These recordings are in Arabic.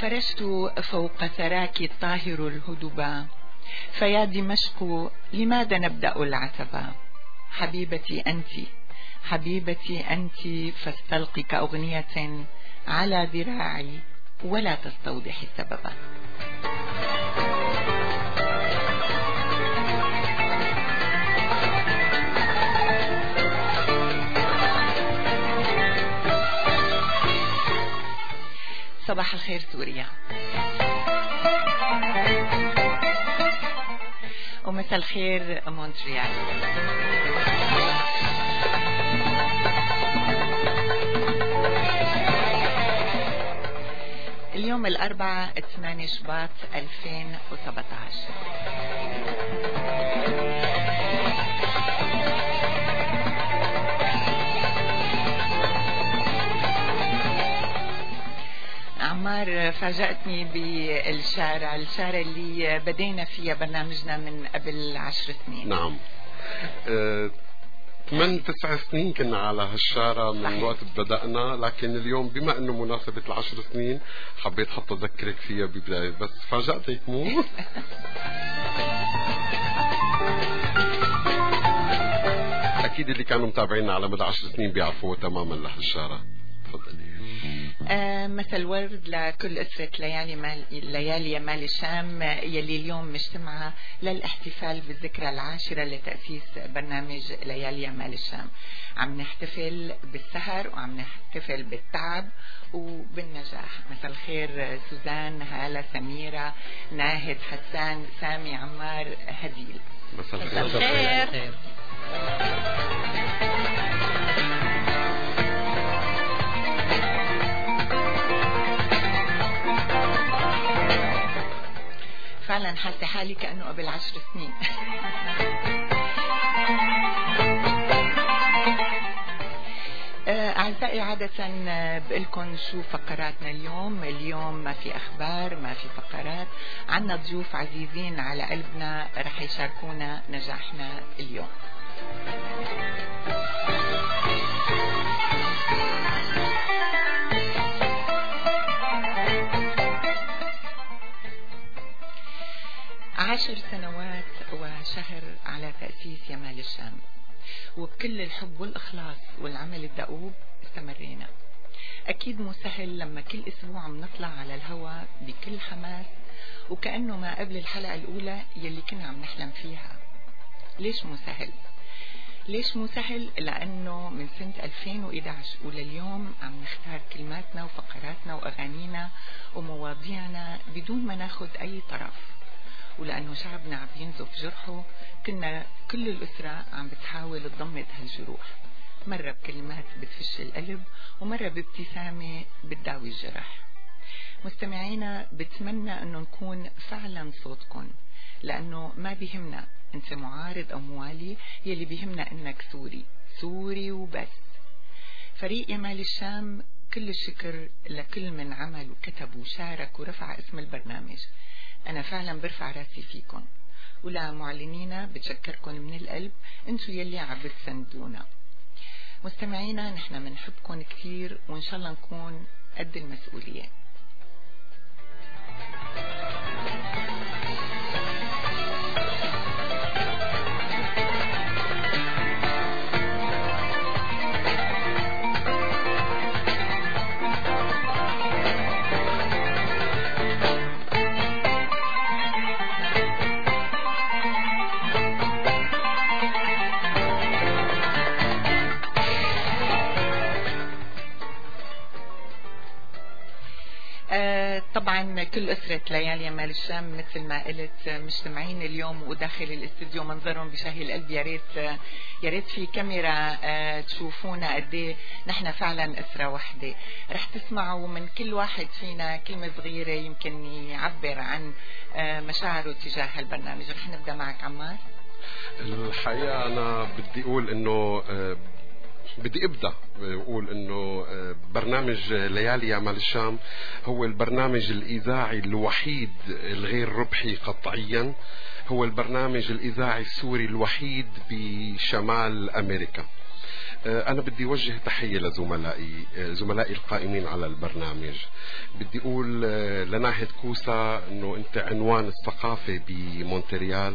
فرشت فوق ثراك الطاهر الهدبا، فيا دمشق لماذا نبدأ العتبة؟ حبيبتي أنت، حبيبتي أنت، فاستلقي كأغنية على ذراعي ولا تستوضحي السبب. صباح الخير سوريا، ومساء الخير مونتريال. اليوم الأربعاء 8 شباط 2017. عمار، فاجأتني بالشارع، اللي بدينا فيها برنامجنا من قبل 10 سنين. نعم، 8-9 سنين كنا على هالشارع من وقت بدأنا، لكن اليوم بما انه مناسبة ال10 سنين حبيت حتى اذكرك فيها ببداية، بس فاجأتك مو؟ اكيد اللي كانوا متابعينا على مدى 10 سنين بيعرفوه تماما لهالشارع. تفضلي. مثل ورد لكل أسرة ليالي يمال الشام، يلي اليوم مجتمعة للاحتفال بالذكرى 10 لتأسيس برنامج ليالي يمال الشام. عم نحتفل بالسهر وعم نحتفل بالتعب وبالنجاح. مساء الخير سوزان، هالة، سميرة، ناهد، حسان، سامي، عمار، هديل. مساء الخير. مساء الخير. فعلا حالتي حالي كأنه قبل 10 سنين. أعزائي، عادة بقلكن شو فقراتنا اليوم ما في أخبار، ما في فقرات، عنا ضيوف عزيزين على قلبنا رح يشاركونا نجاحنا اليوم. عشر سنوات وشهر على تأسيس يمال الشام، وبكل الحب والإخلاص والعمل الدؤوب استمرينا. أكيد مو سهل لما كل أسبوع نطلع على الهواء بكل حماس وكأنه ما قبل الحلقة الأولى يلي كنا عم نحلم فيها. ليش مو سهل؟ ليش مو سهل؟ لأنه من سنة 2011 ولليوم عم نختار كلماتنا وفقراتنا وأغانينا ومواضيعنا بدون ما ناخد أي طرف، ولأنه شعبنا عم ينزف جرحه كنا كل الأسرة عم بتحاول تضمد هالجروح، مرة بكلمات بتفش القلب ومرة بابتسامة بتداوي الجرح. مستمعينا، بتمنى أنه نكون فعلا صوتكم، لأنه ما بيهمنا أنت معارض أو موالي، يلي بيهمنا أنك سوري وبس. فريق يمال الشام كل الشكر لكل من عمل وكتب وشارك ورفع اسم البرنامج. أنا فعلا برفع راسي فيكم، ولا معلنينا بتشكركم من القلب، انتو يلي عم بتسندونا. مستمعينا، نحن منحبكم كثير وإن شاء الله نكون قد المسؤولية. طبعا كل أسرة ليالي يمال الشام مثل ما قلت مجتمعين اليوم وداخل الاستوديو منظرهم بشهي القلب. يا ريت في كاميرا تشوفونا قد ايه نحن فعلا أسرة واحدة. رح تسمعوا من كل واحد فينا كلمة صغيرة يمكن يعبر عن مشاعره تجاه هالبرنامج. رح نبدأ معك عمار. الحقيقة أنا بدي أقول إنه بدي ابدا اقول انه برنامج ليالي يمال الشام هو البرنامج الاذاعي الوحيد الغير ربحي قطعيا، هو البرنامج الاذاعي السوري الوحيد بشمال امريكا. أنا بدي أوجه تحية زملائي القائمين على البرنامج. بدي أقول لناهد كوسا أنه أنت عنوان الثقافة بمونتريال،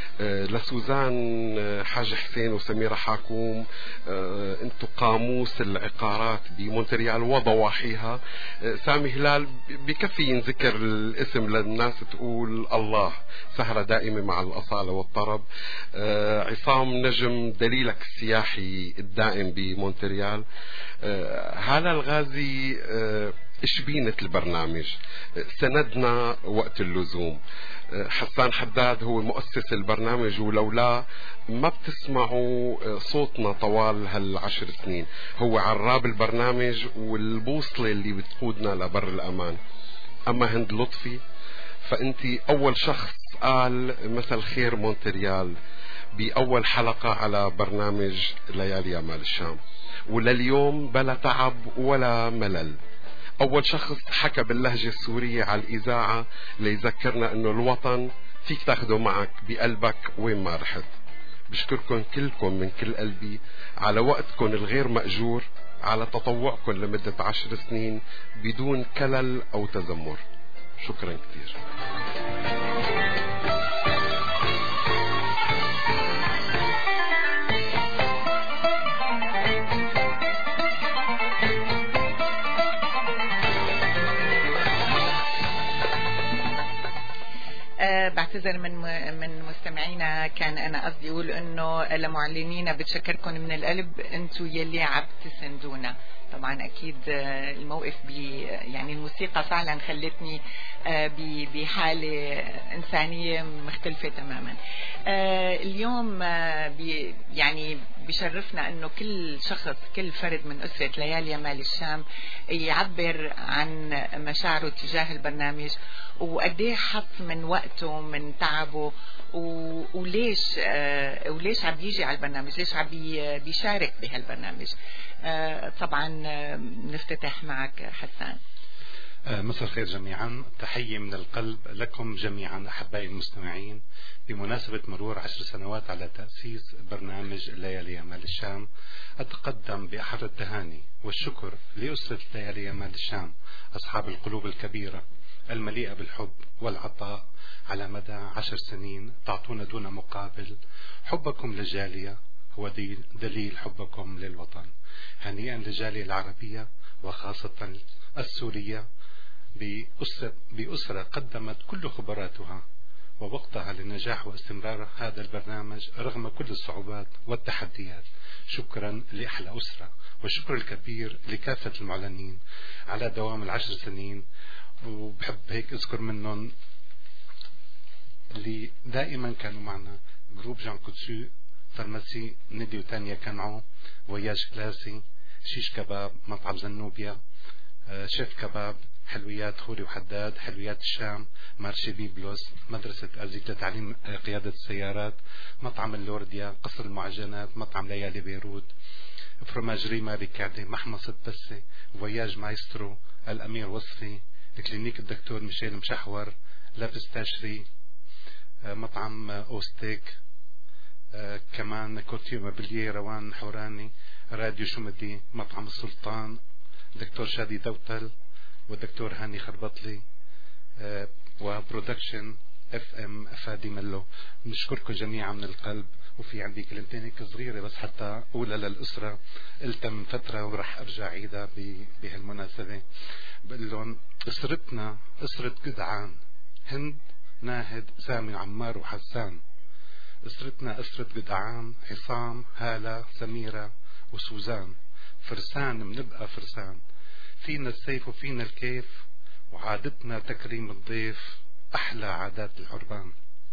لسوزان حاج حسين وسميرة حاكوم أنتو قاموس العقارات بمونتريال وضواحيها. سامي هلال بكفي ينذكر الاسم للناس تقول الله، سهرة دائمة مع الأصالة والطرب. عصام نجم دليلك السياحي الدائم بمونتريال. هالة الغازي شبينة البرنامج، سندنا وقت اللزوم. حسان حداد هو مؤسس البرنامج، ولولا ما بتسمعوا صوتنا طوال هال10 سنين. هو عراب البرنامج والبوصلة اللي بتقودنا لبر الأمان. أما هند لطفي فأنتي أول شخص قال مثل خير مونتريال بأول حلقة على برنامج ليالي مال الشام، ولليوم بلا تعب ولا ملل. أول شخص حكى باللهجة السورية على الإذاعة ليذكرنا أنه الوطن فيك تاخده معك بقلبك وين ما رحت. بشكركم كلكم من كل قلبي على وقتكم الغير مأجور، على تطوعكم لمدة 10 سنين بدون كلل أو تذمر. شكرا كثير. بعتذر من مستمعينا، كان انا قصدي اقول انه لمعلنينا بتشكركم من القلب، انتم يلي عم تسندونا. طبعا اكيد الموقف يعني الموسيقى فعلا خلتني بحالة انسانية مختلفة تماما. اليوم يعني بشرفنا انه كل شخص، كل فرد من اسرة ليالي مال الشام يعبر عن مشاعره تجاه البرنامج، وقديه حط من وقته من تعبه، وليش عم يجي على البرنامج، ليش عم بيشارك بهالبرنامج. طبعا نفتتح معك حسان. مساء الخير جميعا، تحية من القلب لكم جميعا أحبائي المستمعين بمناسبة مرور 10 سنوات على تأسيس برنامج ليالي مال الشام. أتقدم بأحر التهاني والشكر لأسرة ليالي مال الشام، أصحاب القلوب الكبيرة المليئة بالحب والعطاء على مدى 10 سنين تعطونا دون مقابل. حبكم للجالية هو دليل حبكم للوطن. هنيئا للجالية العربية وخاصة السورية بأسرة قدمت كل خبراتها ووقتها لنجاح واستمرار هذا البرنامج رغم كل الصعوبات والتحديات. شكرا لأحلى أسرة، والشكر الكبير لكافة المعلنين على دوام 10 سنين. وبحب هيك أذكر منهم اللي دائما كانوا معنا: جروب جان كوتسو، فرماسي ندي وتانيا كنعو، وياج كلاسي، شيش كباب، مطعم زنوبيا، شيف كباب، حلويات خوري وحداد، حلويات الشام، مارشي بيبلوس، مدرسة أزيك لتعليم قيادة السيارات، مطعم اللورديا، قصر المعجنات، مطعم ليالي بيروت، فروماجري ماري كاردي، محمصة بسة، وياج مايسترو، الأمير وصفي، كلينيك الدكتور ميشيل مشحور، لابستاشري، مطعم أوستيك، كمان كورتيو مابليي روان حوراني، راديو شمدي، مطعم السلطان، دكتور شادي دوتل والدكتور هاني خربطلي، وبرودكشن FM فادي ملو. نشكركم جميعا من القلب. وفي عندي كلمتين هيك صغيرة بس حتى أولى للأسرة، قلتها من فترة ورح أرجع عيدها بهالمناسبة. بقول لهم: أسرتنا أسرة جدعان، هند، ناهد، سامي، عمار وحسان. أسرتنا أسرة جدعان، عصام، هالة، سميرة وسوزان. فرسان منبقى فرسان، فينا السيف وفينا الكيف، وعادتنا تكريم الضيف، أحلى عادات العربان.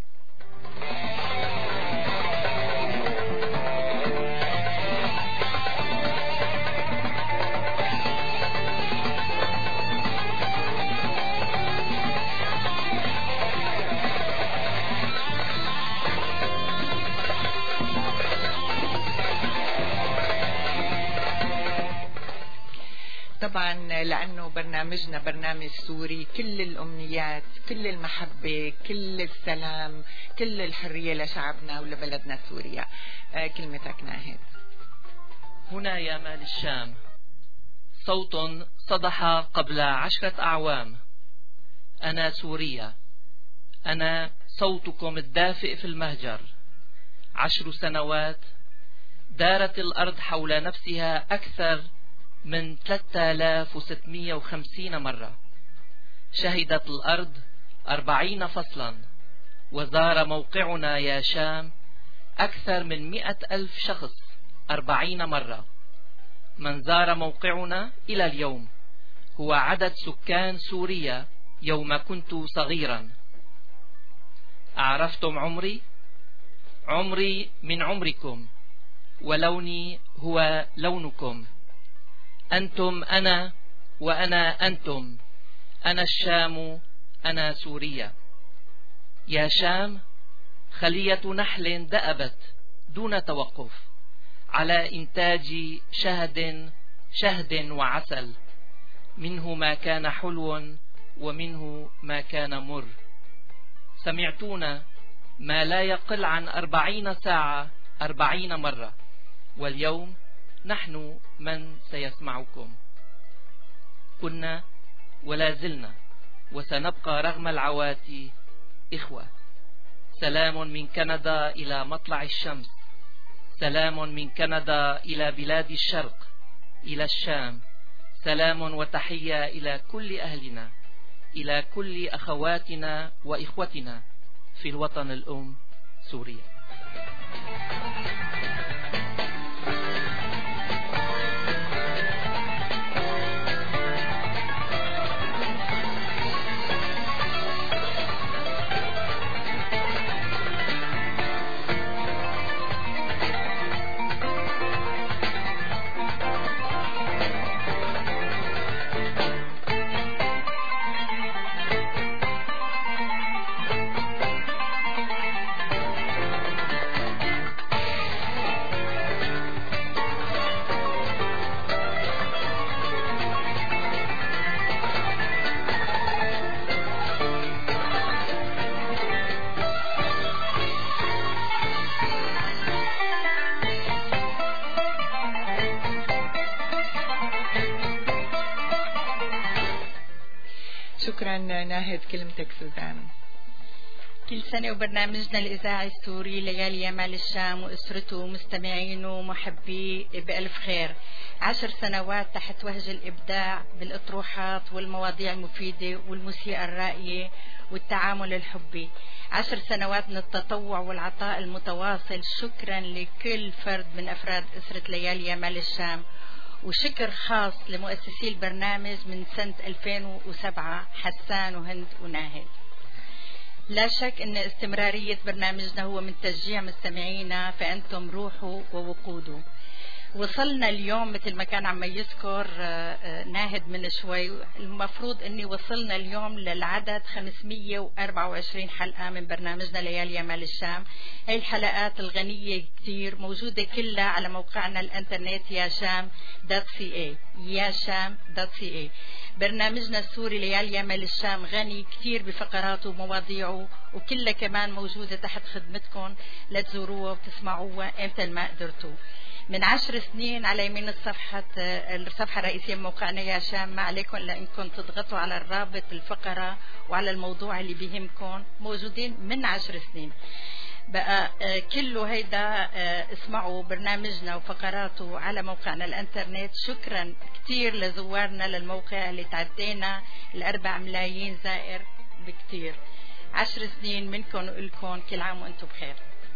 طبعا لأنه برنامجنا برنامج سوري، كل الأمنيات، كل المحبة، كل السلام، كل الحرية لشعبنا ولبلدنا سوريا. كلمتك ناهد. هنا يا مال الشام صوت صدح قبل 10 أعوام. أنا سوريا، أنا صوتكم الدافئ في المهجر. 10 سنوات دارت الأرض حول نفسها أكثر من 3650 مرة. شهدت الأرض 40 فصلا، وزار موقعنا يا شام أكثر من 100,000 شخص 40 مرة. من زار موقعنا إلى اليوم هو عدد سكان سوريا يوم كنت صغيرا. أعرفتم عمري؟ عمري من عمركم، ولوني هو لونكم. أنتم أنا، وأنا أنتم. أنا الشام، أنا سوريا. يا شام، خلية نحل دأبت دون توقف على إنتاج شهد وعسل، منه ما كان حلو ومنه ما كان مر. سمعتونا ما لا يقل عن 40 ساعة 40 مرة، واليوم نحن من سيسمعكم. كنا ولا زلنا وسنبقى رغم العواتي إخوة. سلام من كندا إلى مطلع الشمس، سلام من كندا إلى بلاد الشرق، إلى الشام. سلام وتحية إلى كل أهلنا، إلى كل أخواتنا وإخوتنا في الوطن الأم سوريا. شكرا ناهد، كلمتك سوزان. كل سنة وبرنامجنا الإذاعي السوري ليالي يا مال الشام وأسرته ومستمعينه ومحبيه بألف خير. 10 سنوات تحت وهج الإبداع بالأطروحات والمواضيع المفيدة والموسيقى الرائية والتعامل الحبي. 10 سنوات من التطوع والعطاء المتواصل. شكرا لكل فرد من أفراد أسرة ليالي يا مال الشام، وشكر خاص لمؤسسي البرنامج من سنة 2007 حسان وهند وناهد. لا شك أن استمرارية برنامجنا هو من تشجيع مستمعينا، فأنتم روحوا ووقودوا. وصلنا اليوم مثل ما كان عم يذكر ناهد من شوي، المفروض أني وصلنا اليوم للعدد 524 حلقة من برنامجنا ليالي يا مال الشام. هاي الحلقات الغنية كتير موجودة كلها على موقعنا الانترنت ياشام.ca ياشام.ca. برنامجنا السوري ليالي يا مال الشام غني كتير بفقراته ومواضيعه، وكلها كمان موجودة تحت خدمتكم لتزوروها وتسمعوها امتى ما قدرتوا. من 10 سنين على يمين الصفحة الرئيسية من موقعنا يا شام، ما عليكم لأنكم تضغطوا على الرابط الفقرة وعلى الموضوع اللي بيهمكم. موجودين من 10 سنين بقى. كله هيدا اسمعوا برنامجنا وفقراته على موقعنا الانترنت. شكرا كتير لزوارنا للموقع اللي تعدينا 4 ملايين زائر بكتير. 10 سنين منكم وإلكم، كل عام وانتم بخير.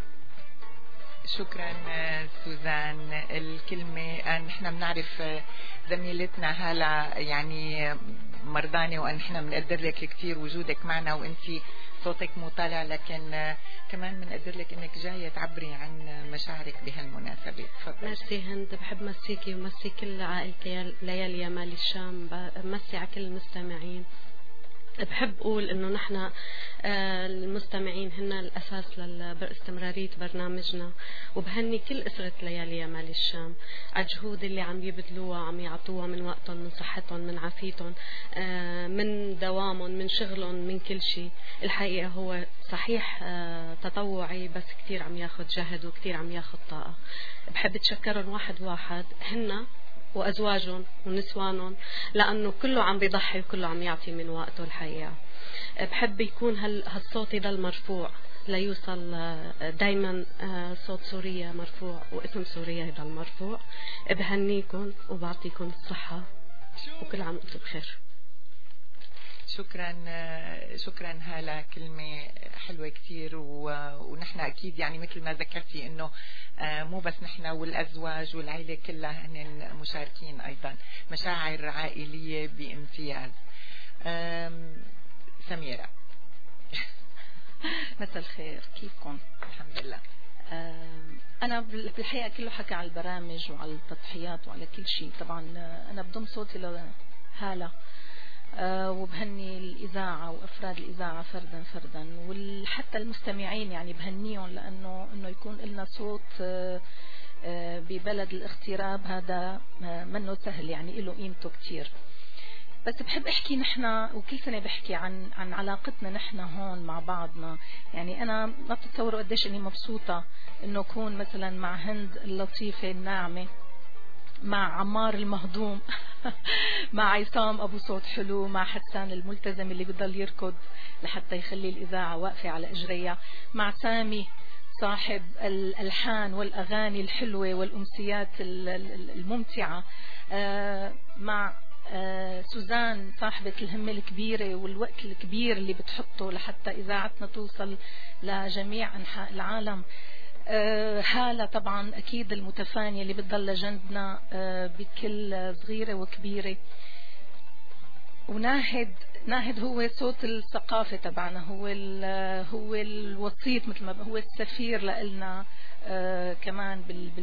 شكرا سوزان. الكلمة نحن بنعرف زميلتنا هلا يعني مرضانة، ونحن بنقدر لك كتير وجودك معنا وانتي صوتك مطالع، لكن كمان بنقدر لك انك جاية تعبري عن مشاعرك بهالمناسبة. تفضل. ميرسي هند، بحب مسيكي ومسي كل عائلة ليالي يا مال الشام، بمسي على كل المستمعين. بحب أقول إنه نحن المستمعين هن الأساس لاستمرارية برنامجنا، وبهني كل أسرة ليالي يا مال الشام على الجهود اللي عم يبذلوها، عم يعطوها من وقتهم، من صحتهم، من عافيتهم، من دوامهم، من شغلهم، من كل شيء. الحقيقة هو صحيح تطوعي، بس كتير عم ياخد جهد وكتير عم ياخد طاقة. بحب أتشكرهم واحد واحد، هن وأزواجهم ونسوانهم، لأنه كله عم بيضحي وكله عم يعطي من وقته. الحقيقة بحب يكون هالصوت يضل مرفوع ليوصل دايما صوت سوريا مرفوع واسم سوريا يضل مرفوع. بهنيكم وبعطيكم الصحة وكل عام وانتم بخير. شكرا هالة، كلمة حلوة كتير. ونحن أكيد يعني مثل ما ذكرتي إنه مو بس نحن والأزواج والعائلة كلها هن مشاركين أيضا، مشاعر عائلية بامتياز. سميرة. مساء الخير، كيفكم؟ الحمد لله. أنا بالحقيقة كله حكى على البرامج وعلى التضحيات وعلى كل شيء. طبعا أنا بضم صوتي لهالة، وبهني الإذاعة وأفراد الإذاعة فردا وحتى المستمعين، يعني بهنيهم لأنه يكون لنا صوت ببلد الاغتراب، هذا منه سهل، يعني له قيمته كتير. بس بحب احكي نحن، وكل سنة بحكي عن علاقتنا نحن هون مع بعضنا. يعني أنا ما بتتصوروا قديش إني مبسوطة إنه أكون مثلا مع هند اللطيفة الناعمة، مع عمار المهضوم مع عصام أبو صوت حلو، مع حسان الملتزم اللي بضل يركض لحتى يخلي الإذاعة واقفة على إجريها، مع سامي صاحب الألحان والأغاني الحلوة والأمسيات الممتعة، مع سوزان صاحبة الهمة الكبيرة والوقت الكبير اللي بتحطه لحتى إذاعتنا توصل لجميع أنحاء العالم. هالة طبعا أكيد المتفانية اللي بتضل جنبنا بكل صغيرة وكبيرة. وناهد هو صوت الثقافة تبعنا، هو الوسيط، مثل ما هو السفير لنا كمان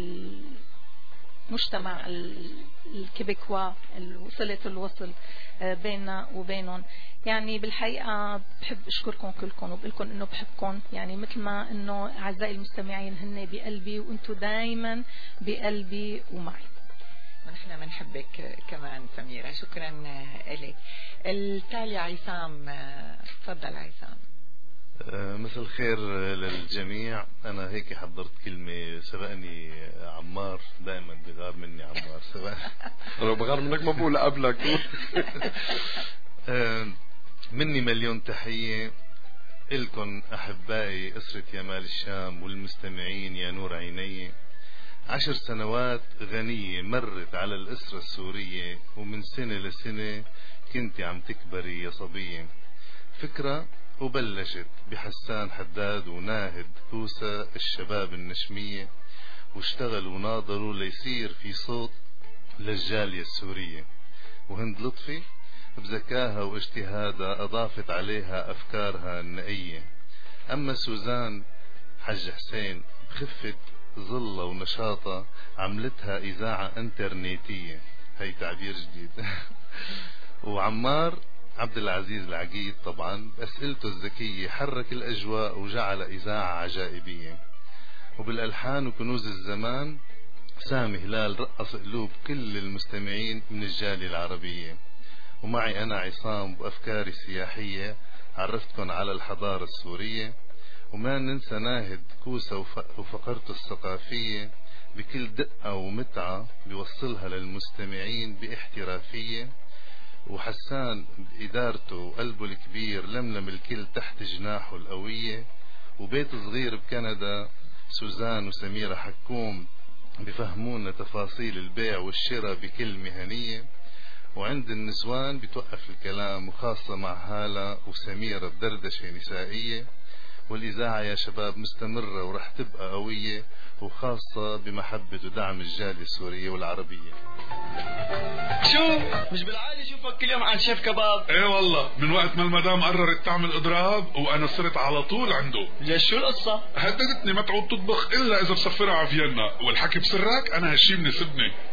بالمجتمع الكيبيكوا، وصلت الوصل بيننا وبينهم. يعني بالحقيقة بحب أشكركم كلكم وبقولكم إنه بحبكم، يعني مثل ما إنه أعزائي المستمعين هن بقلبي وأنتم دايما بقلبي ومعي. ونحن بنحبك كمان سميرة، شكرا لك. التالي عصام، تفضل عصام. مساء الخير للجميع. أنا هيك حضرت كلمة، سبقني عمار، دائما بغار مني عمار، لو بغار منك ما بقول قبلك. مني مليون تحية إلكن أحبائي أسرة يا مال الشام والمستمعين يا نور عيني. 10 سنوات غنية مرت على الأسرة السورية، ومن سنة لسنة كنت عم تكبري يا صبية. فكرة وبلشت بحسان حداد وناهد كوسة الشباب النشمية، واشتغلوا وناضلوا ليصير في صوت للجالية السورية. وهند لطفي بذكاها واجتهادها أضافت عليها أفكارها النقية. أما سوزان حج حسين بخفة ظلة ونشاطة عملتها إذاعة انترنيتية، هي تعبير جديد. وعمار عبد العزيز العقيد طبعا بأسئلته الذكية حرك الأجواء وجعل إذاعة عجائبية. وبالألحان وكنوز الزمان سامي هلال رقص قلوب كل المستمعين من الجالية العربية. ومعي أنا عصام بأفكاري السياحية عرفتكم على الحضارة السورية. وما ننسى ناهد كوسة وفقرته الثقافية بكل دقة ومتعة بيوصلها للمستمعين باحترافية. وحسان بإدارته وقلبه الكبير لملم الكل تحت جناحه القوية. وبيت صغير بكندا سوزان وسميرة حكوم بفهمونا تفاصيل البيع والشراء بكل مهنية. وعند النسوان بتوقف الكلام، وخاصة مع هالة وسميرة بدردشة نسائية. والإذاعة يا شباب مستمرة ورح تبقى قوية، وخاصة بمحبة ودعم الجالية السورية والعربية. شو مش بالعالي شوفك كل يوم عند شيف كباب؟ ايه والله، من وقت ما المدام قررت تعمل اضراب وانا صرت على طول عنده. ليش شو القصة؟ هددتني ما تعود تطبخ الا اذا بسفرها على فيينا، والحكي بسرك انا هالشي مناسبني.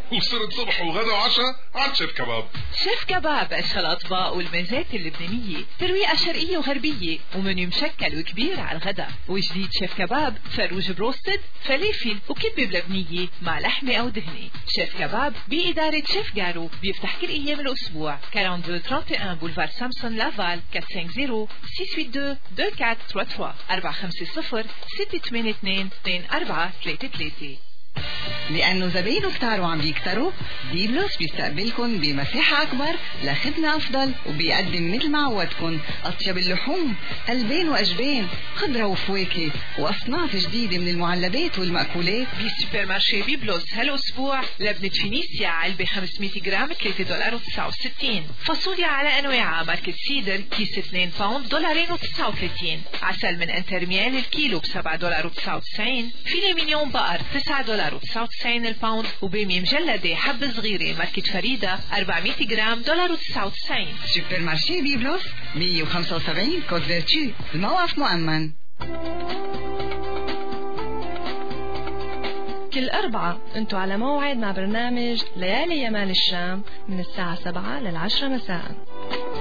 وصرت صبح وغدا وعشاء عند شيف كباب. شيف كباب أشهى الأطباق والمنجات اللبنانية، ترويقة شرقية وغربية، ومنيو مشكل وكبير على الغداء. وجديد شيف كباب فروج بروستد، فلافل وكبة بلبنية مع لحمة أو دهنة. شيف كباب بإدارة شيف جارو بيفتح كل أيام الأسبوع. 4231 بولفار سامسون لافال 450 682 2433 450 682 2433. لأنه زباينه كتار وعم بيكتروا، ديبلوس بيستقبلكن بمساحة أكبر لخدمة أفضل، وبيقدم مثل ما عودكن أطيب اللحوم، ألبان وأجبان، خضرة وفواكه، وأصناف جديدة من المعلبات والمأكولات. بسوبر مارشي بيبلوس هالأسبوع لبنة فينيسيا علبة 500 جرام $3.69. فاصوليا على أنواعها ماركة سيدر كيس 2 باوند $2.39. عسل من انترميال الكيلو $7.99. فيلي مينيون بقر $9.99 الباوند. وبامية مجلدة حبة صغيرة ماركة فريدة 400 جرام $1.99. سوبر مارشي بيبلوس 175 كوت فيرتو، الموقف مؤمن. كل أربعة انتو على موعد مع برنامج ليالي يمال الشام من الساعة 7 لل10 مساء.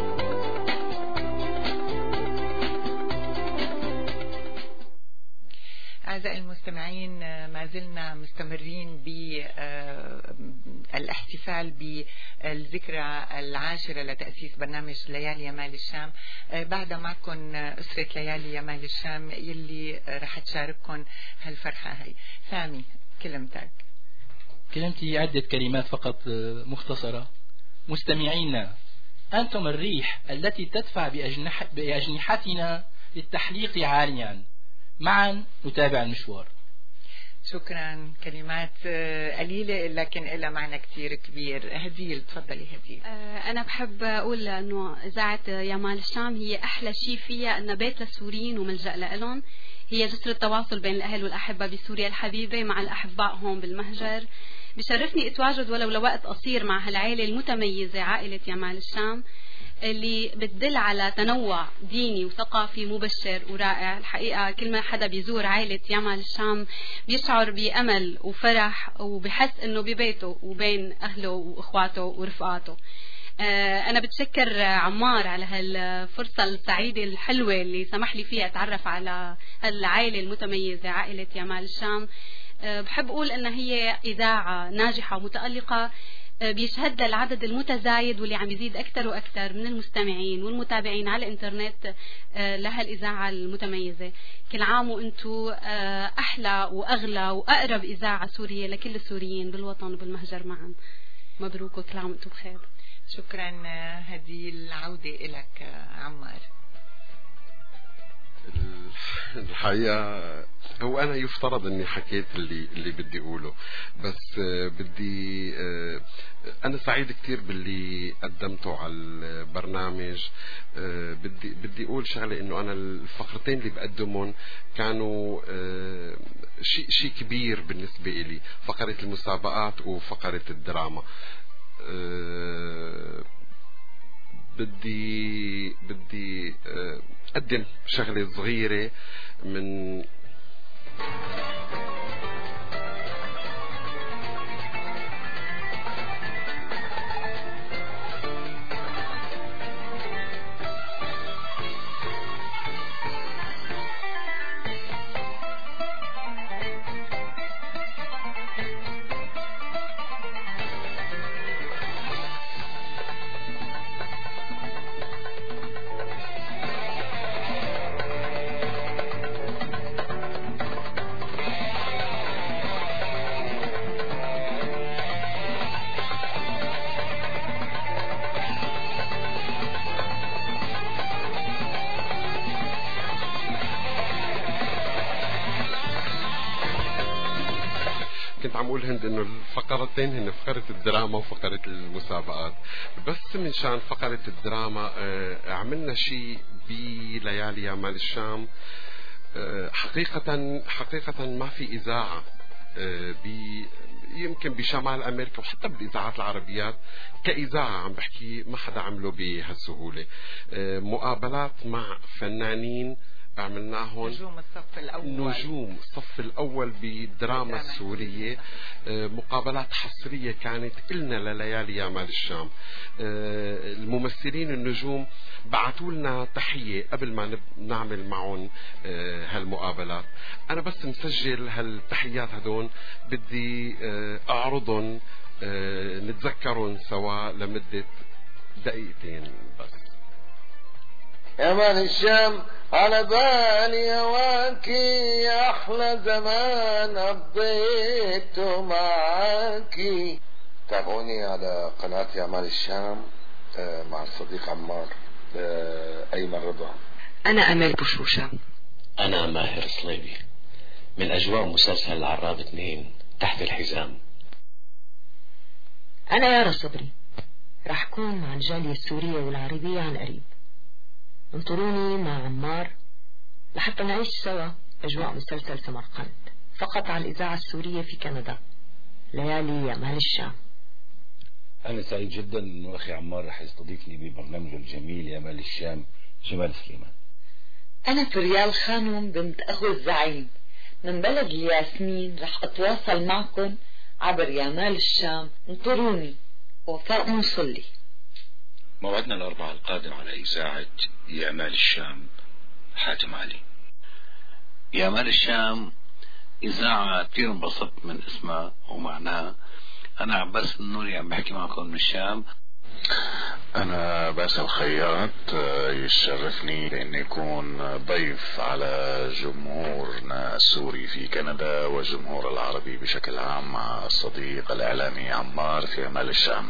أعزائي المستمعين، ما زلنا مستمرين بالاحتفال بالذكرى 10 لتأسيس برنامج ليالي يمال الشام. بعد معكم أسرة ليالي يمال الشام يلي رح تشارككم هالفرحة هاي. سامي، كلمتك. كلمتي عدة كلمات فقط مختصرة. مستمعينا، أنتم الريح التي تدفع بأجنحتنا للتحليق عاليا. معا نتابع المشوار. شكرا. كلمات قليلة لكن لها معنى كتير كبير. هديل، تفضلي هديل. أنا بحب أقول أنه إذاعة يمال الشام هي أحلى شيء فيها أنها بيت للسوريين وملجأ لهم. هي جسر التواصل بين الأهل والأحبة بسوريا الحبيبة مع الأحباء هون بالمهجر. بشرفني أتواجد ولو لوقت قصير مع هالعائلة المتميزة، عائلة يمال الشام، اللي بتدل على تنوع ديني وثقافي مبشر ورائع. الحقيقة كل ما حدا بيزور عائلة يمال الشام بيشعر بأمل وفرح، وبحس انه ببيته وبين اهله واخواته ورفقاته. انا بتشكر عمار على هالفرصة السعيدة الحلوة اللي سمح لي فيها اتعرف على هالعائلة المتميزة، عائلة يمال الشام. بحب اقول انها هي اذاعة ناجحة ومتألقة بيشهد العدد المتزايد واللي عم يزيد أكثر وأكثر من المستمعين والمتابعين على الإنترنت لهالإذاعة المتميزة. كل عام وأنتم أحلى وأغلى وأقرب إذاعة سورية لكل السوريين بالوطن وبالمهجر معا. مبروك وكل عام وأنتم بخير. شكرا هديل. عودة إلك عمار. الحقيقة هو أنا يفترض أني حكيت اللي بدي أقوله، بس بدي أنا سعيد كتير باللي قدمته على البرنامج. بدي أقول شغلة، إنه أنا الفقرتين اللي بقدمهم كانوا شيء كبير بالنسبة إلي، فقرة المسابقات وفقرة الدراما. بدي أقدم شغلة صغيرة من هند انه الفقرتين هن فقرة الدراما وفقرة المسابقات. بس من شان فقرة الدراما عملنا شيء بليالي يمال الشام. حقيقة ما في إذاعة يمكن بشمال أمريكا وحتى بالإذاعات العربيات كإذاعة عم بحكي ما حدا عمله بهالسهولة. مقابلات مع فنانين عملناهم نجوم الصف الأول بالدراما السورية. مقابلات حصرية كانت إلنا لليالي يا مال الشام. الممثلين النجوم بعثوا لنا تحية قبل ما نعمل معهم هالمقابلات. أنا بس مسجل هالتحيات هدول، بدي أعرضهم نتذكرهم سوا لمدة دقيقتين بس. يا مال الشام على بالي هواكي، يا أحلى زمان قضيته معاكي. تابعوني على قناة يا مال الشام مع الصديق عمار أيمن رضا. أنا أمال بشوشة. أنا ماهر صليبي من أجواء مسلسل العراب 2 تحت الحزام. أنا يارا صبري، راح أكون مع الجالية السورية والعربية عن قريب. انطروني مع عمار لحتى نعيش سوا أجواء مسلسل سمرقند فقط على الإذاعة السورية في كندا. ليالي يا مال الشام. أنا سعيد جدا أنه أخي عمار رح يستضيفني ببرنامجه الجميل يا مال الشام شمال سليمان. أنا فريال خانم بنت أخو الزعيم من بلد الياسمين، رح أتواصل معكم عبر يا مال الشام. انطروني. وفاء مصلي. موعدنا الأربعاء القادم على إذاعة يا مال الشام. حاتم علي. يا مال الشام إذاعة كثير انبسطت من اسمها ومعناها. أنا عباس النوري عم بحكي معكم من الشام. أنا باسل الخياط، يشرفني أن يكون ضيف على جمهورنا السوري في كندا والجمهور العربي بشكل عام مع الصديق الإعلامي عمار في مال الشام.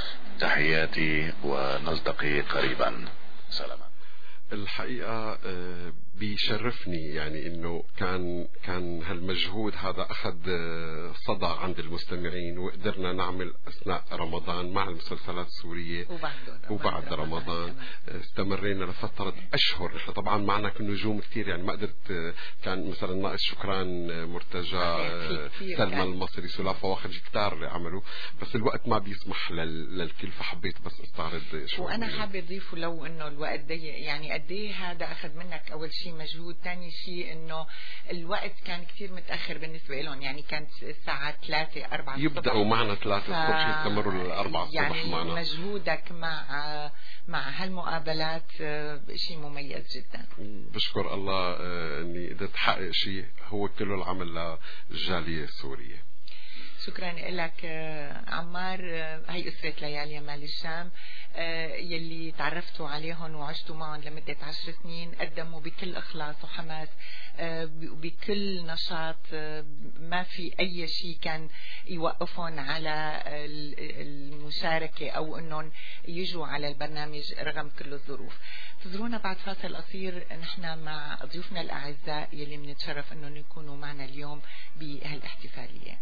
تحياتي ونلتقي قريبا. سلام. الحقيقة بيشرفني يعني انه كان هالمجهود هذا اخذ صدى عند المستمعين، وقدرنا نعمل اثناء رمضان مع المسلسلات السورية وبعد رمضان استمرينا لفترة اشهر. نحن طبعا معنا نجوم كثير، يعني ما قدرت، كان مثلا ناقص شكران مرتجى، سلمى المصري، سلافة واخرج كتار اللي عملوا، بس الوقت ما بيسمح للكل، فحبيت بس استعرض شوي. وانا حابة اضيفه لو انه الوقت ضيق، يعني قد ايه هذا اخذ منك اول شيء مجهود، ثاني شيء انه الوقت كان كثير متاخر بالنسبه لهم، يعني كانت الساعه 3-4 يبداوا معنا 3 الصبح يستمروا ل4 الصبح يعني معنا. مجهودك مع هالمقابلات شيء مميز جدا. بشكر الله اني قدرت احقق شيء هو كله العمل للجاليه السوريه. شكرا لك عمار. هي أسرة ليالي مال الشام يلي تعرفتوا عليهم وعشتوا معهم لمدة 10 سنين، قدموا بكل إخلاص وحماس بكل نشاط، ما في أي شيء كان يوقفهم على المشاركة أو أنهم يجوا على البرنامج رغم كل الظروف. انتظرونا بعد فاصل قصير نحن مع ضيوفنا الأعزاء يلي بنتشرف أنهم يكونوا معنا اليوم بهالاحتفالية.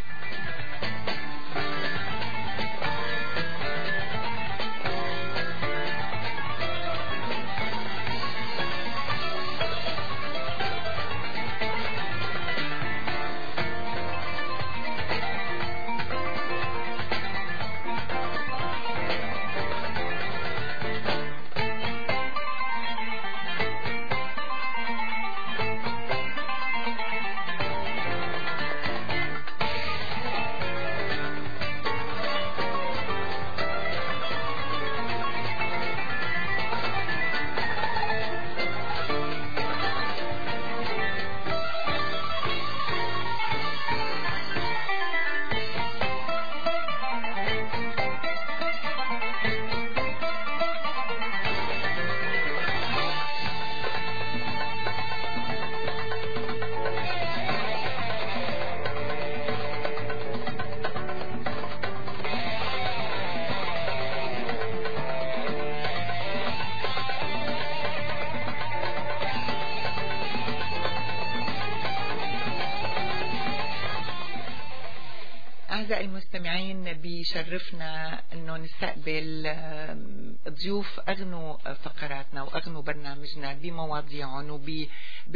أعزائي المستمعين، بيشرفنا أنه نستقبل ضيوف أغنوا فقراتنا وأغنوا برنامجنا بمواضيعهم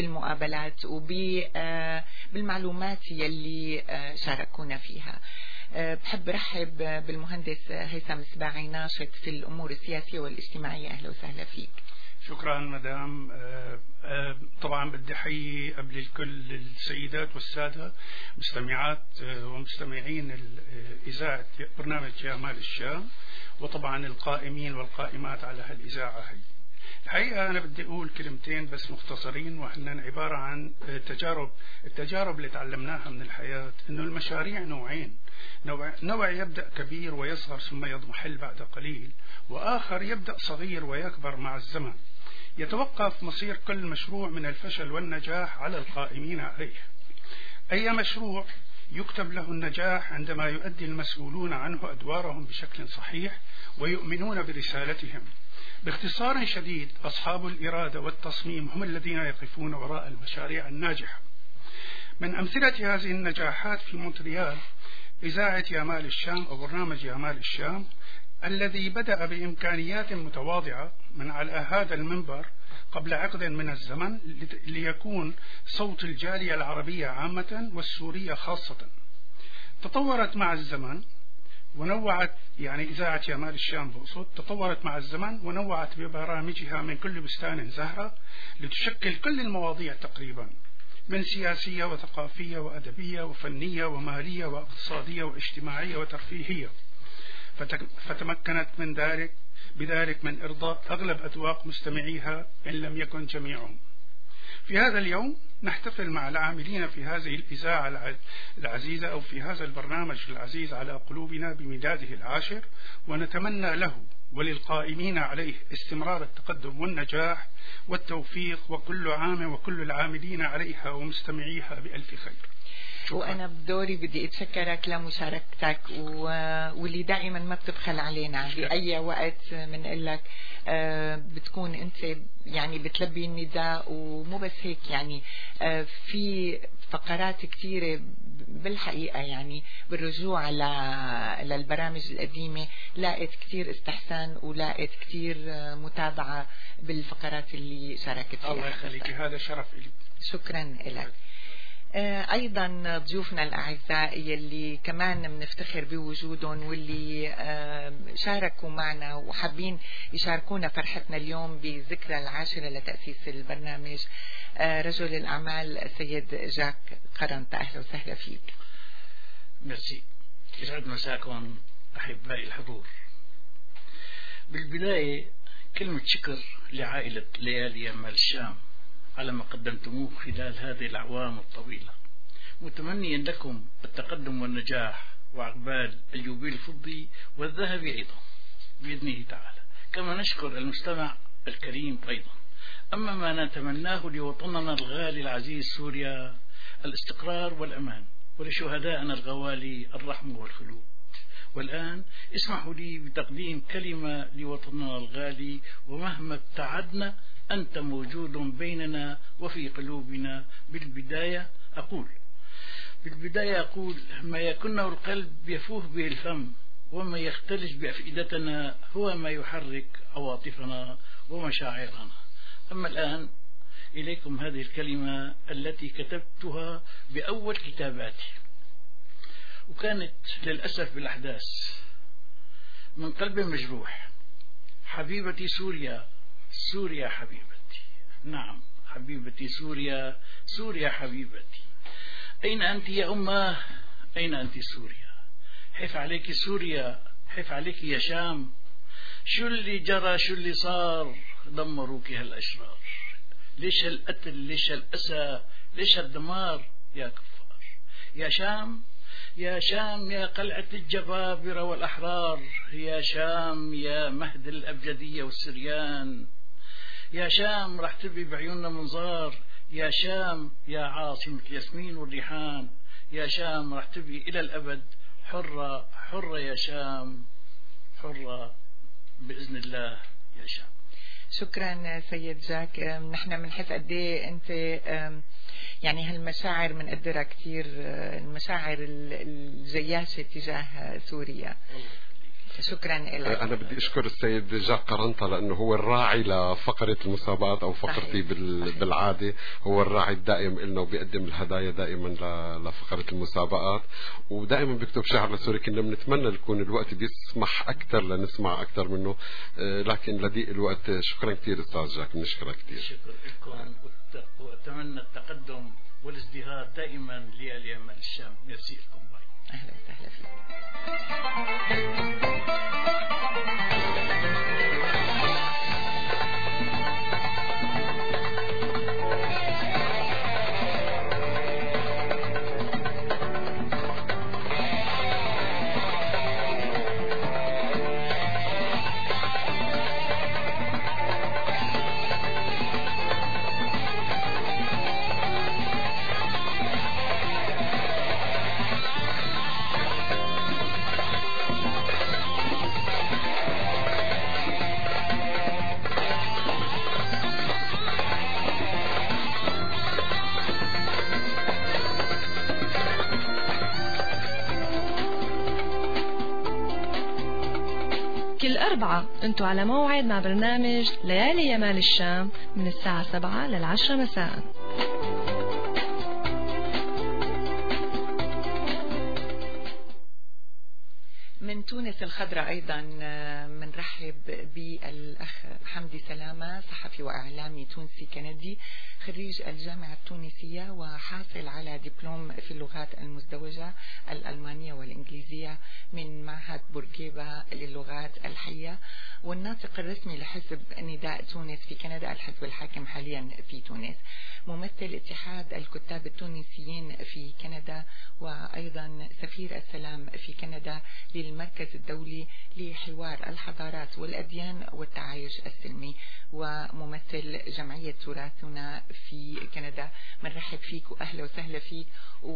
وبالمقابلات وبالمعلومات يلي شاركونا فيها. بحب رحب بالمهندس هيثم سباعي، ناشط في الأمور السياسية والاجتماعية. أهلا وسهلا فيك. شكرا مدام. طبعا بدي أحيي قبل الكل السيدات والسادة مستمعات ومستمعين إذاعة برنامج يامال الشام، وطبعا القائمين والقائمات على هالإذاعة هي. الحقيقة أنا بدي أقول كلمتين بس مختصرين، وهن عبارة عن التجارب اللي تعلمناها من الحياة، إنه المشاريع نوعين، نوع يبدأ كبير ويصغر ثم يضمحل بعد قليل، وآخر يبدأ صغير ويكبر مع الزمن. يتوقف مصير كل مشروع من الفشل والنجاح على القائمين عليه. أي مشروع يكتب له النجاح عندما يؤدي المسؤولون عنه أدوارهم بشكل صحيح ويؤمنون برسالتهم. باختصار شديد، أصحاب الإرادة والتصميم هم الذين يقفون وراء المشاريع الناجحة. من أمثلة هذه النجاحات في مونتريال إذاعة يامال الشام أو برنامج يامال الشام، الذي بدأ بإمكانيات متواضعة من على هذا المنبر قبل عقد من الزمن ليكون صوت الجالية العربية عامة والسورية خاصة. تطورت مع الزمن ونوعت، يعني إذاعة يامال الشام بقصد، تطورت مع الزمن ونوعت ببرامجها من كل بستان زهرة لتشكل كل المواضيع تقريبا، من سياسية وثقافية وأدبية وفنية ومالية واقتصادية واجتماعية وترفيهية، فتمكنت من بذلك من إرضاء أغلب أذواق مستمعيها إن لم يكن جميعهم. في هذا اليوم نحتفل مع العاملين في هذه الإذاعة العزيزة أو في هذا البرنامج العزيز على قلوبنا بميلاده العاشر، ونتمنى له وللقائمين عليه استمرار التقدم والنجاح والتوفيق، وكل عام وكل العاملين عليها ومستمعيها بألف خير. وأنا بدوري بدي أتشكرك لمشاركتك واللي دائما ما بتبخل علينا بأي وقت من لك بتكون أنت يعني بتلبي النداء، ومو بس هيك يعني في فقرات كثيرة بالحقيقة يعني بالرجوع للبرامج القديمة لاقت كثير استحسان ولاقت كثير متابعة بالفقرات اللي شاركت فيها. الله يخليك، هذا شرف لي. شكرا لك. أيضا ضيوفنا الأعزاء يلي كمان بنفتخر بوجودهم واللي شاركوا معنا وحابين يشاركونا فرحتنا اليوم بذكرى العاشرة لتأسيس البرنامج، رجل الأعمال السيد جاك قرنطة. أهلا وسهلا فيك. ميرسي. يسعد مساكم أحبائي الحضور. بالبداية كلمة شكر لعائلة ليالي يامال الشام على ما قدمتموه خلال هذه الأعوام الطويلة، متمنيا لكم التقدم والنجاح وعقبال اليوبيل الفضي والذهبي أيضا بإذنه تعالى. كما نشكر المستمع الكريم أيضا. أما ما نتمناه لوطننا الغالي العزيز سوريا الاستقرار والأمان، ولشهدائنا الغوالي الرحمة والخلود. والآن اسمحوا لي بتقديم كلمة لوطننا الغالي، ومهما ابتعدنا أنت موجود بيننا وفي قلوبنا. بالبداية أقول ما يكنه القلب يفوه به الفم، وما يختلج بأفئدتنا هو ما يحرك عواطفنا ومشاعرنا. أما الآن إليكم هذه الكلمة التي كتبتها بأول كتاباتي، وكانت للأسف بالأحداث من قلب مجروح. حبيبتي سوريا، سوريا حبيبتي، نعم حبيبتي سوريا، سوريا حبيبتي. أين أنت يا أماه؟ أين أنت سوريا؟ حف عليك سوريا، حف عليك يا شام. شو اللي جرى، شو اللي صار، دمروك هالأشرار. ليش هالقتل، ليش هالأسى، ليش هالدمار يا كفار. يا شام، يا شام، يا قلعة الجبابرة والأحرار. يا شام، يا مهد الأبجدية والسريان. يا شام رح تبي بعيوننا منظار. يا شام، يا عاصمة ياسمين والريحان. يا شام رح تبي إلى الأبد حرة، حرة يا شام، حرة بإذن الله يا شام. شكرا سيد جاك. نحن بنحس قد ايه انت يعني هالمشاعر بنقدرها كثير، المشاعر الجياشة تجاه سوريا. شكرا لك. أنا بدي أشكر السيد جاك قرنطة لأنه هو الراعي لفقرة المسابقات أو فقرتي بالعادة، هو الراعي الدائم لنا وبيقدم الهدايا دائما لفقرة المسابقات، ودائما بيكتب شعر لسوري. كنا بنتمنى يكون الوقت بيسمح أكثر لنسمع أكثر منه، لكن لضيق الوقت. شكرا كثير أستاذ جاك، بنشكرك كثير. شكرا لكم، وأتمنى التقدم والازدهار دائما ليالي يمال الشام. ميرسي لكم. باي. أهلا وسهلا فيك. كل أربعة أنتوا على موعد مع برنامج ليالي يمال الشام من الساعة 7 لل10 مساء. من تونس الخضراء أيضا منرحب بالأخ حمدي سلامة، صحفي وإعلامي تونسي كندي، خريج الجامعة التونسية وحاصل على دبلوم في اللغات المزدوجة الألمانية والإنجليزية من معهد بورقيبة للغات الحية، والناطق الرسمي لحزب نداء تونس في كندا، الحزب الحاكم حاليا في تونس، ممثل اتحاد الكتاب التونسيين في كندا، وأيضا سفير السلام في كندا للمركز الدولي لحوار الحضارات والأديان والتعايش السلمي، وممثل جمعية تراثنا في كندا. منرحب فيك وأهلا وسهلا فيك،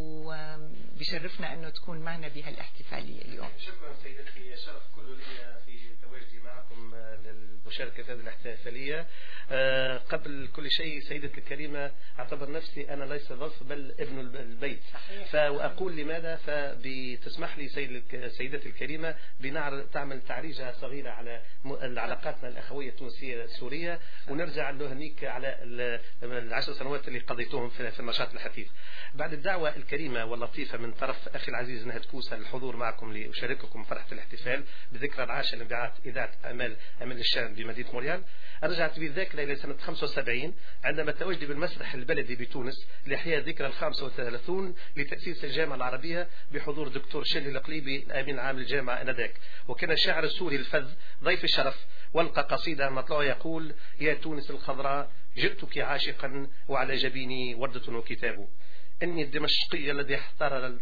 وبشرفنا أنه تكون معنا بهالاحتفالية اليوم. شكرا سيدتي، شرف كله لي في تواجدي معكم للمشاركة في هذه الاحتفالية. قبل كل شيء سيدتي الكريمة، أعتبر نفسي أنا ليس ضيف بل ابن البيت، فأقول لماذا؟ فبتسمح لي سيدتي الكريمة تعمل تعريجة صغيرة على علاقاتنا الأخوية التونسية السورية، ونرجع نهنيك على ال10 سنوات اللي قضيتوهم في النشاط الحثيث. بعد الدعوة الكريمة واللطيفة من طرف أخي العزيز نهد كوسة للحضور معكم لأشارككم فرحة الاحتفال بذكرى العاشر لانبعاث إذاعة أمال الشام بمدينة موريال، رجعت بالذاكرة إلى سنة 75 عندما تواجدي بالمسرح البلدي بتونس لإحياء ذكرى 35 لتأسيس الجامعة العربية بحضور دكتور شلهي القليبي الأمين العام للجامعة آنذاك، وكان الشاعر السوري الفذ ضيف الشرف، والقى قصيدة مطلوع يقول: يا تونس الخضراء جئتك عاشقا وعلى جبيني وردة وكتاب، إني الدمشقي الذي احترر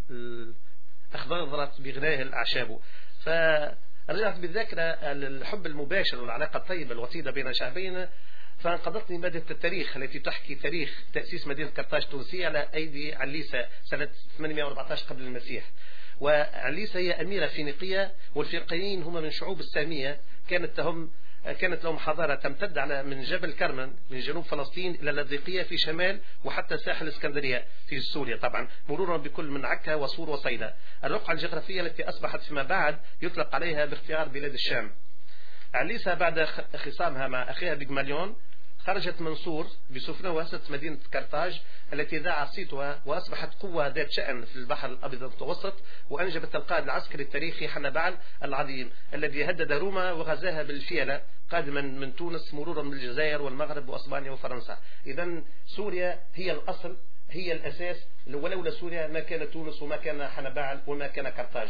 أخضرت بغناه الأعشاب. فرجعت بالذاكرة الحب المباشر والعلاقة الطيبة الوطيدة بين شعبين، فانقضتني مادة التاريخ التي تحكي تاريخ تأسيس مدينة قرطاج التونسية على أيدي عليسة سنة 814 قبل المسيح. وعليسة هي أميرة فينيقية، والفينيقيين هم من شعوب السامية كانت لهم حضارة تمتد من جبل كرمن من جنوب فلسطين إلى اللاذقية في شمال، وحتى ساحل اسكندرية في سوريا طبعا، مرورا بكل من عكا وصور وصيدا، الرقعة الجغرافية التي أصبحت فيما بعد يطلق عليها باختيار بلاد الشام. عليسة بعد خصامها مع أخيها بجماليون خرجت منصور بسفنة وسط مدينة قرطاج التي ذاع صيتها، وأصبحت قوة ذات شأن في البحر الأبيض المتوسط، وأنجبت القائد العسكري التاريخي حنبال العظيم الذي هدد روما وغزاها بالفيلة قادما من تونس مرورا بالجزائر والمغرب وأسبانيا وفرنسا. إذن سوريا هي الأصل، هي الأساس، ولولا سوريا ما كان تونس وما كان حنبال وما كان قرطاج.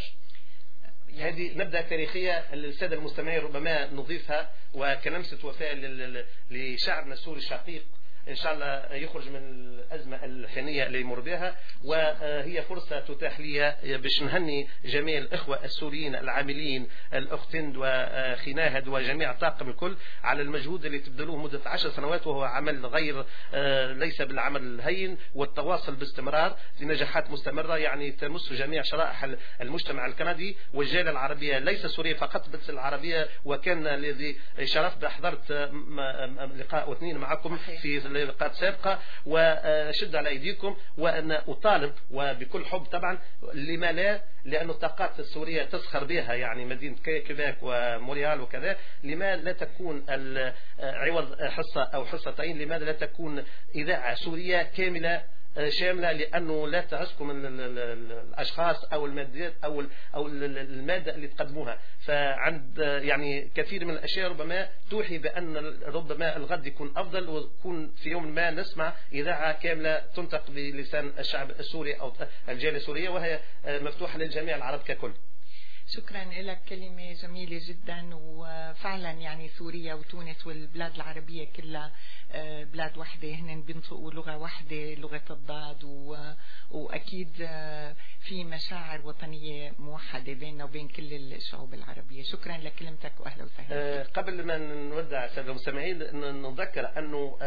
هذه نبدأ تاريخية للسادة المستمعين ربما نضيفها، وكلمسة وفاء لشعبنا السوري الشقيق إن شاء الله يخرج من الأزمة الحينية اللي يمر بها، وهي فرصة تتاح لي باش نهني جميع الإخوة السوريين العاملين، الأخت هند وأخي ناهد وجميع الطاقم الكل على المجهود اللي تبذلوه مدة 10 سنوات، وهو عمل غير ليس بالعمل الهين، والتواصل باستمرار لنجاحات مستمرة يعني تمس جميع شرائح المجتمع الكندي والجالية العربية، ليس سوريا فقط بل العربية. وكان الذي شرفت حضرت لقاء واثنين معكم في لقاءات سابقة وشد على أيديكم، وأنا أطالب وبكل حب طبعا، لما لا، لأن الطاقات السورية تسخر بها يعني مدينة كيباك وموريال وكذا، لما لا تكون عوض حصة أو حصتين، لماذا لا تكون إذاعة سورية كاملة شاملة، لأنه لا تعسكم الأشخاص أو المادات أو المادة اللي تقدموها. فعند يعني كثير من الأشياء ربما توحي بأن ربما الغد يكون أفضل، ويكون في يوم ما نسمع إذاعة كاملة تنطق بلسان الشعب السوري أو الجالية السورية، وهي مفتوحة للجميع العرب ككل. شكرا لك، كلمة جميلة جدا. وفعلا يعني سوريا وتونس والبلاد العربية كلها بلاد وحدة، هن بينطقوا لغة وحدة، لغة الضاد، وأكيد في مشاعر وطنية موحدة بيننا وبين كل الشعوب العربية. شكرا لكلمتك وأهلا وسهلا. قبل ما نودع سادة المستمعين نتذكر أنه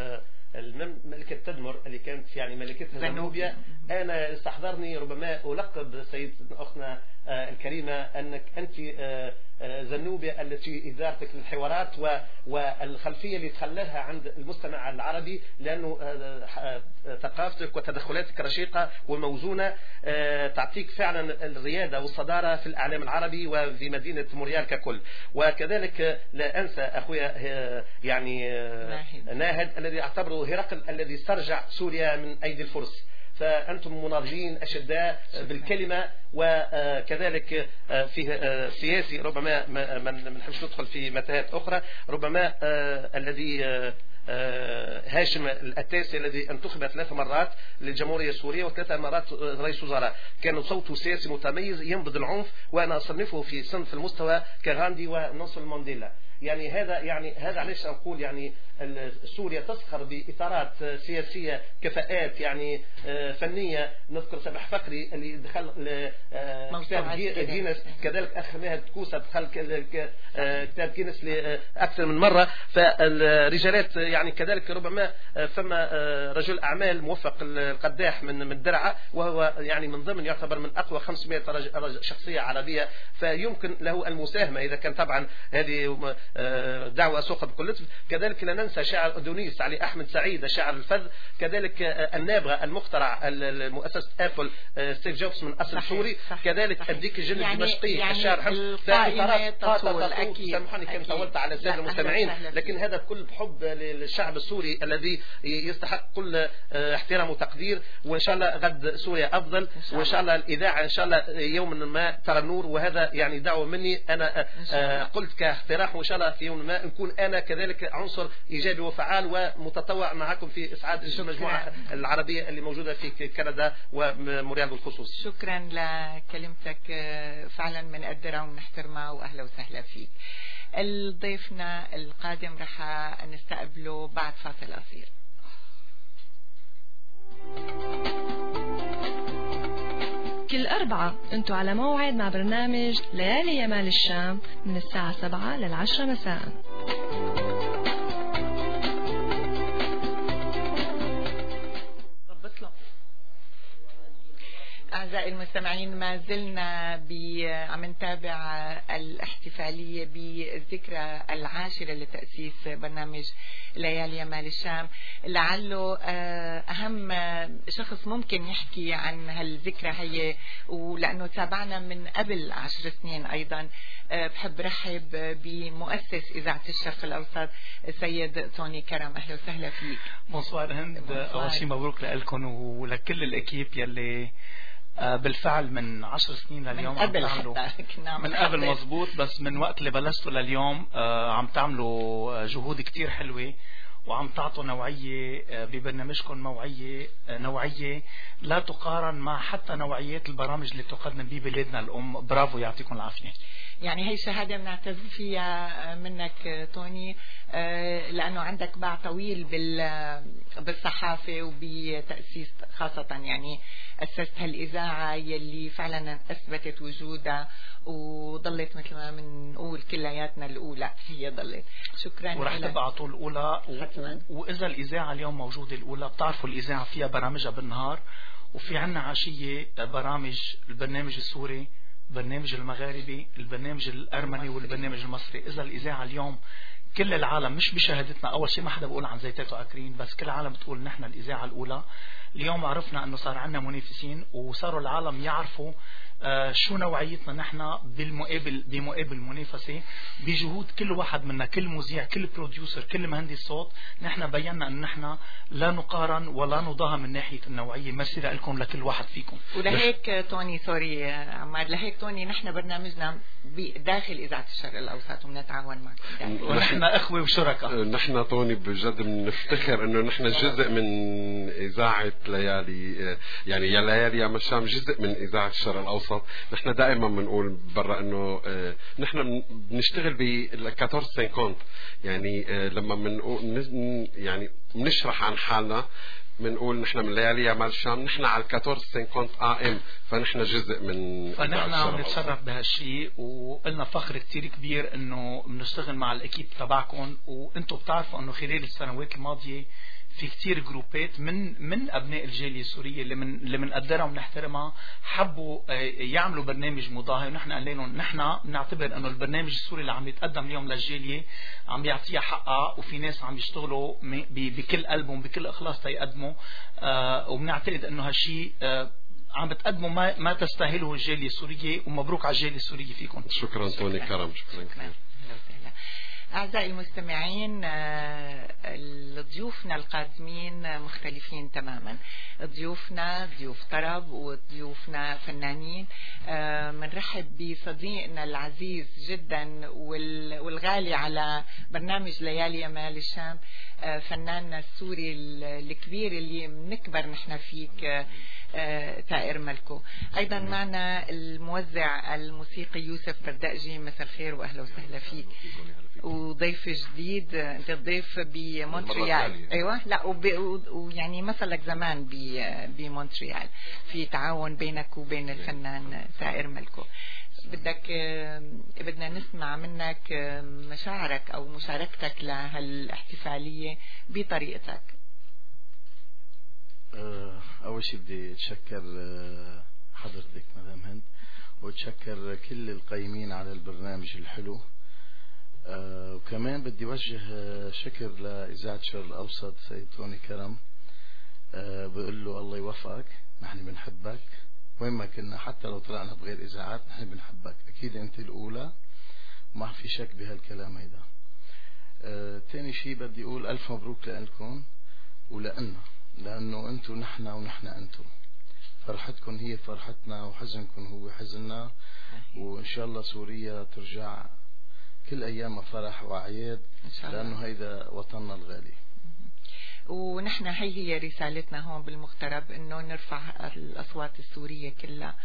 ملكة تدمر اللي كانت يعني ملكتها زنوبيا، أنا استحضرني ربما ألقب سيد أختنا الكريمة أنك أنت زنوبيا التي إدارتك للحوارات والخلفية اللي تخلاها عند المستمع العربي، لأنه ثقافتك وتدخلاتك رشيقة وموزونة، تعطيك فعلا الريادة والصدارة في الإعلام العربي وفي مدينة موريال ككل. وكذلك لا أنسى أخويا يعني ناهد الذي أعتبره هرقل الذي استرجع سوريا من أيدي الفرس. فأنتم مناضلين أشداء بالكلمة، وكذلك في سياسي ربما ما نحبش ندخل في متاهات أخرى، ربما الذي هاشم الأتاسي الذي انتخب 3 مرات للجمهورية السورية و3 مرات رئيس وزراء، كان صوته سياسي متميز ينبذ العنف، وأنا أصنفه في صنف المستوى كغاندي ونيلسون مانديلا. يعني هذا علاش نقول يعني سوريا تسخر بإطارات سياسية، كفاءات يعني فنية. نذكر سمح فقري اللي دخل كتاب جينيس، كذلك أخ ماهد كوسة دخل كتاب جينيس لأكثر من مرة. فالرجالات يعني كذلك ربما فما رجل أعمال موفق القداح من درعا، وهو يعني من ضمن يعتبر من أقوى 500 شخصية عربية، فيمكن له المساهمة إذا كان طبعا هذه دعوة سوق بكل لطف. كذلك لا ننسى شاعر أدونيس علي أحمد سعيد الشاعر الفذ، كذلك النابغة المخترع المؤسسة أبل ستيف جوبز من أصل سوري، كذلك الديك الجن الدمشقي الشاعر حمد. سامحوني كان طولت على السادة المستمعين، لكن هذا بكل حب للشعب السوري الذي يستحق كل احترام وتقدير. وإن شاء الله غد سوريا أفضل، وإن شاء الله الإذاعة إن شاء الله يوم ما ترى النور، وهذا يعني دعوة مني أنا قلت كاقتراح، وإن شاء الله في يوم ما نكون أنا كذلك عنصر إيجابي وفعال ومتطوع معكم في إسعاد المجموعة العربية اللي موجودة في كندا وموريال بالخصوص. شكرا لكلمتك، فعلا بنقدرها وبنحترمها، وأهلا وسهلا فيك. ضيفنا القادم رح نستقبله بعد فاصل قصير. كل 4 انتوا على موعد مع برنامج ليالي يمال الشام من الساعة 7 لل10 مساء. أعزائي المستمعين، ما زلنا عم نتابع الاحتفالية بالذكرى 10 لتأسيس برنامج ليالي يمال الشام. لعله أهم شخص ممكن يحكي عن هالذكرى هي، ولأنه تابعنا من قبل 10 سنين أيضا، بحب رحب بمؤسس إذاعة الشرق الأوسط السيد توني كرم. أهلا وسهلا فيك. بونسوار هند. أول شيء مبروك لكم ولكل الأكيب يلي بالفعل من 10 سنين لليوم من قبل من قبل مظبوط، بس من وقت اللي بلشتوا لليوم عم تعملوا جهود كتير حلوة، وعم تعطوا نوعية ببرنامجكم، نوعية لا تقارن مع حتى نوعيات البرامج اللي تقدم به بلادنا الأم. برافو، يعطيكم العافية. يعني هي شهادة بنعتز فيها منك توني، لأنه عندك باع طويل بالصحافة وبتأسيس، خاصة يعني أسست هالإذاعة يلي فعلا أثبتت وجودها وضلت مثل ما بنقول كلياتنا الأولى هي ضلت. شكرا. ورح تبقى طول الأولى وإذا الإذاعة اليوم موجودة الأولى، بتعرفوا الإذاعة فيها برامجها بالنهار، وفي عنا عشية برامج، البرنامج السوري، البرنامج المغاربي، البرنامج الأرمني والبرنامج المصري. إذا الإذاعة اليوم كل العالم مش بشهادتنا، أول شيء ما حدا بقول عن زيتات وعكرين، بس كل العالم بتقول نحن الإذاعة الأولى. اليوم عرفنا أنه صار عندنا منافسين، وصاروا العالم يعرفوا شو نوعيتنا نحن بمقابل المنافسة، بجهود كل واحد منا، كل مذيع، كل بروديوسر، كل مهندس صوت. نحن بينا أن نحن لا نقارن ولا نضاهى من ناحية النوعية. ميرسي لكم لكل واحد فيكم. ولهيك توني سوري عمار، لهيك توني نحن برنامجنا داخل إذاعة الشرق الأوسط وبنتعاون معكم ونحن أخوة وشركاء. نحن توني بجد بنفتخر إنه نحن جزء من إذاعة ليالي، يعني يا ليالي يا مشام جزء من إذاعة الشرق الأوسط. نحن دائما بنقول برا إنه نحن بنشتغل ب 1450، يعني لما بنقول يعني بنشرح عن حالنا بنقول نحن من ليالي يا الشام، نحن على 1450 AM، فنحن جزء من. فنحن بنتشرف بهالشيء، وقلنا فخر كتير كبير انه بنشتغل مع الاكيب تبعكم. وانتم بتعرفوا انه خلال السنوات الماضيه في كتير جروبات من ابناء الجاليه السوريه اللي بنقدرها وبنحترمها حبوا يعملوا برنامج مضاهي، ونحن قلنا لهم نحن بنعتبر انه البرنامج السوري اللي عم يتقدم اليوم للجاليه عم يعطيها حقها، وفي ناس عم يشتغلوا بكل قلبهم بكل اخلاص تيقدموا، وبنعتقد انه هالشيء عم بتقدموا ما تستاهله الجاليه السوريه. ومبروك على الجاليه السوريه فيكم. شكرا توني كرم، شكرا كثير. أعزائي المستمعين، ضيوفنا القادمين مختلفين تماما. ضيوفنا ضيوف طرب وضيوفنا فنانين. منرحب بصديقنا العزيز جدا والغالي على برنامج ليالي يمال الشام، فناننا السوري الكبير اللي منكبر نحن فيك، تائر ملكو. أيضا معنا الموزع الموسيقي يوسف بردقجي. مساء الخير وأهلا وسهلا فيك. وضيف جديد، انت ضيف بمونتريال. ايوه، لا ويعني مثل لك زمان بمونتريال، في تعاون بينك وبين الفنان تائر ملكو. بدنا نسمع منك مشاعرك او مشاركتك لهالاحتفاليه بطريقتك. اول شيء بدي اتشكر حضرتك مدام هند، واتشكر كل القائمين على البرنامج الحلو. وكمان بدي وجه شكر لإذاعة الشرق الأوسط سيد توني كرم، بقول له الله يوفقك، نحن بنحبك وين ما كنا، حتى لو طلعنا بغير إذاعات نحن بنحبك، أكيد أنت الأولى وما في شك بهالكلام هيدا. تاني شيء بدي أقول ألف مبروك لأنكم لأنه أنتم نحن ونحن أنتم، فرحتكم هي فرحتنا وحزنكم هو حزننا، وإن شاء الله سوريا ترجع كل أيام فرح وأعياد، لأنه هيدا وطننا الغالي. ونحن هي رسالتنا هون بالمغترب، انه نرفع الاصوات السوريه كلها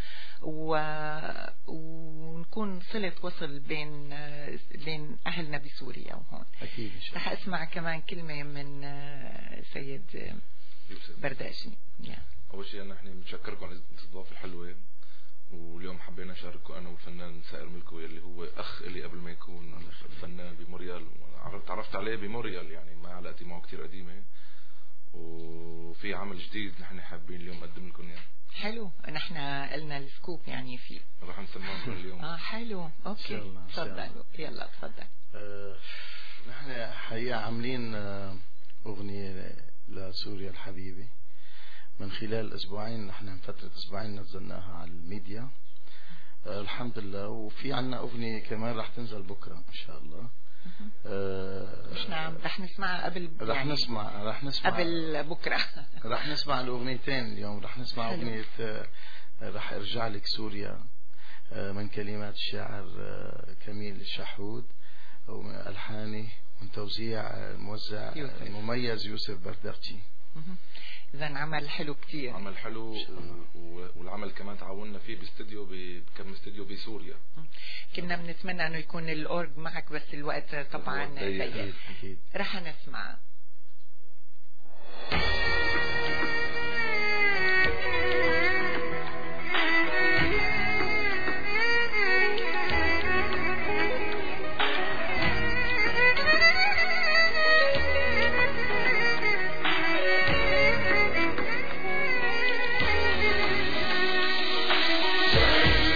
ونكون صلة وصل بين اهلنا بسوريا وهون. اكيد ان شاء الله. رح اسمع كمان كلمه من سيد بردقجي. اول شيء نحن بنشكركم على الاستضافه الحلوه، واليوم حبينا نشارككم انا والفنان تائر ملكو اللي هو اخ لي قبل ما يكون فنان بموريال. تعرفت عليه بموريال، يعني ما علاقتي معه كتير قديمه، وفي عمل جديد نحن حابين اليوم نقدم لكم اياه. حلو، نحن قلنا السكوب يعني فيه رح نسمعكم اليوم. حلو، اوكي تفضلوا. يلا تفضل. نحن حقيقه عاملين اغنيه لسوريا الحبيبه من خلال اسبوعين، نحن من فتره اسبوعين نزلناها على الميديا الحمد لله، وفي عنا اغنيه كمان رح تنزل بكره ان شاء الله. مش نعم، رح نسمعها قبل، رح نسمع قبل بكره. رح نسمع الاغنيتين اليوم. رح نسمع اغنيه رح ارجع لك سوريا من كلمات الشاعر كميل الشحود، ومن الحاني ومن توزيع الموزع المميز يوسف بردقجي. إذا عمل حلو كتير، عمل حلو، والعمل كمان تعاوننا فيه باستديو بكم استديو بسوريا. كنا بنتمنى انه يكون الاورج معك، بس الوقت طبعا ضيق. رح نسمع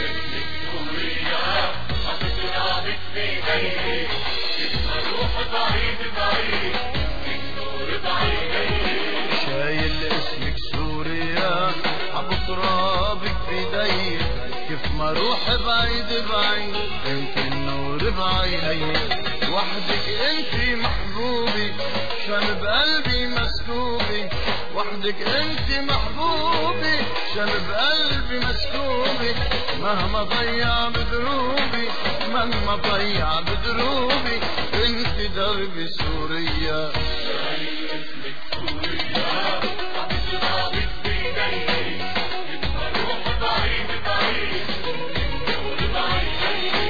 اسم الروح اروح بعيد بعيد انت النور بعيني وحدك انت محبوبي شام بقلبي مسكوبي وحدك انت محبوبي شام بقلبي مسكوبي مهما ضيع بدروبي مهما ضيع بدروبي انت دربي سوريا اسمك سوريا بتضربك بيدي بروح بعيد بعيد النور بعيني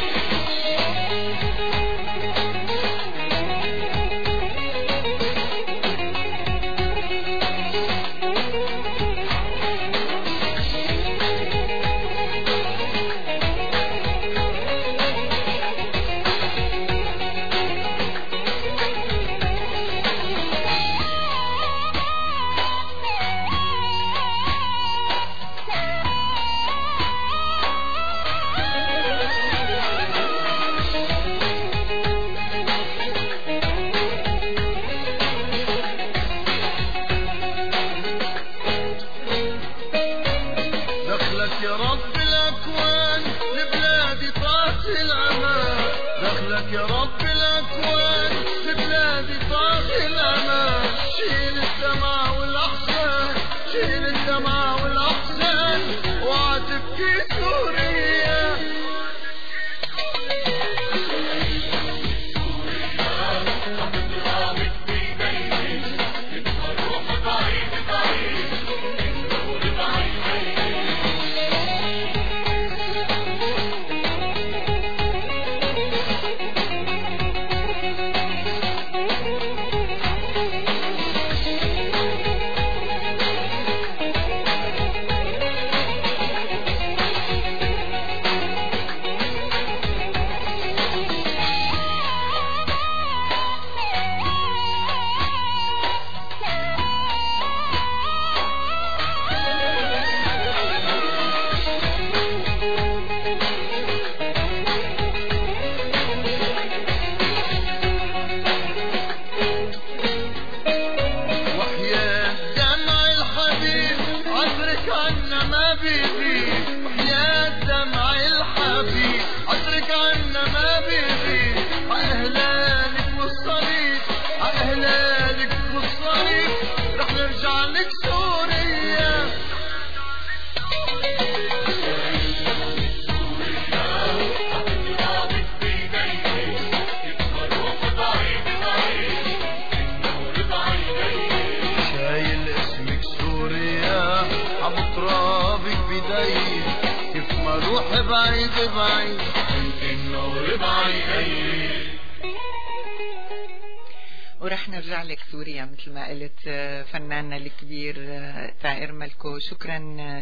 ورح نرجع لك سوريا مثل ما قلت فناننا الكبير طائر ملكو. شكرا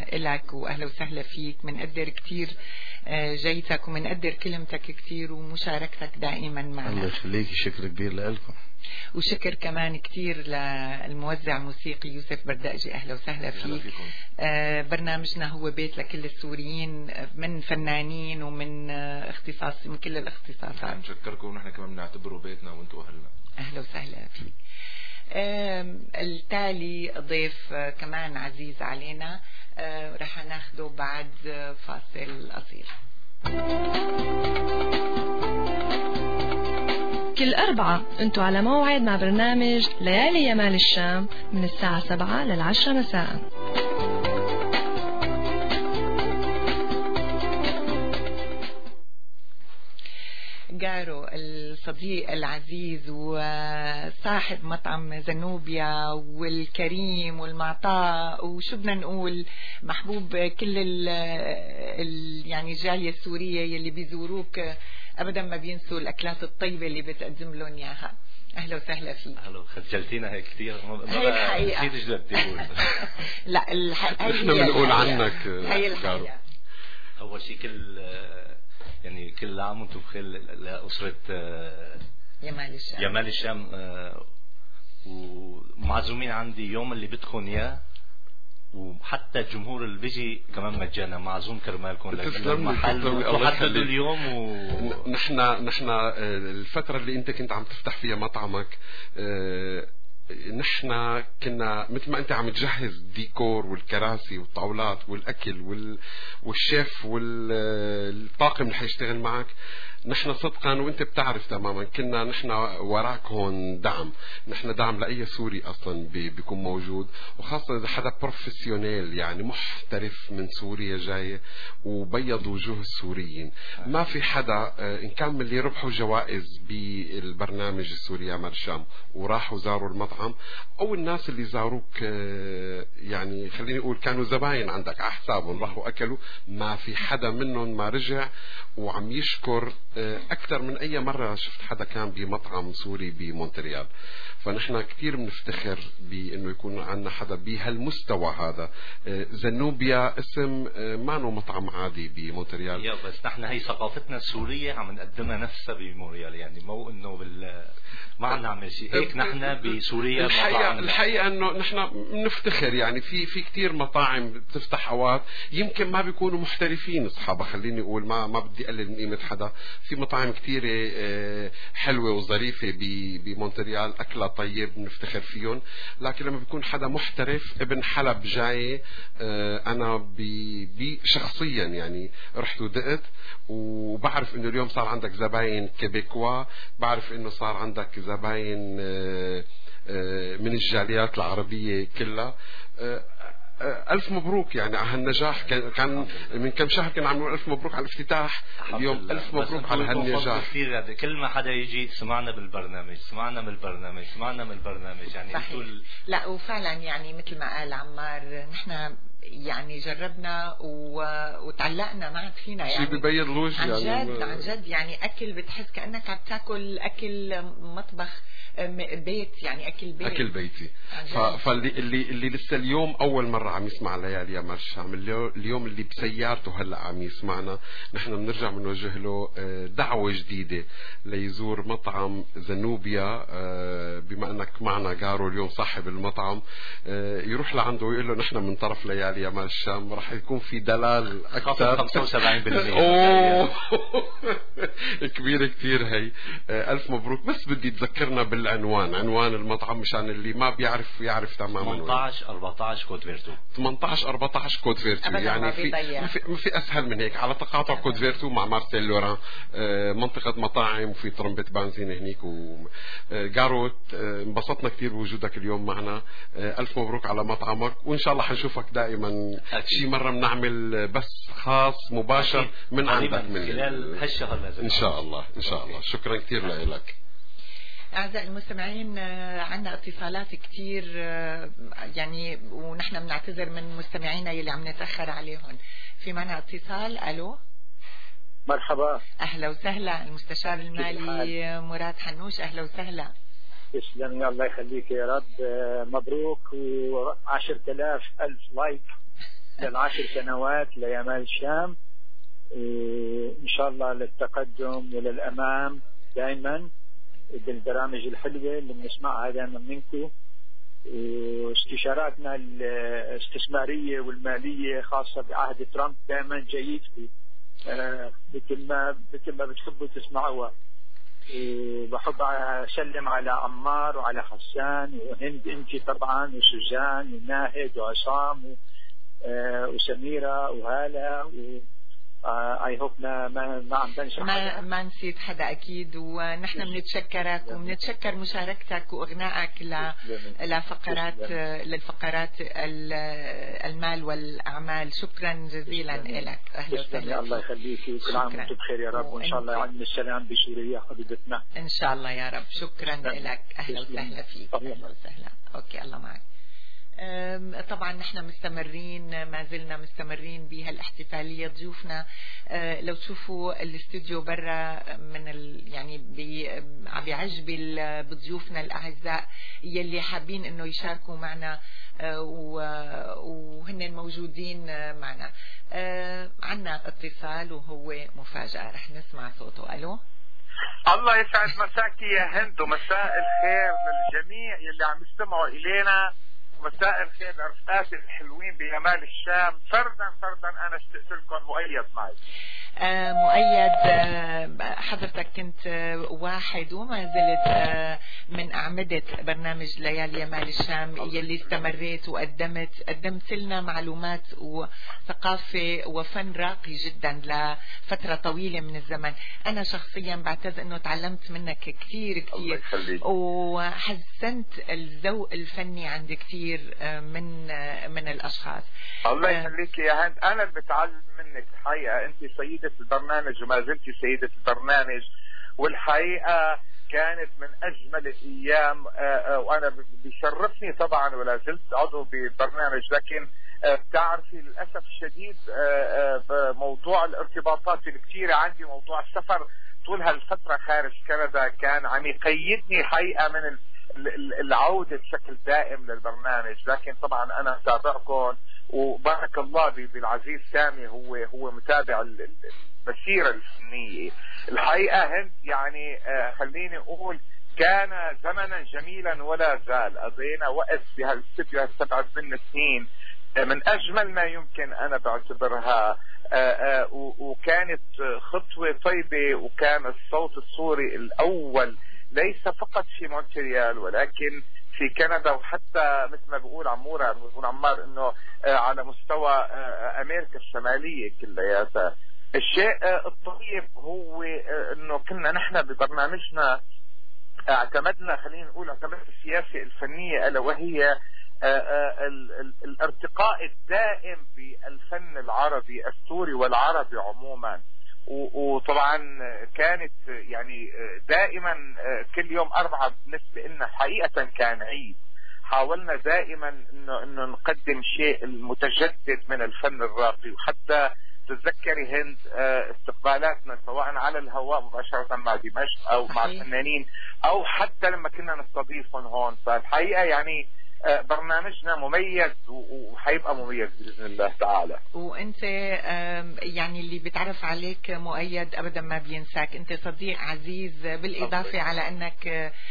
لك واهلا وسهلا فيك. منقدر كثير جيتك ومنقدر كلمتك كثير ومشاركتك دائما معنا. الله يخليك، شكر كبير لكم. وشكر كمان كتير للموزع الموسيقي يوسف بردقجي. أهلا وسهلا فيك. برنامجنا هو بيت لكل السوريين من فنانين ومن اختصاص من كل الاختصاصات. نشكركم ونحن كمان بنعتبره بيتنا وانتم أهلنا. أهلا وسهلا فيك. التالي ضيف كمان عزيز علينا رح ناخده بعد فاصل قصير. كل أربعة أنتوا على موعد مع برنامج ليالي يمال الشام من الساعة 7 لل10 مساء. جارو الصديق العزيز وصاحب مطعم زنوبيا والكريم والمعطاء وشو بدنا نقول محبوب كل يعني الجالية السورية يلي بيزوروك أبدا ما بينسوا الأكلات الطيبة اللي بتقدم لهم إياها. أهلا وسهلا فيك. أهلا، خجلتينا هيك كثير. هي الحقيقة. نسيت ايش بدي اقول. لا الحقيقة احنا بنقول عنك هي الحقيقة. أول شيء كل عام وانتم بخير لأسرة يمال الشام ومعزومين عندي يوم اللي بدكم إياه، وحتى الجمهور اللي بيجي كمان مجانا معزوم كرمالكم للمحل وحددوا اليوم نحن الفترة اللي انت كنت عم تفتح فيها مطعمك نحن كنا مثل ما انت عم تجهز الديكور والكراسي والطاولات والاكل والشيف والطاقم اللي حيشتغل معك، نحن صدقا وانت بتعرف تماما كنا نحن وراك هون دعم، نحن دعم لأي سوري اصلا بيكون موجود، وخاصة اذا حدا بروفيسيونيل يعني محترف من سوريا جاي وبيض وجوه السوريين. ما في حدا ان كان من اللي ربحوا جوائز بالبرنامج السوري يا مال الشام وراحوا زاروا المطعم، او الناس اللي زاروك يعني خليني اقول كانوا زباين عندك على حسابهم راحوا اكلوا، ما في حدا منهم ما رجع وعم يشكر أكثر من أي مرة شفت حدا كان بمطعم سوري بمونتريال. فنحن كتير بنفتخر بأنه يكون عندنا حدا بهالمستوى هذا. زنوبيا اسم ما نو مطعم عادي بمونتريال، يا بس نحن هي ثقافتنا السورية عم نقدمها نفسها بمونتريال، يعني مو انه ما عم نعمل شيء هيك. نحن بسوريا الحقيقة انه نحن بنفتخر يعني في كتير مطاعم بتفتح اوقات يمكن ما بيكونوا محترفين اصحابها، خليني اقول ما بدي اقلل من قيمة حدا. في مطاعم كتير حلوة وظريفة بمونتريال اكلها طيب نفتخر فيهم، لكن لما بيكون حدا محترف ابن حلب جاي، انا شخصيا يعني رحت ودقت وبعرف انه اليوم صار عندك زباين كيبيكوا، بعرف انه صار عندك زباين من الجاليات العربية كلها. ألف مبروك يعني على هالنجاح. كان من كم شهر كنا عم نقول ألف مبروك على الافتتاح، اليوم ألف مبروك على هالنجاح. كل ما حدا يجي سمعنا بالبرنامج سمعنا بالبرنامج سمعنا بالبرنامج يعني انتوا لا وفعلا يعني مثل ما قال عمار نحن يعني جربنا وتعلقنا ما عاد فينا يعني شيء ببيض الوجه عن جد يعني أكل بتحس كأنك عم تاكل أكل مطبخ بيت، يعني أكل بيتي. فاللي لسه اليوم أول مرة عم يسمع ليالي يا مال الشام، اليوم اللي بسيارته هلأ عم يسمعنا، نحن بنرجع بنوجه له دعوة جديدة ليزور مطعم زنوبيا. بما أنك معنا جارو اليوم صاحب المطعم، يروح لعنده ويقول له نحن من طرف ليالي يا مال الشام راح يكون في دلال أكثر 75% كبيرة كتير هي. ألف مبروك. بس بدي تذكرنا بالعنوان، عنوان المطعم مشان اللي ما بيعرف يعرف تماما. 18-14 كود فيرتو. 18-14 كود فيرتو يعني في أسهل من هيك، على تقاطع كود فيرتو مع مارسيل لوران، منطقة مطاعم وفي طرمبة بنزين هنيك. وجاروت انبسطنا كتير بوجودك اليوم معنا. ألف مبروك على مطعمك، وإن شاء الله حنشوفك دائما شي مرة بنعمل بس خاص مباشر من عندك من خلال هالشهر لازم إن شاء الله. إن شاء الله. شكرا كتير لك. أعزائي المستمعين، عنا اتصالات كتير يعني ونحن بنعتذر من مستمعينا يلي عم نتأخر عليهم. في معنا اتصال. ألو مرحبا. أهلا وسهلا المستشار المالي مراد حنوش، أهلا وسهلا. تسلم الله يخليك يا رب. مبروك و10,000 ألف لايك لل10 سنوات ليمال الشام، إن شاء الله للتقدم وللأمام دائما بالبرامج الحلوة اللي بنسمعها دائما منكم، واستشاراتنا الاستثمارية والمالية خاصة بعهد ترامب دائما جيدة مثل ما بتحبوا تسمعوها. وبحب أسلم على عمار وعلى حسان وهند انت طبعا وسوزان وناهد وعصام وسميرة وهالة اي هوب ما عم بنسى ما نسيت حدا اكيد. ونحن بنتشكرك وبنتشكر مشاركتك واغنائك للفقرات المال والاعمال. شكرا جزيلا لك. اهلا وسهلا. الله يخليكي وكل عام وانتم بخير يا رب، وان شاء الله يعم السلام بسوريا حبيبتنا ان شاء الله يا رب. شكرا لك. اهلا وسهلا فيك. اهلا وسهلا. اوكي الله معك. طبعا نحن مستمرين، ما زلنا مستمرين بهالاحتفالية. ضيوفنا لو تشوفوا الاستوديو برا من يعني عم بيعج بضيوفنا الأعزاء يلي حابين انه يشاركوا معنا وهن موجودين معنا. عنا اتصال وهو مفاجأة، رح نسمع صوته. ألو. الله يسعد مساكي يا هند، ومساء الخير للجميع يلي عم يستمعوا إلينا مساء الخير لرفقاتي الحلوين بيمال الشام. فردا انا اشتقت لكم. مؤيد معي. مؤيد، حضرتك كنت واحد وما زلت من أعمدة برنامج ليالي يمال الشام يلي استمريت قدمت لنا معلومات وثقافة وفن راقي جدا لفترة طويلة من الزمن. أنا شخصيا بعتز أنه تعلمت منك كثير وحسنت الذوق الفني عند كثير من الأشخاص. الله يخليك يا هند. أنا اللي بتعلم منك الحقيقة. أنت سيدة البرنامج وما زلت سيدة البرنامج، والحقيقة كانت من أجمل الأيام. وأنا بيشرفني طبعا ولا زلت عضو ببرنامج، لكن بتعرفي للأسف الشديد بموضوع الارتباطات الكثيرة عندي، موضوع السفر طول هالفترة خارج كندا كان عم يقيدني حقيقة من العودة بشكل دائم للبرنامج. لكن طبعا أنا أتابعكم وبارك الله بالعزيز سامي، هو متابع المسيرة الفنية. الحقيقة هند يعني خليني أقول كان زمنا جميلا ولا زال. قضينا وقت بهالاستديو 7 سنين من أجمل ما يمكن أنا بعتبرها، وكانت خطوة طيبة، وكان الصوت السوري الأول ليس فقط في مونتريال ولكن في كندا، وحتى مثل ما بقول عمار انه على مستوى امريكا الشمالية كلياتها. الشيء الطيب هو انه كنا نحن ببرنامجنا اعتمدنا السياسة الفنية، الا وهي الارتقاء الدائم بالفن العربي السوري والعربي عموما. وطبعا كانت يعني دائما كل يوم 4 بالنسبة لنا حقيقة كان عيد. حاولنا دائما انه نقدم شيء متجدد من الفن الراقي. وحتى تتذكري هند استقبالاتنا سواء على الهواء مباشرة مع دمشق او مع الفنانين، او حتى لما كنا نستضيفهم هون. فالحقيقة يعني برنامجنا مميز وحيبقى مميز بإذن الله تعالى. وانت يعني اللي بتعرف عليك مؤيد ابدا ما بينساك. انت صديق عزيز، بالاضافة على انك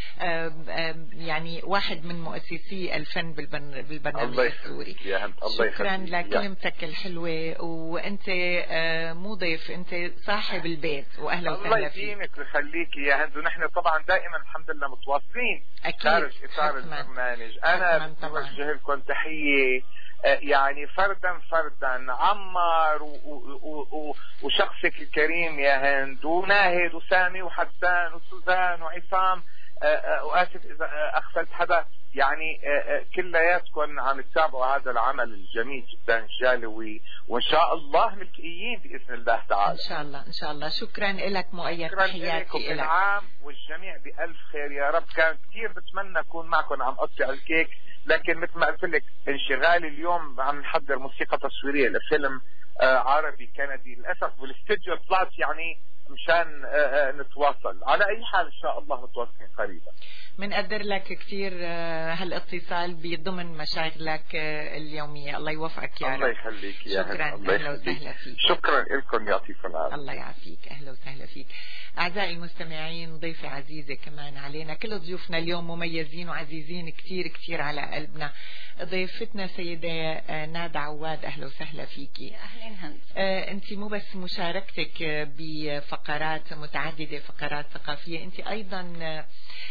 يعني واحد من مؤسسي الفن بالبرنامج السوري. شكرا لكلمتك الحلوة. وانت مو ضيف، انت صاحب البيت، واهلا وسهلا فيك. الله يديمك ويخليكي يا هند. ونحن طبعا دائما الحمد لله متواصلين خارج اطار البرنامج. انا بوجه لكم تحية يعني فردا عمار وشخصك الكريم يا هند، وناهد وسامي وحسان وسوزان وعصام، وآسف إذا أغفلت حدا. يعني كلياتكم عم تتابعوا هذا العمل الجميل جدا جالوي، وإن شاء الله ملكيين بإذن الله تعالى. إن شاء الله. شكرا لك مؤيد. شكرا لكم العام والجميع بألف خير يا رب. كان كثير بتمنى أكون معكم عم أقطع الكيك، لكن مثل ما قلت لك انشغالي اليوم عم نحضر موسيقى تصويرية لفيلم عربي كندي للأسف، والاستديو طلعت يعني مشان نتواصل. على أي حال إن شاء الله متواصلين قريبا. منقدر لك كثير هالاتصال بضمن مشاغلك اليومية. الله يوفقك يا رب. الله يخليك يا شكرا. أهلا وسهلا فيك. شكرا لكم، يعطيكم العافية. الله يعافيك. أهلا وسهلا فيك. أعزائي المستمعين، ضيفة عزيزة كمان علينا. كل ضيوفنا اليوم مميزين وعزيزين كثير على قلبنا. ضيفتنا سيدة نادى عواد، أهلا وسهلا فيكي. أهلين هند. أنت مو بس مشاركتك بفقرات متعددة، فقرات ثقافية، أنت أيضا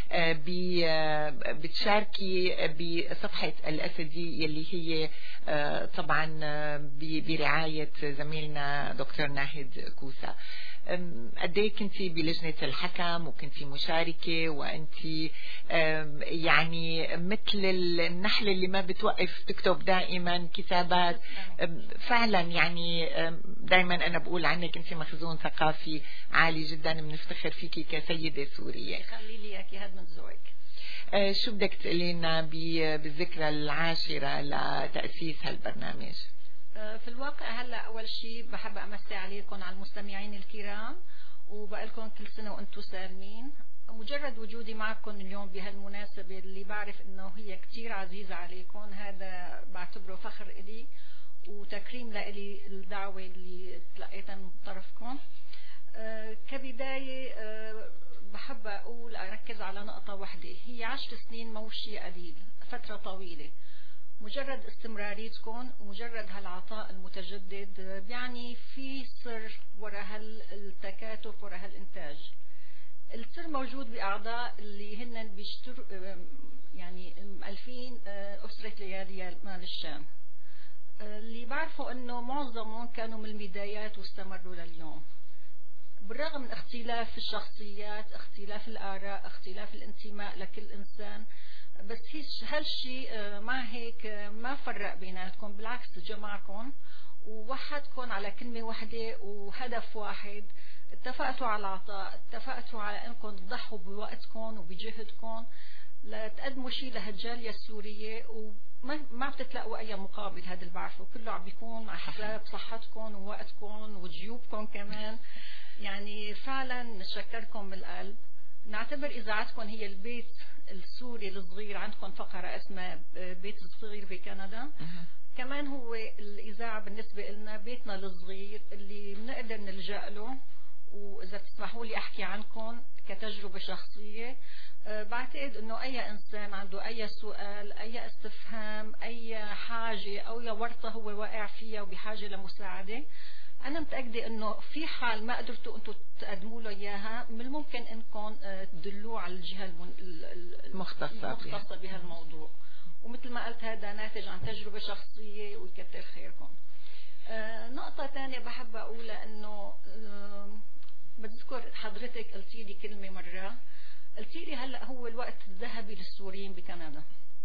بتشاركي بصفحة الأسدي يلي هي طبعا برعاية زميلنا دكتور ناهد كوسا. قديه كنتي بلجنة الحكم وكنتي مشاركة، وأنت يعني مثل النحلة اللي ما بتوقف تكتب دائما كتابات. فعلا يعني دائما أنا بقول عنك أنت مخزون ثقافي عالي جدا. بنفتخر فيكي كسيدة سورية. خلي لي إياكي هاد من ذوقك. شو بدك تقولي لنا بالذكرى 10 لتأسيس هالبرنامج؟ في الواقع هلا اول شيء بحب امسي عليكم على المستمعين الكرام، وبقلكم كل سنه وانتم سالمين. مجرد وجودي معكم اليوم بهالمناسبه اللي بعرف انه هي كتير عزيزه عليكم، هذا بعتبره فخر إلي وتكريم لإلي الدعوه اللي تلقيتها من طرفكم. كبدايه بحب اقول اركز على نقطه واحده، هي 10 سنين مو شيء قليل، فتره طويله، مجرد استمراريتكم ومجرد هالعطاء المتجدد بيعني في سر وراء هالتكاتف وراء هالإنتاج. السر موجود بأعضاء اللي هن بيشتروا يعني مؤلفين أسرة ليالي مال الشام، اللي بعرفوا أنه معظمهم كانوا من البدايات واستمروا لليوم، بالرغم من اختلاف الشخصيات، اختلاف الآراء، اختلاف الانتماء لكل إنسان، بس هالشيء مع هيك ما فرق بيناتكم، بالعكس جمعكم ووحدكم على كلمة واحدة وهدف واحد. اتفقتوا على العطاء، اتفقتوا على انكم تضحوا بوقتكم وبجهدكم لتقدموا شيء لهالجالية السورية، وما بتتلاقوا اي مقابل. هذا اللي بعرفه كله عم بيكون على حساب صحتكم ووقتكم وجيوبكم كمان. يعني فعلا نشكركم من القلب. نعتبر اذاعتكم هي البيت السوري الصغير. عندكم فقرة اسمها بيت الصغير بكندا، كمان هو الإذاعة بالنسبة لنا بيتنا الصغير اللي بنقدر نلجأ له. وإذا بتسمحوا لي أحكي عنكم كتجربة شخصية، بعتقد أنه أي إنسان عنده أي سؤال، أي استفهام، أي حاجة أو أي ورطة هو واقع فيها وبحاجة لمساعدة، أنا متأكدة أنه في حال ما قدرتوا أنتوا تقدموا له إياها، من الممكن أنكم تدلوه على الجهة المختصة بهالموضوع. ومثل ما قلت هذا ناتج عن تجربة شخصية ويكتر خيركم. نقطة ثانية بحب أقولها أنه بذكر حضرتك قلتي لي كلمة مرة، قلتي لي هلأ هو الوقت الذهبي للسوريين بكندا.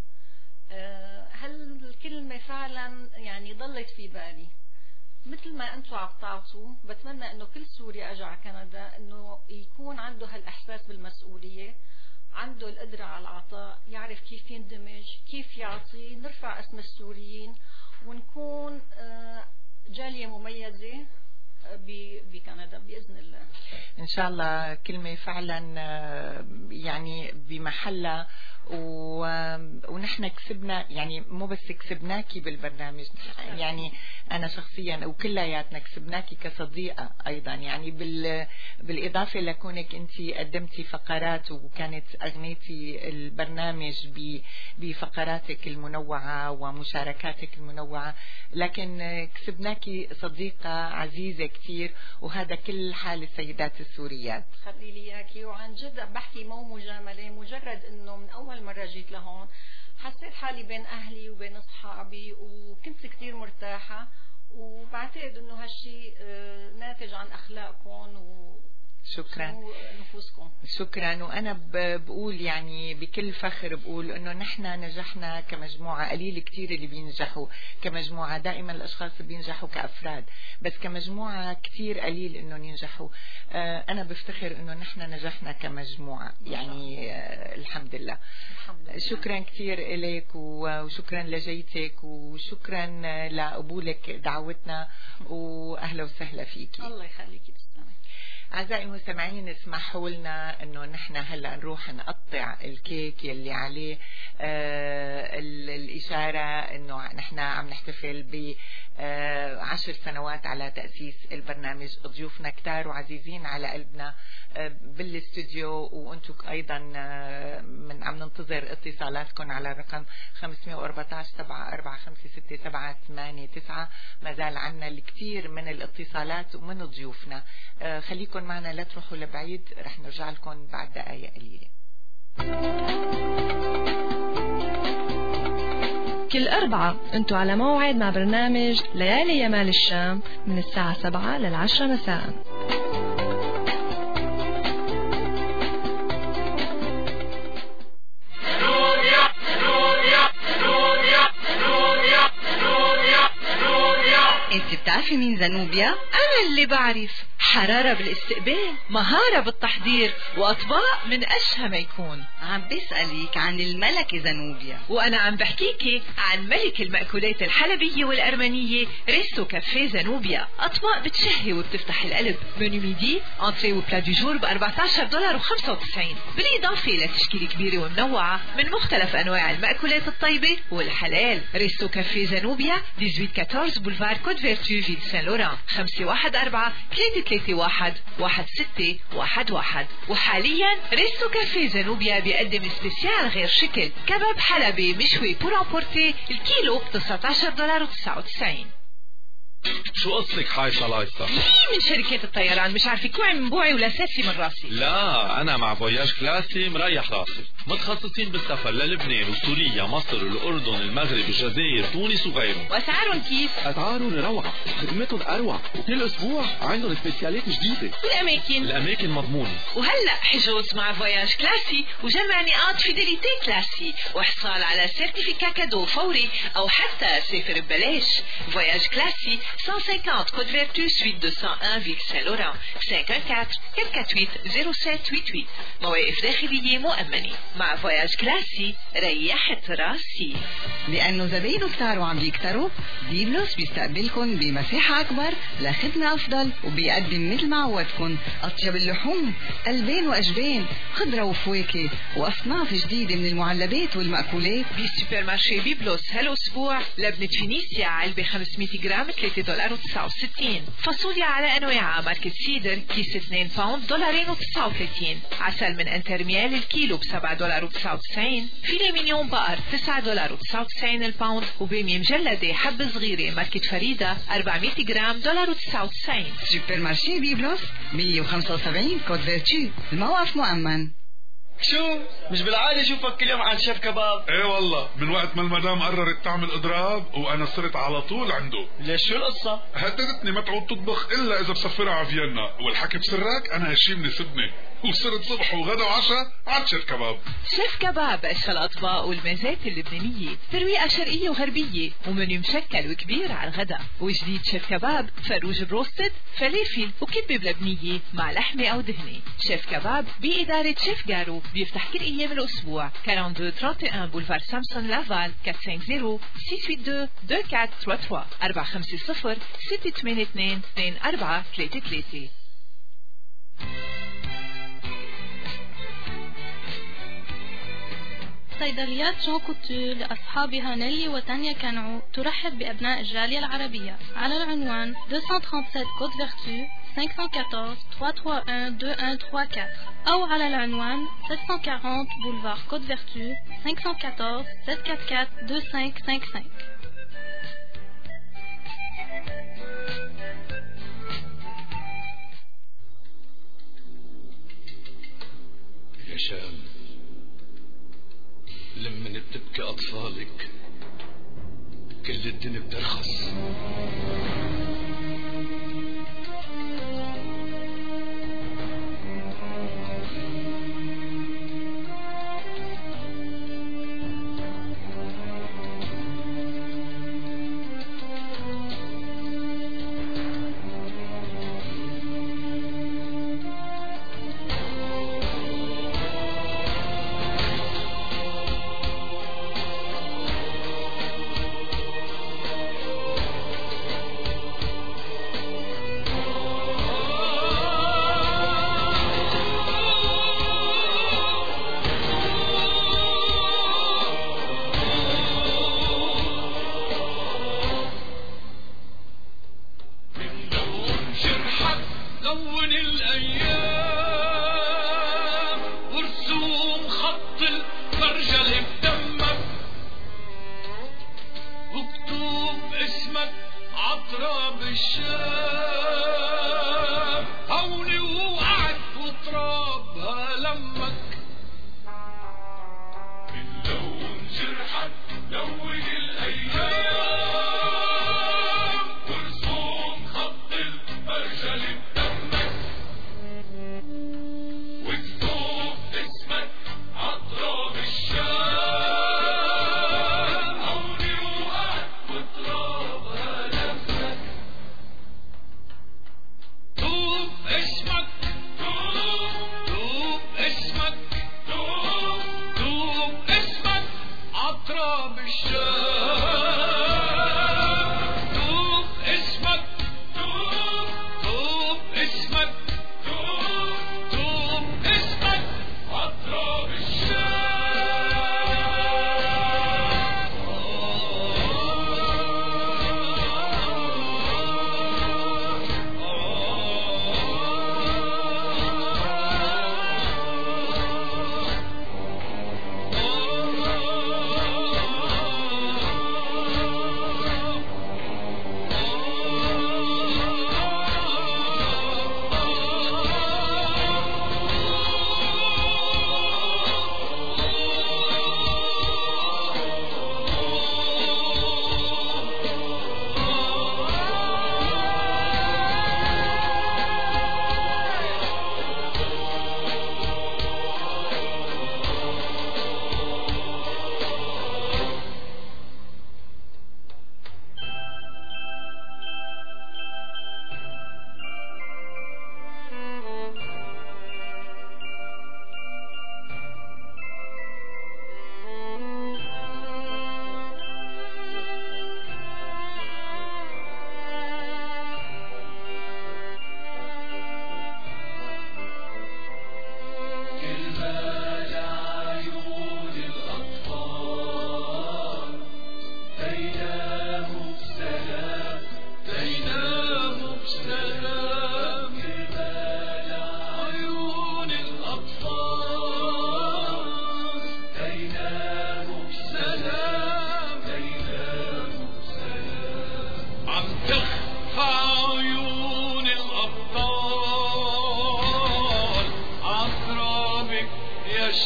هالكلمة فعلا يعني ضلت في بالي. مثل ما أنتم عم تعطوا، بتمنى أنه كل سوري أجا على كندا أنه يكون عنده هالإحساس بالمسؤولية، عنده القدرة على العطاء، يعرف كيف يندمج، كيف يعطي، نرفع اسم السوريين ونكون جالية مميزة بكندا بإذن الله. إن شاء الله كلمة فعلا يعني بمحلها، ونحن كسبنا، يعني مو بس كسبناكي بالبرنامج، يعني أنا شخصيا وكلياتنا كسبناكي كصديقة أيضا، يعني بالإضافة لكونك أنت قدمتي فقرات وكانت أغنيتي البرنامج بفقراتك المنوعة ومشاركاتك المنوعة، لكن كسبناكي صديقة عزيزة كتير، وهذا كل حال السيدات السوريات. خلي لي إياكي، وعن جد بحكي مو مجاملة، مجرد إنه من أول مرة جيت لهون حسيت حالي بين أهلي وبين أصحابي وكنت كتير مرتاحة، وبعتقد إنه هالشي ناتج عن أخلاقكم شكرا نفوسكم. شكرا. وأنا بقول يعني بكل فخر بقول إنه نحن نجحنا كمجموعة، قليل كتير اللي بينجحوا كمجموعة، دائما الأشخاص بينجحوا كأفراد، بس كمجموعة كتير قليل إنه ينجحوا. أنا بفتخر إنه نحن نجحنا كمجموعة، يعني الحمد لله. شكرا كتير إليك وشكرا لجيتك وشكرا لقبولك دعوتنا، وأهلا وسهلا فيكي. الله يخليكي. تسلمي. أعزائي المستمعين، اسمحوا لنا أنه نحن هلأ نروح نقطع الكيك يلي عليه الإشارة أنه نحن عم نحتفل ب10 سنوات على تأسيس البرنامج. ضيوفنا كتار وعزيزين على قلبنا بالاستوديو، وأنتم أيضا عم ننتظر اتصالاتكم على الرقم 514-7456-789. ما زال عنا الكثير من الاتصالات ومن ضيوفنا. خليكم معنا، لا تروحوا لبعيد، رح نرجع لكم بعد دقائق قليلة. كل أربعة أنتوا على موعد مع برنامج ليالي يمال الشام من الساعة 7 لل10 مساء. انت بتعرفي مين زنوبيا؟ انا اللي بعرف. حرارة بالاستقبال، مهارة بالتحضير، وأطباق من أشهى ما يكون. عم بسألك عن الملكة زنوبيا، وأنا عم بحكيكي عن ملك المأكولات الحلبية والأرمنية ريستو كافيه زنوبيا. أطباق بتشهي وبتفتح القلب، منيو ميدي، انتري وبلا دو جور $14.95، بالإضافة لتشكيلة كبيرة ومنوعة من مختلف أنواع المأكولات الطيبة والحلال. ريستو كافيه زنوبيا 1814 بولفار كود فيرتو فيل سان لوران، 514-333 331-1611. وحاليا ريستو كافيه زانوبيا بيقدم سبيسيال غير شكل، كباب حلبي مشوي بور امبورتي الكيلو ب $19.99. شو قصدك حايصة لايصة؟ من شركة الطيران مش عارفة كوعي من بوعي ولا ساتلي من راسي. لا أنا مع فواياج كلاسي مريح راسي، متخصصين بالسفر للبنان وسوريا مصر الأردن المغرب الجزائر تونس وغيرهم. وأسعارهم كيف؟ أسعارهم روعة، خدمتهم أروع، وكل أسبوع عندهم سبيسيالات جديدة. الأماكن مضمونة. وهلأ حجز مع فواياج كلاسي وجمع نقاط فيديليتي كلاسي وإحصال على سيرتيفيكا كادو فوري أو حتى سافر ببلاش. فواياج كلاسي 150 Côte Vertu, suite 201, Ville Saint-Laurent, 514-448-0788. مواقف داخلية مؤمنة. مع فواياج كلاسي ريحت راسي. لأنه زباينه كتار وعم بيكتروا، ديبلوس بيستقبلكن بمساحة أكبر لخدمة أفضل، وبيقدم مثل ما عودكن أطيب اللحوم، ألبان وأجبان، خضرة وفواكه، وأصناف جديدة من المعلبات والمأكولات. بسوبر مارشي بيبلوس هالأسبوع لبنة فينيسيا علبة 500 جرام $3.69. فاصوليا على أنواعها ماركة سيدر كيس 2 باوند $2.39. عسل من انترميال الكيلو $7.99. فيلي مينيون بقر $9.99 الباوند. وبامية مجلدة حبة صغيرة ماركة فريدة 400 جرام $1.99. سوبر مارشي بيبلوس 175 كوت فيرتو، الموقف مؤمن. شو مش بالعادة اشوفك كل يوم عند شيف كباب؟ ايه والله، من وقت ما المدام قررت تعمل اضراب وانا صرت على طول عنده. ليش شو القصة؟ هددتني ما تعود تطبخ الا اذا بسفرها على فيينا، والحكي بسرك انا هالشي مناسبني، وصرت صبح وغدا وعشاء عند شيف كباب. شيف كباب اشهى الاطباق والمزات اللبنانيه، ترويقه شرقيه وغربيه، ومنيو مشكل وكبير على الغداء. وجديد شيف كباب فروج بروستد، فلافل وكبه بلبنيه مع لحمه او دهنه. شيف كباب باداره شيف جارو بيفتح كل ايام الاسبوع. 42-31 بولفار سامسون لافال 450 682 2433 450 682 2433. صيدليات جون كوتور لأصحابها نيلي وتانيا كانعو ترحب بأبناء الجالية العربية على العنوان 237 كوت فيرتو 514-331-2134 أو على العنوان 740 بولفار كوت فيرتو 514-744-2555. يا شام، لما بتبكي أطفالك كل الدنيا بترخص.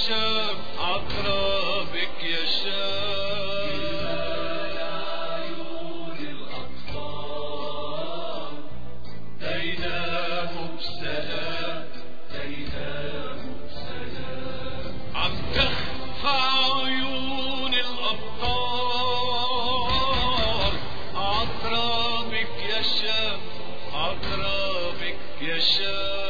شام عطرابك يا شام عيون الأطفال ديناهم بسلام ديناهم بسلام عم تخفى عيون الأبطال عطرابك يا شام عطرابك يا شام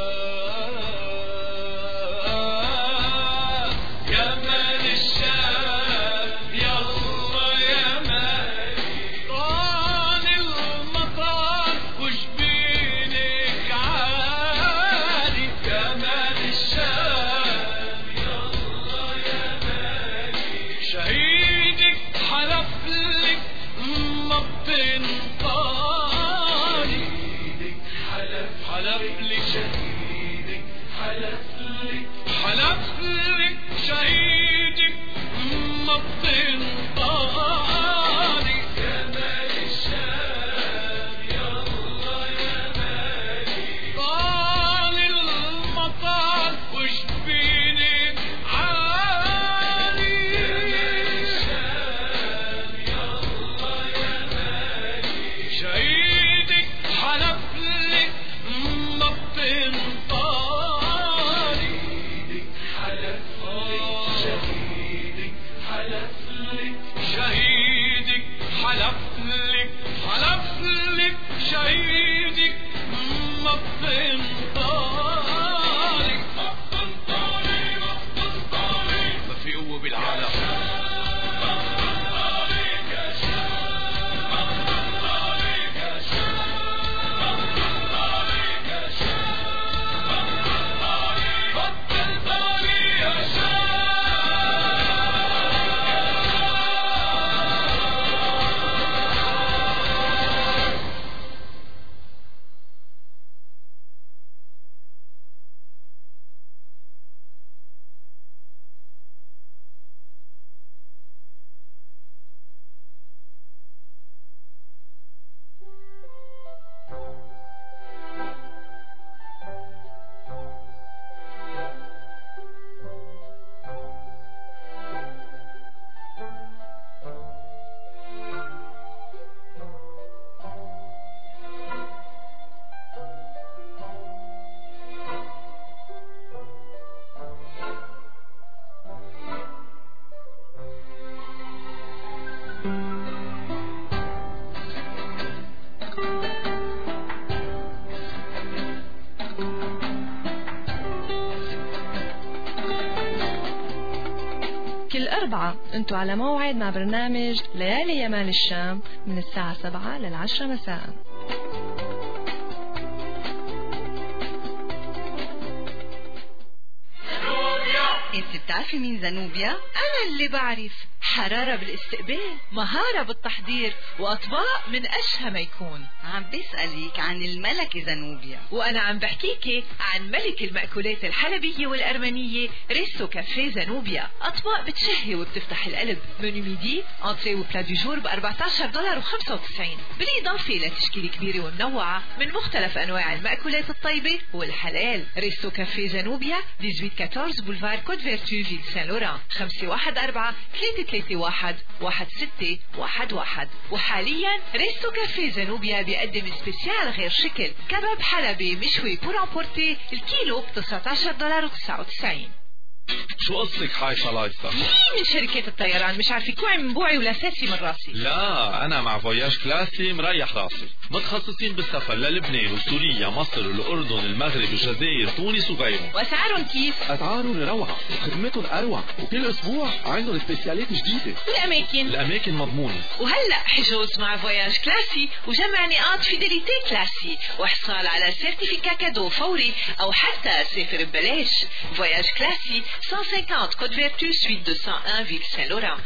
انتوا على موعد مع برنامج ليالي يمال الشام من الساعة 7 لل10 مساء. انت بتعرفي مين زنوبيا؟ انا اللي بعرف. حرارة بالاستقبال، مهارة بالتحضير، وأطباق من أشهى ما يكون. عم بسألك عن الملكة زنوبيا. وأنا عم بحكيكي عن ملك المأكولات الحلبية والأرمنية ريستو كافيه زنوبيا. أطباق بتشهي وبتفتح القلب. منيو ميدي، أنتري وبلا دو جور $14.95، بالإضافة لتشكيلة كبيرة ومنوعة من مختلف أنواع المأكولات الطيبة والحلال. ريستو كافيه زنوبيا 1814 بولفار كود فيرتو فيل سان لوران 514-331-1611. وحاليا ريستو كافيه زنوبيا بيقدم سبيسيال غير شكل، كباب حلبي مشوي بور امبورتي الكيلو $19.99. شو قصدك حايصة لايصة؟ مين من شركات الطيران مش عارفة كوعي من بوعي ولا ساسي من راسي؟ لا أنا مع فواياج كلاسي مريح راسي، متخصصين بالسفر للبنان وسوريا مصر الأردن المغرب الجزائر تونس وغيرهم. وأسعارهم كيف؟ أسعارهم روعة وخدمتهم أروع، وكل أسبوع عندهم سبيسيالات جديدة. الأماكن مضمونة. وهلأ حجوز مع فواياج كلاسي وجمع نقاط فيداليتي كلاسي وإحصال على سيرتيفيكا كادو فوري أو حتى سافر ببلاش. فواياج كلاسي 150 Côte Vertu, suite 201 Ville Saint-Laurent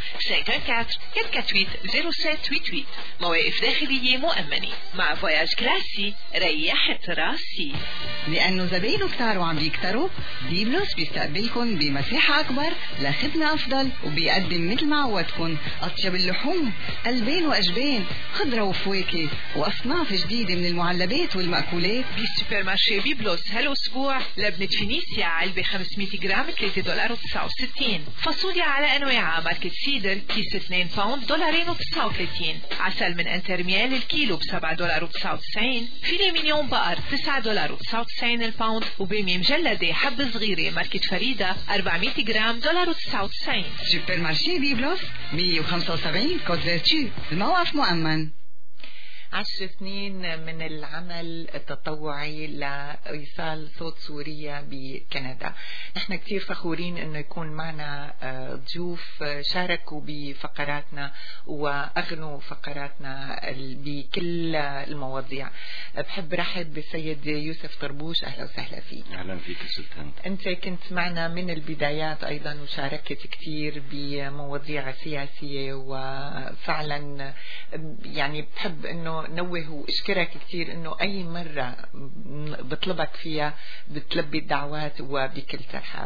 514-448-0788. مواقف داخلية مؤمنة. مع فواياج كلاسي ريحت راسي. لأنه زباينه كتار وعم بيكتروا، ديبلوس بيستقبلكم بمساحة أكبر لخدمة أفضل، وبيقدم مثل ما عودكم أطيب اللحوم، ألبان وأجبان، خضرة وفواكه، وأصناف جديدة من المعلبات والمأكولات. بالسوبر مارشي بيبلوس هالأسبوع لبنة فينيسيا علبة 500 جرام 3 $1.69. فاصوليا على أنواعها ماركة سيدر كيس 2 باوند $2.39. عسل من انترميال الكيلو $7.99. فيلي مينيون بقر $9.99 الباوند. وبامية مجلدة حبة صغيرة ماركة فريدة 400 جرام $1.99. سوبر مارشي بيبلوس 175 كوت فيرتو، الموقف مؤمن. 10 سنين من العمل التطوعي لإيصال صوت سوريا بكندا. نحن كتير فخورين انه يكون معنا ضيوف شاركوا بفقراتنا واغنوا فقراتنا بكل المواضيع. بحب رحب بالسيد يوسف طربوش، اهلا وسهلا فيك. اهلا فيك ست هند. انت كنت معنا من البدايات ايضا وشاركت كتير بمواضيع سياسية، وفعلا يعني بحب انه نوه واشكرك كثير انه اي مرة بطلبك فيها بتلبي الدعوات وبكل ترحاب.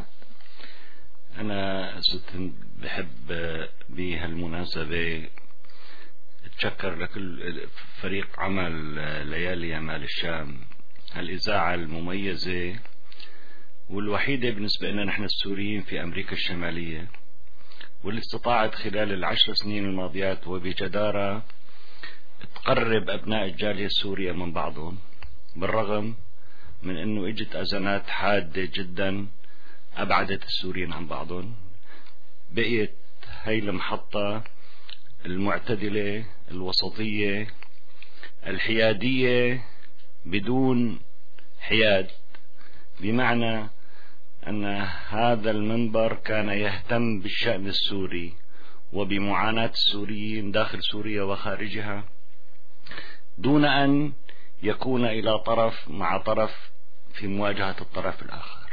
انا ست بحب بهالمناسبة اتشكر لكل فريق عمل ليالي يمال الشام، هالاذاعة المميزة والوحيدة بالنسبة لنا نحن السوريين في امريكا الشمالية، واللي استطاعت خلال ال10 سنين الماضيات وبجدارة تقرب أبناء الجالية السورية من بعضهم، بالرغم من أنه إجت أزمات حادة جدا أبعدت السوريين عن بعضهم. بقيت هاي المحطة المعتدلة الوسطية الحيادية بدون حياد، بمعنى أن هذا المنبر كان يهتم بالشأن السوري وبمعاناة السوريين داخل سوريا وخارجها، دون أن يكون إلى طرف مع طرف في مواجهة الطرف الآخر.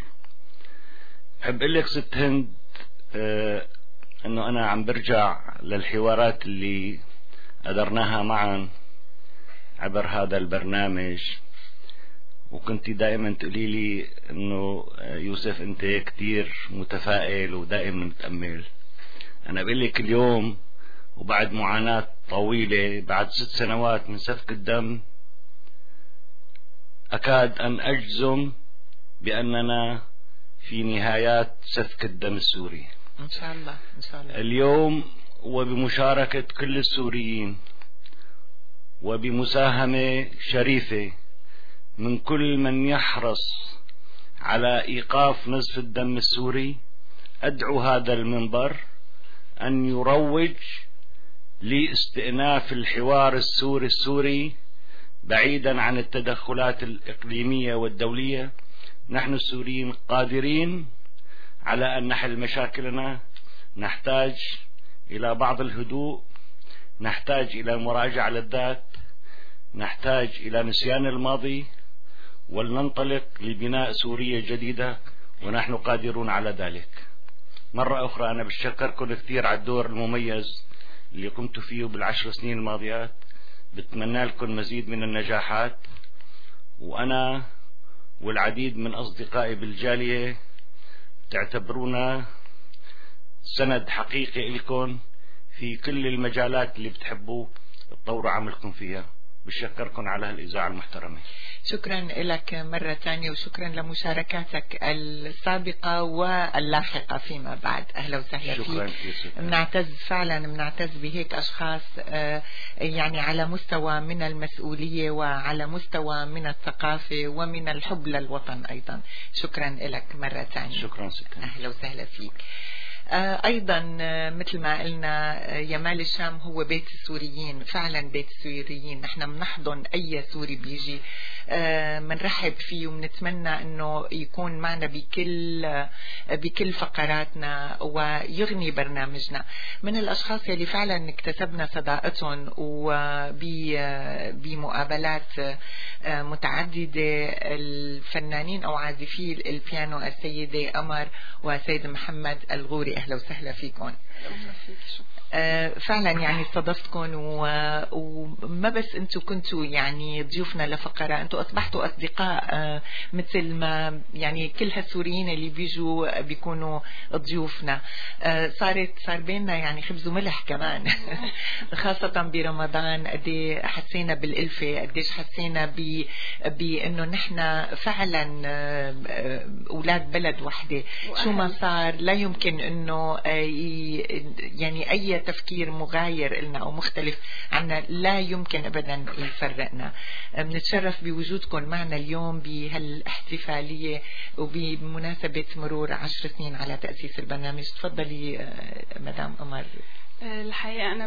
أحب أقول لك ست هند أنه أنا عم برجع للحوارات اللي قدرناها معا عبر هذا البرنامج، وكنت دائما تقولي لي أنه يوسف أنت كتير متفائل ودائما متأمل. أنا بقول لك اليوم وبعد معاناة طويلة، بعد 6 سنوات من سفك الدم، أكاد أن أجزم بأننا في نهايات سفك الدم السوري إن شاء الله. إن شاء الله اليوم، وبمشاركة كل السوريين وبمساهمة شريفة من كل من يحرص على إيقاف نزف الدم السوري، أدعو هذا المنبر أن يروج لاستئناف الحوار السوري بعيدا عن التدخلات الإقليمية والدولية. نحن السوريين قادرين على أن نحل مشاكلنا، نحتاج إلى بعض الهدوء، نحتاج إلى مراجعة للذات، نحتاج إلى نسيان الماضي، ولننطلق لبناء سوريا جديدة ونحن قادرون على ذلك. مرة أخرى أنا بشكركم كثير على الدور المميز اللي قمتوا فيه بال10 سنين الماضيات. بتمنى لكم مزيد من النجاحات، وأنا والعديد من أصدقائي بالجالية تعتبرونا سند حقيقي لكم في كل المجالات اللي بتحبوا تطوروا عملكم فيها. بشكركم على هالإذاعة المحترمة. شكرا لك مرة ثانية، وشكرا لمشاركاتك السابقة واللاحقة فيما بعد. أهلا وسهلا شكرا فيك. بنعتز فعلا بنعتز بهيك أشخاص يعني على مستوى من المسؤولية وعلى مستوى من الثقافة ومن الحب للوطن أيضا. شكرا لك مرة ثانية. شكرا ستة. أهلا وسهلا فيك. أيضا مثل ما قلنا يمال الشام هو بيت السوريين، فعلا بيت السوريين. نحن بنحضن أي سوري بيجي، منرحب فيه وبنتمنى أنه يكون معنا بكل فقراتنا ويغني برنامجنا. من الأشخاص يلي فعلا اكتسبنا صداقتهم وبمقابلات متعددة الفنانين أو عازفي البيانو السيدة قمر وسيد محمد الغوري. أهلا وسهلا فيكم. فعلا يعني استضفتكم وما بس انتم كنتوا يعني ضيوفنا لفقرة، انتم اصبحتوا اصدقاء مثل ما يعني كل هالسوريين اللي بيجوا بيكونوا ضيوفنا. صار بيننا يعني خبز وملح كمان خاصة برمضان. قد حسينا بالألفة، قديش حسينا بانه نحن فعلا اولاد بلد وحده. شو ما صار لا يمكن انه يعني اي تفكير مغاير لنا او مختلف عنا لا يمكن ابدا يفرقنا. بنتشرف بوجودكم معنا اليوم بهالاحتفاليه وبمناسبه مرور 10 سنين على تاسيس البرنامج. تفضلي مدام قمر. الحقيقة أنا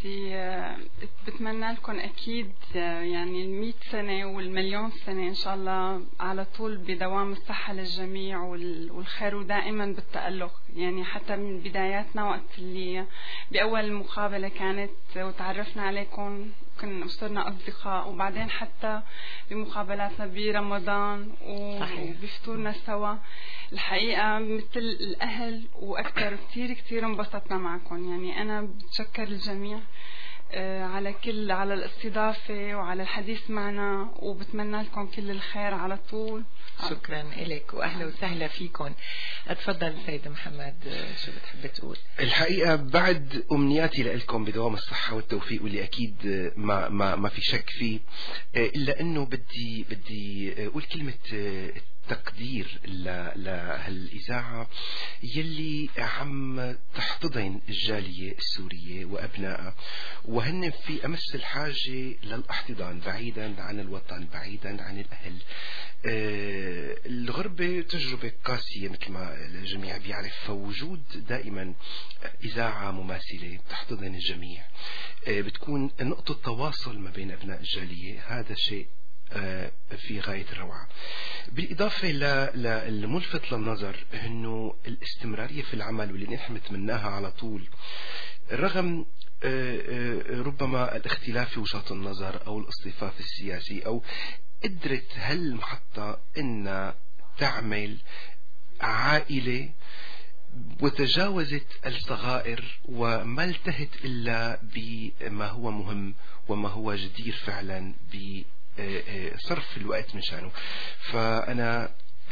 بتمنى لكم أكيد يعني 100 سنة والمليون سنة إن شاء الله على طول بدوام الصحة للجميع والخير ودائما بالتألق. يعني حتى من بداياتنا وقت اللي بأول مقابلة كانت وتعرفنا عليكم كنا صرنا أصدقاء، وبعدين حتى بمقابلاتنا برمضان وبفطورنا سوا. الحقيقة مثل الأهل وأكثر. كتير انبسطنا معكم. يعني أنا بتشكر الجميع على الاستضافة وعلى الحديث معنا، وبتمنى لكم كل الخير على طول. شكرا لك وأهلا وسهلا فيكم. اتفضل سيد محمد، شو بتحب تقول؟ الحقيقة بعد أمنياتي لكم بدوام الصحة والتوفيق واللي أكيد ما في شك فيه، إلا أنه بدي أقول كلمة تقدير لهالإذاعة يلي عم تحتضن الجالية السورية وأبنائها، وهن في أمس الحاجة للاحتضان بعيدا عن الوطن، بعيدا عن الأهل. الغربة تجربة قاسية مثل ما الجميع بيعرف، فوجود دائما إذاعة مماثلة تحتضن الجميع بتكون نقطة تواصل ما بين أبناء الجالية. هذا شيء في غاية الروعة. بالإضافة للملفت للنظر أنه الاستمرارية في العمل واللي نحن نتمناها على طول رغم ربما الاختلاف في وجهات النظر أو الاصطفاف السياسي، أو قدرت هالمحطة أن تعمل عائلة وتجاوزت الصغائر وما التهت إلا بما هو مهم وما هو جدير فعلا بصرف الوقت مشانه. فأنا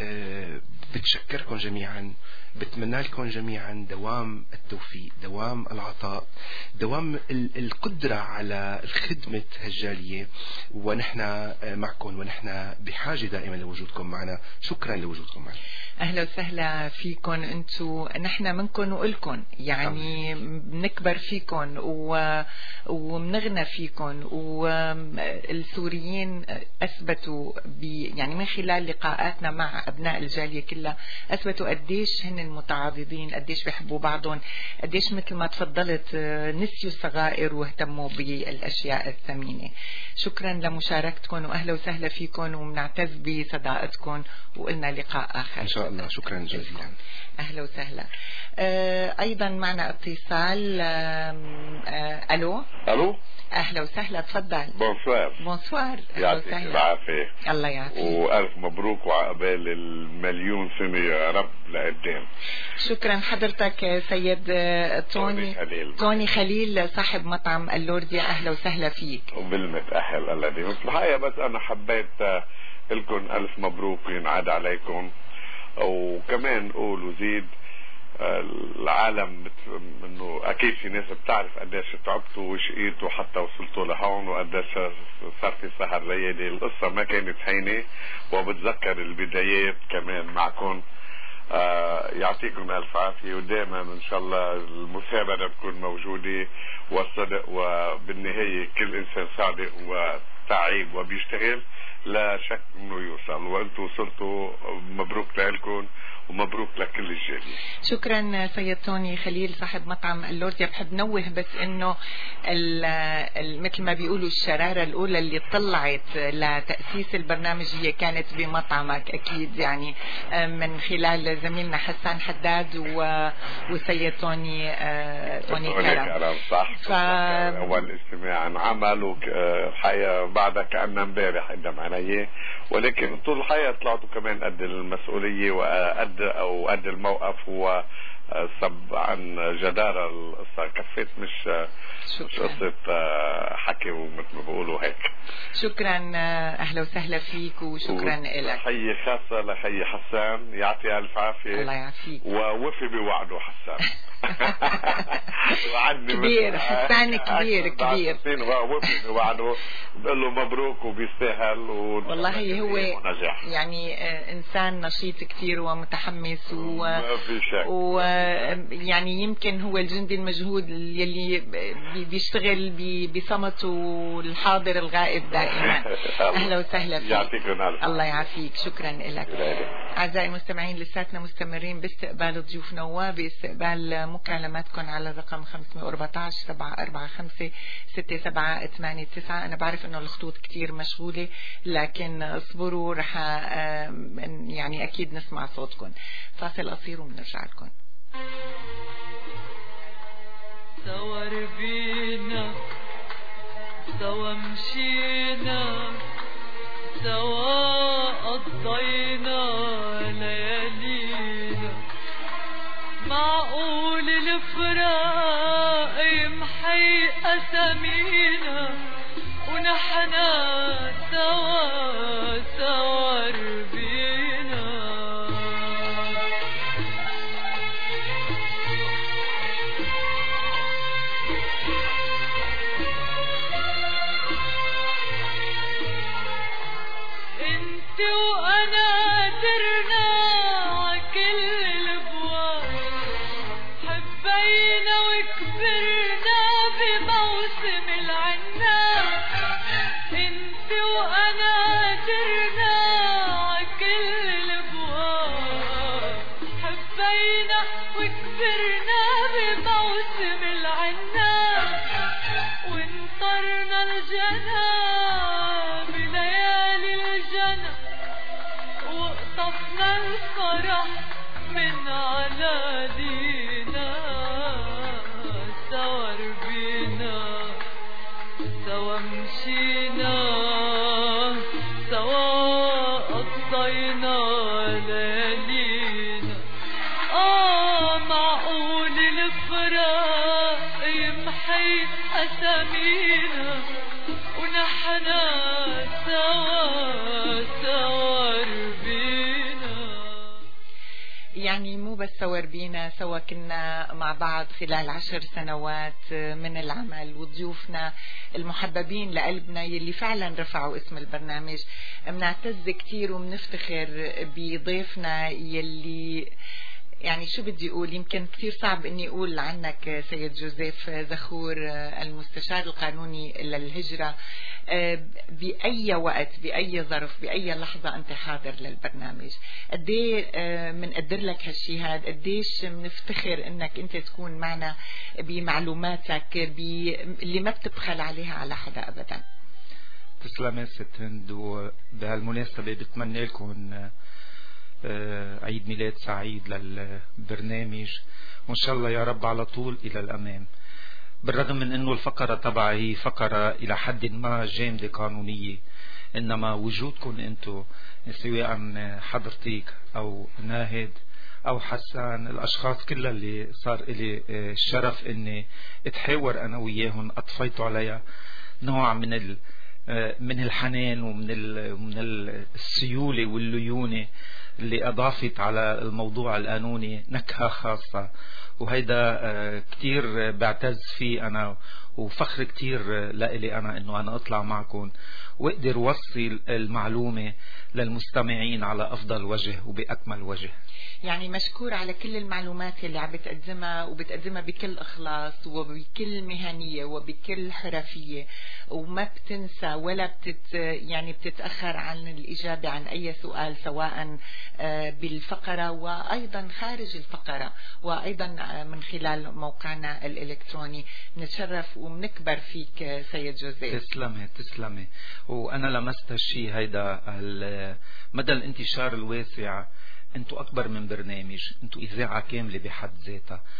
بتشكركم جميعا، بتمنى لكم جميعا دوام التوفيق، دوام العطاء، دوام القدرة على الخدمة هالجالية، ونحن معكم ونحن بحاجة دائما لوجودكم معنا. شكرا لوجودكم معنا. أهلا وسهلا فيكم. أنتم نحن منكم وإلكم، يعني بنكبر فيكم ومنغنى فيكم. والسوريين أثبتوا يعني من خلال لقاءاتنا مع أبناء الجالية كلها أثبتوا قديش هن متعاضدين، قديش بيحبوا بعضهم، قديش مثل ما تفضلت نسيوا الصغائر واهتموا بالأشياء الثمينة. شكرا لمشاركتكم وأهلا وسهلا فيكم، ومنعتز بصداقتكم، وقلنا لقاء آخر إن شاء الله. شكرا جزيلا. أهلا وسهلا. أيضا معنا اتصال. ألو. أهلا وسهلا، تفضل. بونسوار. يعطيك العافية. الله يعافيك. وألف مبروك وعقبال المليون سنة يا رب لقدام. شكرا حضرتك سيد توني خليل صاحب مطعم اللورديا. أهلا وسهلا فيك. وبالمتأهل الله يديمك. الحقيقة بس أنا حبيت لكم ألف مبروك ينعاد عليكم، وكمان قول وزيد العالم انه اكيد في ناس بتعرف قديش تعبتوا وشقيتوا حتى وصلتوا لهون، وقديش صار في سهر ليالي. القصة ما كانت هينة، وبتذكر البدايات كمان معكم. يعطيكم الف عافية، ودائما ان شاء الله المثابرة تكون موجودة والصدق، وبالنهاية كل انسان صادق وتعيب وبيشتغل لا شك انه يوصل، وانتم وصلتوا. مبروك لكم ومبروك لكل الجالية. شكرا سيد توني خليل صاحب مطعم اللورديا. بحب نوه بس انه مثل ما بيقولوا الشرارة الاولى اللي طلعت لتأسيس البرنامج هي كانت بمطعمك اكيد، يعني من خلال زميلنا حسان حداد وسيد توني كرم. صح. اول اجتماع انعمل والحقيقة بعدها كأننا امبارح قدام عيني، ولكن طول الحياة طلعتوا كمان قد المسؤولية وقد الموقف، هو سب عن جدارة القصة، كفيت مش قصة حكي ومثل ما بيقولوا هيك. شكرا، أهلا وسهلا فيك وشكرا لك. حي خاصة لحي حسان، يعطي ألف عافية. الله يعافيك. ووفي بوعده حسان. كبير حسان، كبير ووفي بوعده، بقول له مبروك وبيستاهل. والله هو يعني إنسان نشيط كتير ومتحمس ويعني يمكن هو الجندي المجهود يلي بيشتغل بصمت والحاضر الغائب دائما. أهلا وسهلا فيك. يعطيكم العافية. الله يعافيك، شكرا لك. أعزائي المستمعين، لساتنا مستمرين باستقبال ضيوفنا وباستقبال مكالماتكم على الرقم 514-745-6789. أنا بعرف إنه الخطوط كتير مشغولة، لكن اصبروا، رح يعني أكيد نسمع صوتكم. فاصل قصير وبنرجع لكم. سوا ربينا، سوا مشينا، سوا قضينا ليالينا. معقول الفراق يمحي أسامينا ونحنا سوا سوا ربينا. انت وانا درنا عكل الابواب، حبينا وكبرنا بموسم العناب. انت وانا درنا عكل الابواب، حبينا وكبرنا بموسم العناب. وانطرنا الجنة بليالي الجنة، وقطفنا الفرح من على دينا. سوا ربينا، سوا مشينا، سوا قضينا ليالينا. معقول الفراق يمحي أسامينا ونحنا سوا سوا ربينا. يعني مو بس سوا ربينا، سوا كنا مع بعض خلال 10 سنوات من العمل، وضيوفنا المحببين لقلبنا يلي فعلا رفعوا اسم البرنامج. بنعتز كتير وبنفتخر بضيفنا يلي يعني شو بدي أقول، يمكن كثير صعب إني أقول عنك سيد جوزيف زخور، المستشار القانوني للهجرة. بأي وقت، بأي ظرف، بأي لحظة أنت حاضر للبرنامج. قديه منقدر لك هالشهاد، قديش منفتخر إنك أنت تكون معنا بمعلوماتك اللي ما بتبخل عليها على حدا أبدا. تسلمي ست هند، وبهالمناسبة بتمنى لكم عيد ميلاد سعيد للبرنامج، وإن شاء الله يا رب على طول إلى الأمام. بالرغم من أنه الفقرة تبعي هي فقرة إلى حد ما جامدة قانونية، إنما وجودكم أنتو سواء حضرتك أو ناهد أو حسان، الأشخاص كلها اللي صار إلي الشرف إني اتحاور أنا وياهم، أطفيتوا عليها نوع من الحنان ومن السيولة والليونة اللي أضافت على الموضوع القانوني نكهة خاصة. وهيدا كتير بعتز فيه أنا، وفخر كتير لإلي أنا إنه أنا أطلع معكم وأقدر وصل المعلومة للمستمعين على أفضل وجه وبأكمل وجه. يعني مشكور على كل المعلومات اللي عم بتقدمها، وبتقدمها بكل إخلاص وبكل مهنية وبكل حرفية، وما بتنسى ولا يعني بتتأخر عن الإجابة عن أي سؤال، سواء بالفقرة وأيضا خارج الفقرة، وأيضا من خلال موقعنا الإلكتروني. نتشرف ومنكبر فيك سيد جوزيف. تسلمي. وأنا لمست الشيء هيدا مدى الانتشار الواسع. انتو أكبر من برنامج، انتو إذاعة كاملة بحد ذاتها.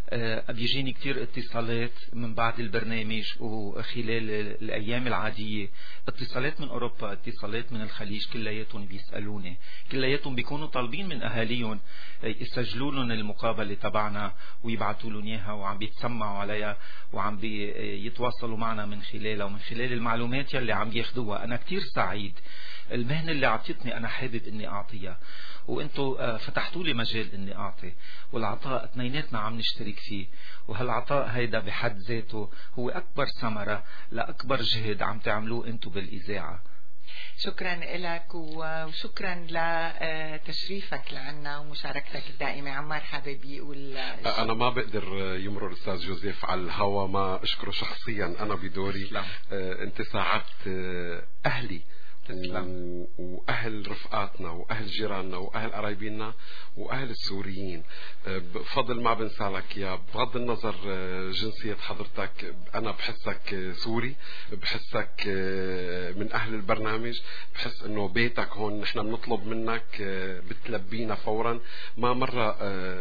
بيجيني كتير اتصالات من بعد البرنامج وخلال الأيام العادية، اتصالات من أوروبا، اتصالات من الخليج، كلياتهم بيسألوني، كلياتهم بيكونوا طالبين من أهاليهم يسجلوا لهم المقابلة تبعنا ويبعتوا لهم إياها، وعم بيتسمعوا عليها وعم بيتواصلوا معنا من خلالها ومن خلال المعلومات يلي عم ياخدوها. أنا كتير سعيد، المهنة اللي عطيتني أنا حابب إني أعطيها، وانتوا فتحتوا لي مجال اني اعطي، والعطاء اثنيناتنا عم نشترك فيه، وهالعطاء هيدا بحد ذاته هو اكبر ثمرة لاكبر جهد عم تعملوه انتوا بالاذاعة. شكرا لك وشكرا لتشريفك لعنا ومشاركتك الدائمة. عمار حابب يقول أنا ما بقدر يمرر الأستاذ جوزيف على الهوا ما أشكره شخصيا أنا بدوري. أنت ساعدت أهلي وأهل رفقاتنا وأهل جيراننا وأهل قرايبينا وأهل السوريين، بفضل ما بنسالك يا بغض النظر جنسية حضرتك. أنا بحسك سوري، بحسك من أهل البرنامج، بحس أنه بيتك هون، نحن بنطلب منك بتلبينا فورا. ما مرة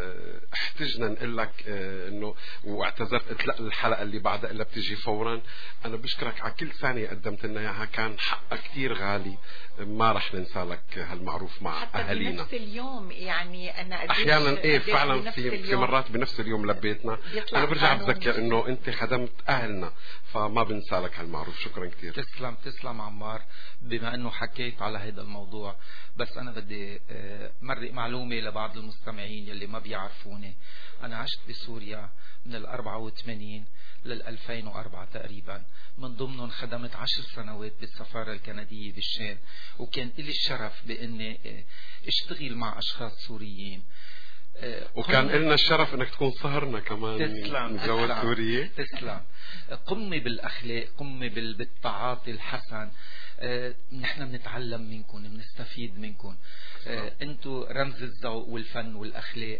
احتجنا نقول لك أنه واعتذرت قلت لا الحلقة اللي بعدها إلا بتجي فورا. أنا بشكرك على كل ثانية قدمت لنا إياها، كان حقك كتير غالي، ما رح ننسى لك هالمعروف مع حتى أهالينا. بنفس اليوم يعني أنا أحيانا فعلا في مرات بنفس اليوم لبيتنا. أنا برجع بذكر إنه أنت خدمت أهلنا، فما بنسى لك هالمعروف. شكرا كتير. تسلم عمار. بما أنه حكيت على هذا الموضوع، بس أنا بدي مرق معلومة لبعض المستمعين يلي ما بيعرفوني. أنا عشت بسوريا من 84 لل 2004 تقريبا، من ضمنهم خدمت 10 سنوات بالسفارة الكندية بالشام، وكان لي الشرف بإني اشتغل مع أشخاص سوريين، وكان لنا الشرف انك تكون صهرنا كمان. تسلم سورية. تسلم. قمي بالاخلاق، قمي بالتعاطي الحسن. نحن بنتعلم منكم، بنستفيد منكم. انتم رمز الذوق والفن والاخلاق.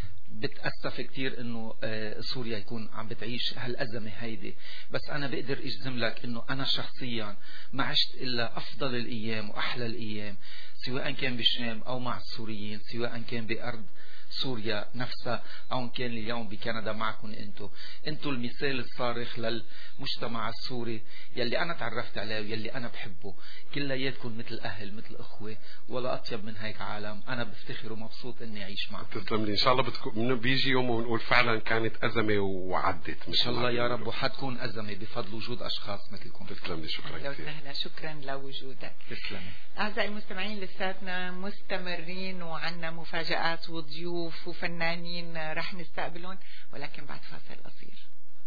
بتأسف كتير انه سوريا يكون عم بتعيش هالأزمة هيدي، بس انا بقدر اجزم لك انه انا شخصيا ما عشت الا افضل الايام واحلى الايام، سواء كان بالشام او مع السوريين، سواء كان بارض سوريا نفسها او كان اليوم بكندا معكم. انتوا المثال الصارخ للمجتمع السوري يلي انا تعرفت عليه ويلي انا بحبه. كلياتكم مثل اهل مثل اخوه، ولا اطيب من هيك عالم. انا بفتخر ومبسوط اني اعيش معكم. تسلم لي. ان شاء الله بيجي يوم ونقول فعلا كانت ازمه وعدت ان شاء الله يا رب، وحتكون ازمه بفضل وجود اشخاص مثلكم. تسلم لي. شكرا كثير. شكرا لوجودك. تسلمي. اعزائي المستمعين، لساتنا مستمرين وعنا مفاجآت وضيوف وفنانين رح نستقبلهم، ولكن بعد فاصل قصير.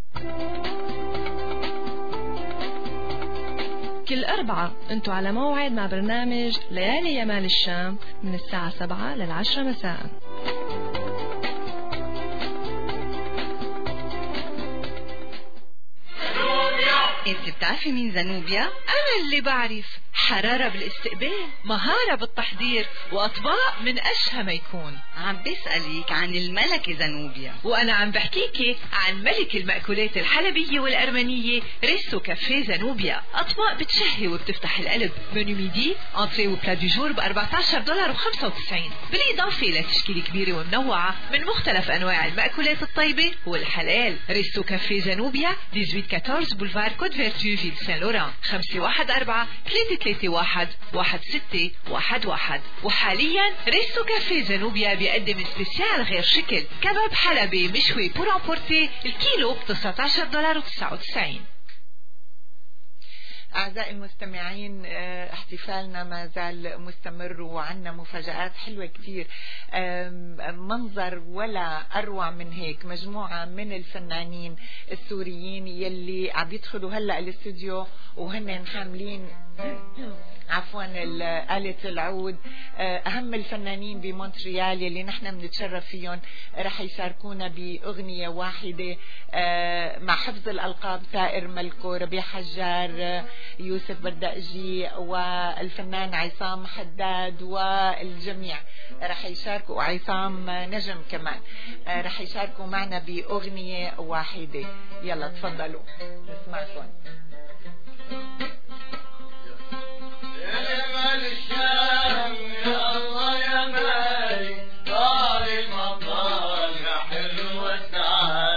كل أربعة أنتوا على موعد مع برنامج ليالي يمال الشام من الساعة 7 لل10 مساء. انت بتعرفي مين زنوبيا؟ أنا اللي بعرف. حرارة بالاستقبال، مهارة بالتحضير، وأطباق من أشهى ما يكون. عم بسألك عن الملكة زنوبيا. وأنا عم بحكيكي عن ملك المأكولات الحلبية والأرمنية ريستو كافيه زنوبيا. أطباق بتشهي وبتفتح القلب. منيو ميدي، انتري وبلا دو جور $14.95، بالإضافة لتشكيلة كبيرة ومنوعة من مختلف أنواع المأكولات الطيبة والحلال. ريستو كافيه زنوبيا 1814 بولفار كود فيرتو فيل سان لوران 514-331-1611. وحاليا ريستو كافيه زنوبيا بيقدم سبيسيال غير شكل، كباب حلبي مشوي بور امبورتي الكيلو $19.99. أعزائي المستمعين، احتفالنا ما زال مستمر وعنا مفاجآت حلوة كتير. منظر ولا أروع من هيك، مجموعة من الفنانين السوريين يلي عم يدخلوا هلأ الاستوديو وهن حاملين عفوا آلة العود. أهم الفنانين بمونتريال يلي نحن بنتشرف فيهم رح يشاركونا بأغنية واحدة مع حفظ الألقاب ثائر ملكو، ربيع حجار، يوسف بردقجي، والفنان عصام حداد، والجميع رح يشاركوا، وعصام نجم كمان رح يشاركوا معنا بأغنية واحدة. يلا تفضلوا نسمعكم. يا الشام يا الله يا مالك، طال المطال يا حلو السعادة.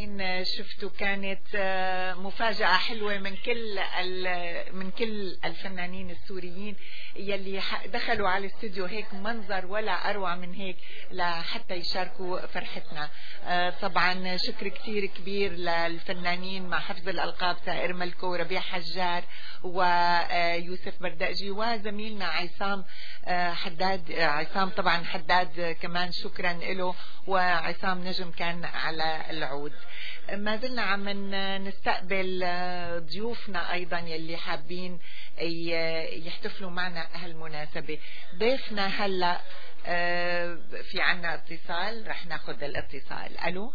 المستمعين شفتوا كانت مفاجأة حلوة من كل الفنانين السوريين يلي دخلوا على الاستوديو. هيك منظر ولا أروع من هيك لحتى يشاركوا فرحتنا. طبعا شكر كتير كبير للفنانين مع حفظ الألقاب سائر ملكو وربيع حجار ويوسف بردقجي وزميلنا عصام حداد. عصام طبعا حداد كمان شكرا له، وعصام نجم كان على العود. ما زلنا عم نستقبل ضيوفنا أيضا يلي حابين يحتفلوا معنا هالمناسبة. ضيفنا هلأ في عنا اتصال، رح ناخذ الاتصال. ألو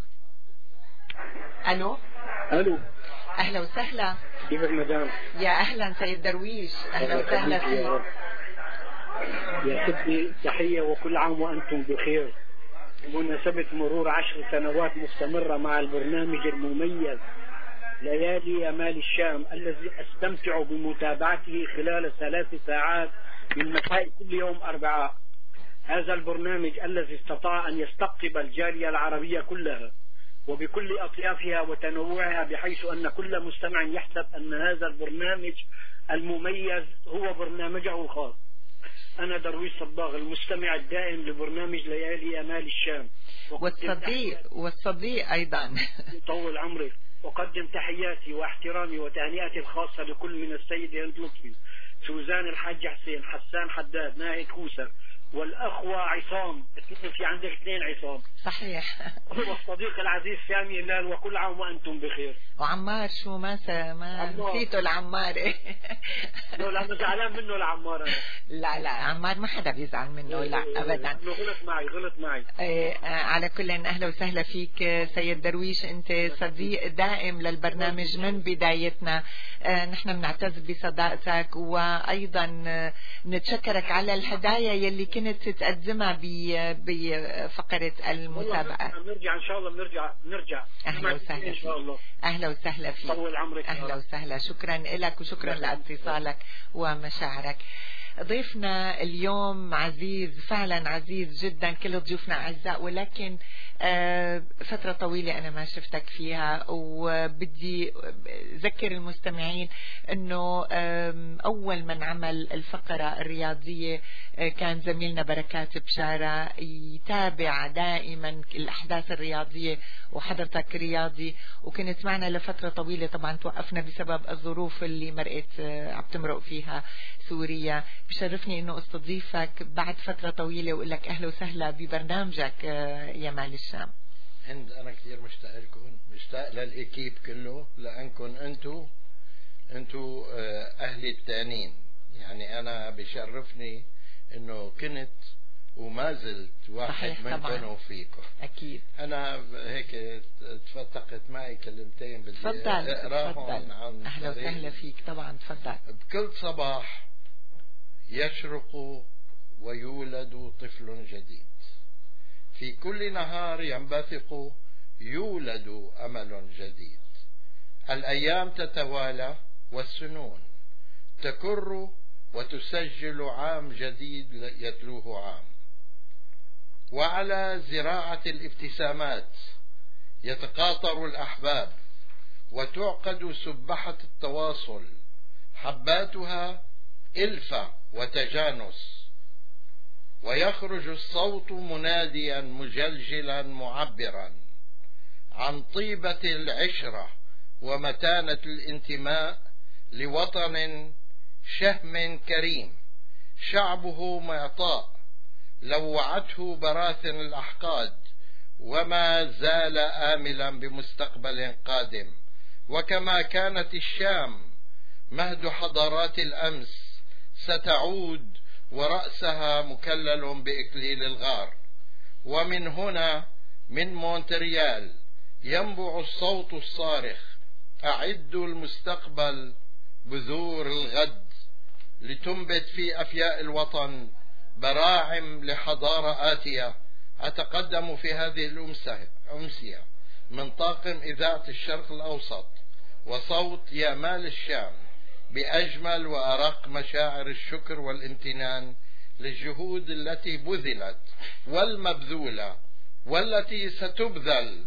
ألو ألو، أهلا وسهلا. كيفك مدام؟ يا أهلا سيد درويش، أهلا وسهلا فيك يا ستي. تحية وكل عام وأنتم بخير بمناسبة مرور 10 سنوات مستمرة مع البرنامج المميز ليالي يمال الشام الذي أستمتع بمتابعته خلال 3 ساعات من مساء كل يوم أربعاء. هذا البرنامج الذي استطاع أن يستقطب الجالية العربية كلها وبكل أطيافها وتنوعها، بحيث أن كل مستمع يحسب أن هذا البرنامج المميز هو برنامجه الخاص. أنا درويش صباغ، المستمع الدائم لبرنامج ليالي يمال الشام، والصديق أيضا. يطول عمرك. أقدم تحياتي واحترامي وتهنئتي الخاصة لكل من السيدة هند لطفي، سوزان الحاج حسين، حسان حداد، ناهد كوسة، والأخوة عصام. في عندك 2 عصام. صحيح. والصديق العزيز سامي هلال، وكل عام وأنتم بخير. وعمار شو ما نسيته العمار. لا أنا زعلان منه العمار. لا عمار ما حدا بيزعل منه، لا أبدا. غلط معي. على كل أهلا وسهلا فيك سيد درويش، أنت صديق دائم للبرنامج من بدايتنا. نحن بنعتز بصداقتك، وأيضا نتشكرك على الهدايا يلي كنت تقدمها بفقرة المسابقة. نرجع إن شاء الله، بنرجع. أهلا وسهلا إن شاء الله. أهلا وسهلا فيك. طول عمرك. أهلا وسهلا، شكرا لك وشكرا لاتصالك ومشاعرك. ضيفنا اليوم عزيز، فعلا عزيز جدا، كل ضيوفنا أعزاء، ولكن فترة طويلة أنا ما شفتك فيها، وبدي أذكر المستمعين أنه أول من عمل الفقرة الرياضية كان زميلنا بركات بشارة، يتابع دائما الأحداث الرياضية، وحضرتك رياضي وكنت معنا لفترة طويلة. طبعا توقفنا بسبب الظروف اللي مرقت عم تمرق فيها سوريا. بشرفني أنه استضيفك بعد فترة طويلة وأقول لك أهلا وسهلا ببرنامجك يمال الشام. هند، أنا كثير مشتاق لكم، مشتاق للإكيب كله، لأنكم أنتو أهلي التانين. يعني أنا بشرفني أنه كنت وما زلت واحد منكم وفيكم. أكيد. أنا هيك تفتقت معي كلمتين بدي أقراهم عن أهلا وسهلا فيك. طبعا تفضل. بكل صباح يشرق ويولد طفل جديد، في كل نهار ينبثق يولد أمل جديد. الأيام تتوالى والسنون تكر وتسجل عام جديد يتلوه عام. وعلى زراعة الابتسامات يتقاطر الأحباب، وتعقد سبحة التواصل، حباتها ألفة وتجانس، ويخرج الصوت مناديا مجلجلا معبرا عن طيبة العشرة ومتانة الانتماء لوطن شهم كريم، شعبه معطاء لوعته براثن الأحقاد، وما زال آملا بمستقبل قادم. وكما كانت الشام مهد حضارات الأمس، ستعود ورأسها مكلل بإكليل الغار. ومن هنا من مونتريال ينبع الصوت الصارخ: أعدوا المستقبل بذور الغد، لتنبت في أفياء الوطن براعم لحضارة آتية. أتقدم في هذه الأمسية من طاقم إذاعة الشرق الأوسط وصوت يمال الشام بأجمل وأرق مشاعر الشكر والامتنان للجهود التي بذلت والمبذولة والتي ستبذل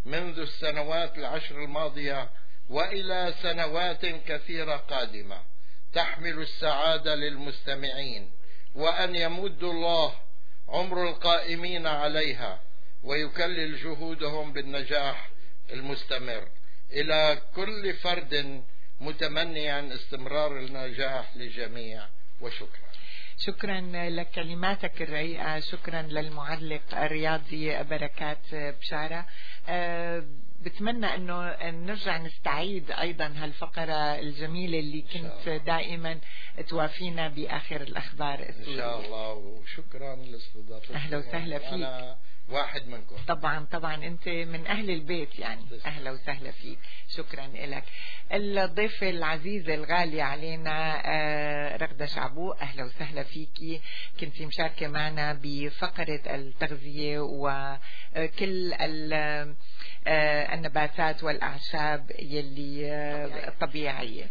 منذ السنوات العشر الماضية وإلى سنوات كثيرة قادمة تحمل السعادة للمستمعين، وأن يمد الله عمر القائمين عليها ويكلل جهودهم بالنجاح المستمر. إلى كل فرد متمنيا استمرار النجاح للجميع، وشكرا. شكرا لكلماتك الرقيقة، شكرا للمعلق الرياضي بركات بشارة. بتمنى انه نرجع نستعيد ايضا هالفقرة الجميلة اللي كنت دائما توافينا باخر الاخبار السورية ان شاء الله، وشكرا لاستضافتكم. اهلا وسهلا فيك. انا واحد منكم. طبعا انت من اهل البيت يعني. اهلا وسهلا فيك، شكرا لك. الضيفة العزيزة الغالية علينا رغدة شعبوق، اهلا وسهلا فيكي. كنتي مشاركة معنا بفقرة التغذية وكل النباتات والأعشاب يلي طبيعية.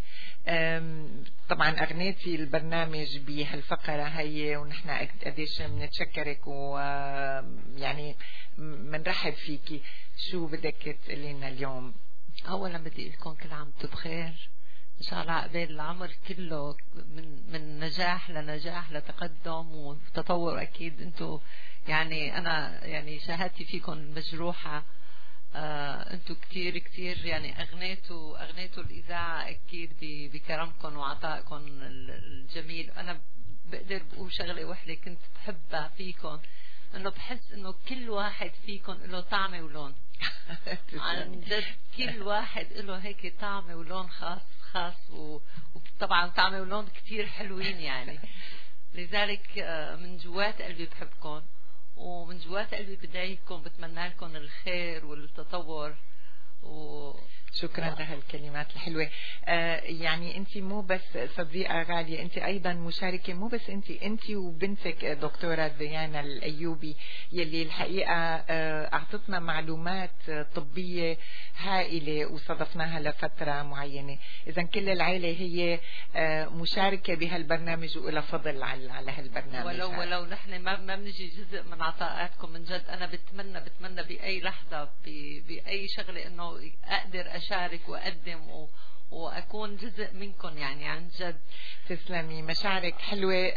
طبعا أغنيتي البرنامج بهالفقرة هي، ونحن قديش بنتشكرك ويعني منرحب فيكي. شو بدك تقولي لنا اليوم؟ أولا بدي لكم كل عام وانتم بخير إن شاء الله، عقبال العمر كله من نجاح لنجاح لتقدم وتطور. أكيد أنتم يعني أنا يعني شهادتي فيكم مجروحة. انتو كتير يعني اغنيتوا الاذاعة اكيد بكرمكم وعطائكم الجميل. انا بقدر بقول شغلة وحدة كنت بحبها فيكم، انه بحس انه كل واحد فيكم له طعمة ولون. عن جد كل واحد له هيك طعمة ولون خاص وطبعا طعمة ولون كتير حلوين يعني. لذلك من جوات قلبي بحبكم، ومن جوات قلبي بدايكم بتمنى لكم الخير والتطور. شكرا لهالكلمات الحلوة. يعني انت مو بس صديقة غالية، انت ايضا مشاركة، مو بس انت وبنتك دكتورة ديانا الأيوبي يلي الحقيقة اعطتنا معلومات طبية هائلة وصادفناها لفترة معينة. اذا كل العائلة هي مشاركة بهالبرنامج وإلى فضل على هالبرنامج. ولو نحن ما بنجي جزء من عطاءاتكم من جد. انا بتمنى بأي لحظة بأي شغلة انه اقدر اشارك واقدم واكون جزء منكم يعني عن جد. تسلمي، مشاعرك حلوة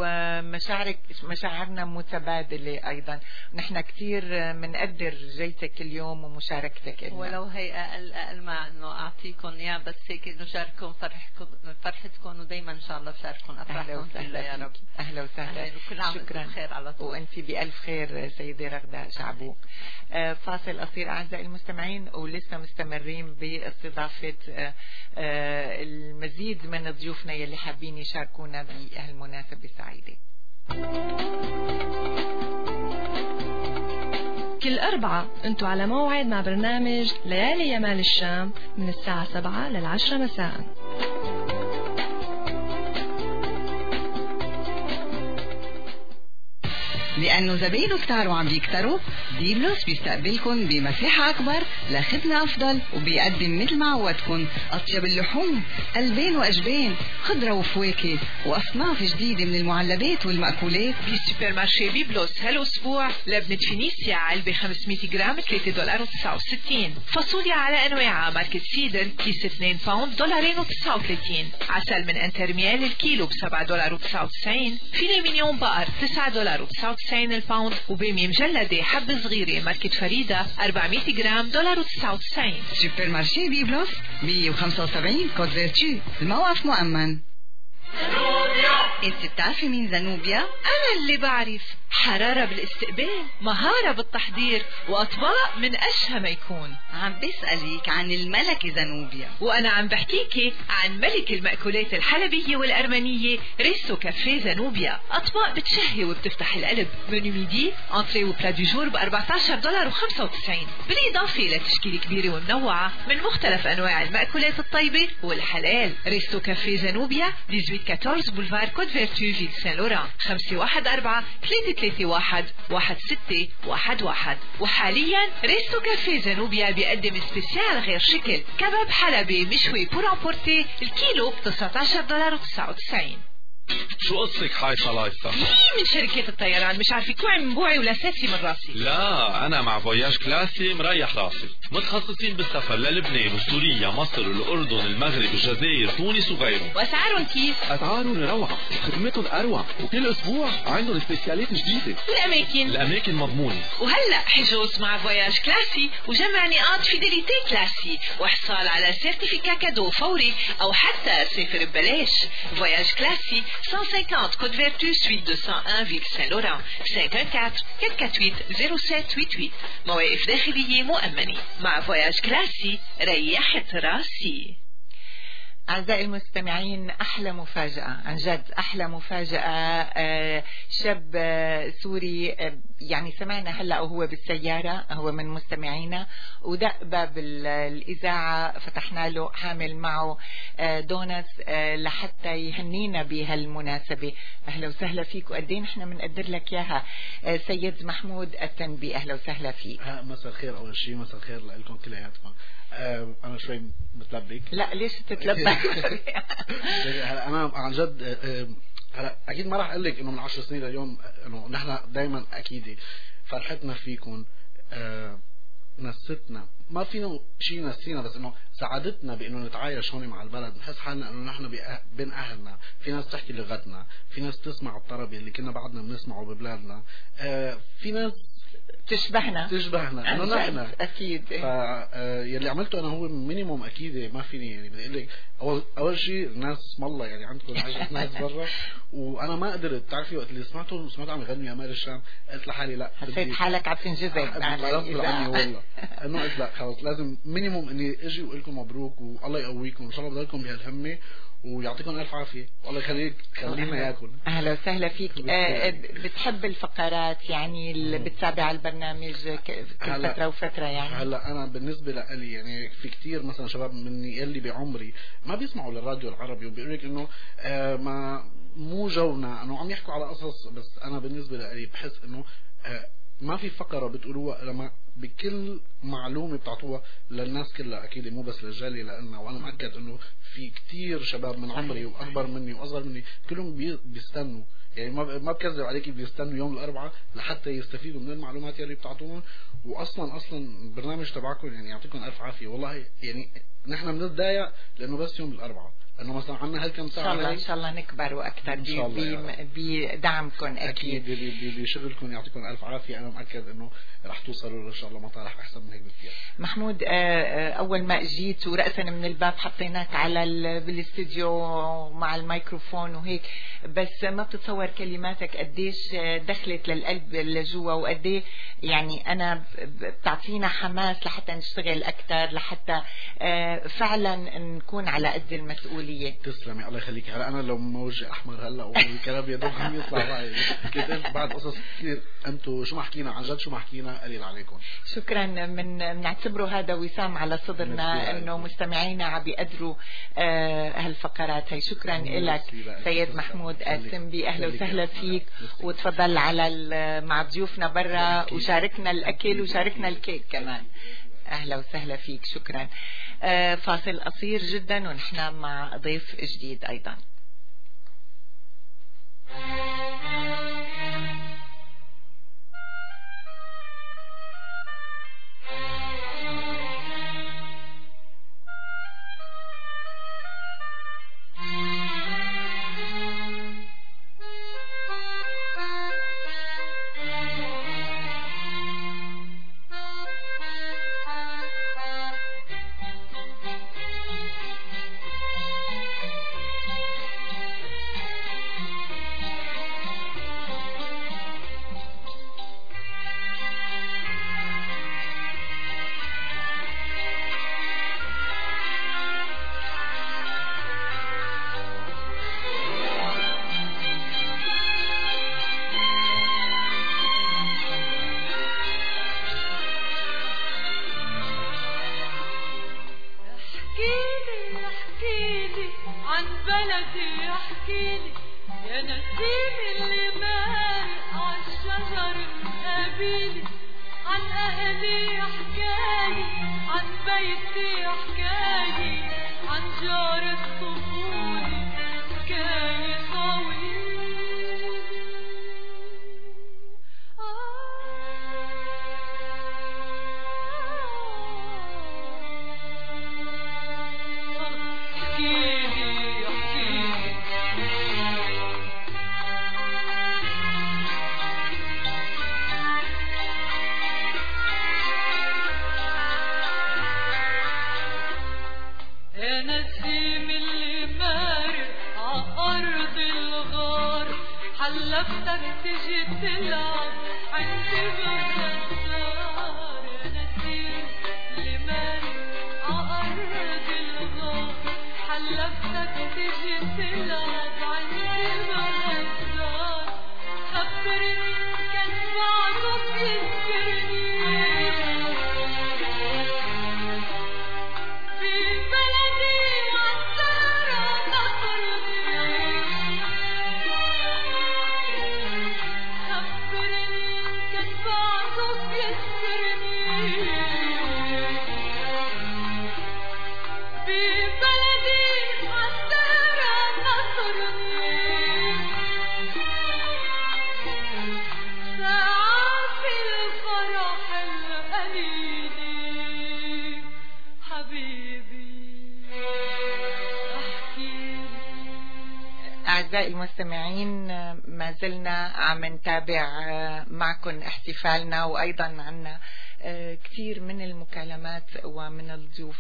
ومشاعرنا متبادلة ايضا. نحن كثير منقدر جيتك اليوم ومشاركتك لنا. ولو هي اقل ما انه اعطيكم اياه، بس هيك نشارككم فرحتكم ودايما ان شاء الله بشارككم افراحكم كلها يا رب. اهلا وسهلا. وكل عام وانتم بخير على طول. وانت بألف خير سيدة رغدة شعبوق. فاصل قصير اعزائي المستمعين، ولسه مستمرين باستضافة المزيد من ضيوفنا يلي حابين يشاركونا بهالمناسبة السعيدة. كل أربعة أنتوا على موعد مع برنامج ليالي يمال الشام من الساعة 7 لل10 مساء. لأنه زباينه كتاروا عم بيكتروا، ديبلوس بيستقبلكن بمساحة أكبر لخدمة أفضل، وبيقدم مثل ما عودكن أطيب اللحوم، ألبان وأجبان، خضرة وفواكه، وأصناف جديدة من المعلبات والمأكولات. بسوبر مارشي بيبلوس هالأسبوع لبنة فينيسيا علبة 500 جرام $3.69. فاصوليا على أنواعها ماركة سيدر كيس 2 باوند $2.39. عسل من انترميال الكيلو $7.99. فيلي مينيون بقر $9.99 الباوند. وبامية مجلدة حبة صغيرة ماركة فريدة 400 جرام $1.99. سوبر مارشي بيبلوس 175 كود فيرتو، الموقف مؤمن. انت بتعرفي مين زنوبيا؟ انا اللي بعرف. حرارة بالاستقبال، مهارة بالتحضير، واطباق من اشهى ما يكون. عم بسألك عن الملكة زنوبيا. وانا عم بحكيكي عن ملك المأكولات الحلبية والارمنية ريستو كافيه زنوبيا. اطباق بتشهي وبتفتح القلب. منو ميدي، انتري وبلا دو جور $14.95، بالاضافة لتشكيلة كبيرة ومنوعة من مختلف انواع المأكولات الطيبة والحلال. ريستو كافيه زنوبيا 1814 بولفار كود فيرتو فيل سان لوران 514-331-1611. وحاليا ريستو كافيه زنوبيا بيقدم سبيسيال غير شكل، كباب حلبي مشوي بور امبورتي الكيلو $19.99. شو قصك حاي صلايفة؟ من شركة الطيران مش عارفة كوعي من بوعي ولا ساتي من راسي. لا أنا مع فواياج كلاسي مريح راسي، متخصصين بالسفر للبنان وسوريا مصر الأردن المغرب الجزائر تونس وغيرهم. وأسعارهم كيف؟ أسعارهم روعة، خدمتهم أروع، وكل أسبوع عندهم سبيسيالات جديدة. الأماكن مضمونة. وهلأ حجوز مع فواياج كلاسي وجمع نقاط فيديليتي كلاسي وحصال على سيرتيفيكا كادو فوري أو حتى سافر ببلاش. فواياج كلاسي 150 Côte Vertu, suite 201, Ville Saint-Laurent. 514-448-0788. مواقف داخلية مؤمنة. مع فواياج كلاسي ريحت راسي. أعزائي المستمعين، أحلى مفاجأة، عن جد أحلى مفاجأة. شاب سوري يعني سمعنا هلأ وهو بالسيارة، هو من مستمعينا ودق باب الإذاعة، فتحنا له حامل معه دونس لحتى يهنينا بهالمناسبة. أهلا وسهلا فيك، وقدين نحن بنقدر لك إياها. سيد محمود التنبي، أهلا وسهلا فيك. مساء الخير. أول شيء مساء الخير لكم كلياتكم. أنا شوي متلبك. لا ليش تتلبك؟ هلا أنا عن جد هلا أكيد ما راح أقول لك إنه من 10 سنين لليوم إنه نحن دائما أكيد فرحتنا فيكم، نستنا ما فينا شيء نسينا، بس إنه سعادتنا بإنه نتعايش هون مع البلد، نحس حالنا إنه نحن بين أهلنا، في ناس تحكي لغتنا، في ناس تسمع الطرب اللي كنا بعدنا بنسمعه ببلادنا، في ناس تشبهنا انه نحن اكيد. يلي عملته انا هو مينيموم اكيد، ما فيني يعني بدي اقول لك اول شيء الناس اسم الله يعني عندكم عجبت ناس برا، وانا ما قدرت تعرفي وقت اللي سمعت عم يغنوا يا مال الشام قلت لحالي لا، حسيت حالك عم تنجذب عني والله انه قلت لا خلص لازم مينيموم اني اجي واقول لكم مبروك والله يقويكم، ان شاء الله بضلكم بهالهمه ويعطيكم الف عافيه، والله يخليك خلينا ياكل. اهلا وسهلا فيك. بتحب الفقرات يعني اللي بتتابع البرنامج كل فتره وفتره يعني؟ هلا انا بالنسبه لي يعني في كتير مثلا شباب مني يلي بعمري ما بيسمعوا للراديو العربي وبيقول لك انه ما مو جونا، انه عم يحكوا على قصص، بس انا بالنسبه لي بحس انه ما في فقره بتقولوها لما بكل معلومه بتعطوها للناس كلها، اكيد مو بس للجاليه لنا، وانا مأكد انه في كتير شباب من عمري واكبر مني واصغر مني كلهم بيستنوا، يعني ما بكذب عليكي، بيستنوا يوم الاربعاء لحتى يستفيدوا من المعلومات اللي بتعطوهم. واصلا البرنامج تبعكم يعني يعطيكم الف عافيه والله، يعني نحن بنتضايق لانه بس يوم الاربعاء، انه مثلا عنا هالكم ساعه ان شاء الله نكبر واكثر بدعمكم اكيد بشغلكم. يعطيكم الف عافيه، انا مأكد انه رح توصلوا ان شاء الله مطارح احسن من هيك بكثير. محمود، اول ما اجيت ورأسا من الباب حطيناك على بالاستديو مع الميكروفون وهيك، بس ما بتتصور كلماتك قديش دخلت للقلب لجوا، وقديه يعني انا بتعطينا حماس لحتى نشتغل اكثر، لحتى فعلا نكون على قد المسؤوليه. تسلمي الله يخليك. هلا انا لو موجه احمر هلا والكلام يا دوب عم يطلع معي، كنت بعد قصص كثير انتم شو ما حكينا عن جد، شو ما حكينا قليل عليكم. شكرا، بنعتبره هذا وسام على صدرنا انه مستمعينا عم بيقدروا هالفقرات هي. شكرا لك سيد محمود التنبي، اهلا وسهلا فيك، وتفضل على مع ضيوفنا برا وشاركنا الاكل وشاركنا الكيك كمان. اهلا وسهلا فيك، شكرا. فاصل قصير جدا ونحن مع ضيف جديد ايضا. حكاية عن جارة طفولي، حكاية طويلة حلفتك تجي تلعب عندي بالنسار يا نسيم اللي مالي عأرض الغار حلفتك تجي تلعب عندي بالنسار خبرني كان بعدك يذكرني في بلدي عالسهرة نطرني خبرني كان بعدك يذكرني في بلدي عالسهرة نطرني ساعات في الفرح القليل حبيبي احكي أعزائي المستمعين، ما زلنا عم نتابع معكم احتفالنا، وأيضا عنا كثير من المكالمات ومن الضيوف.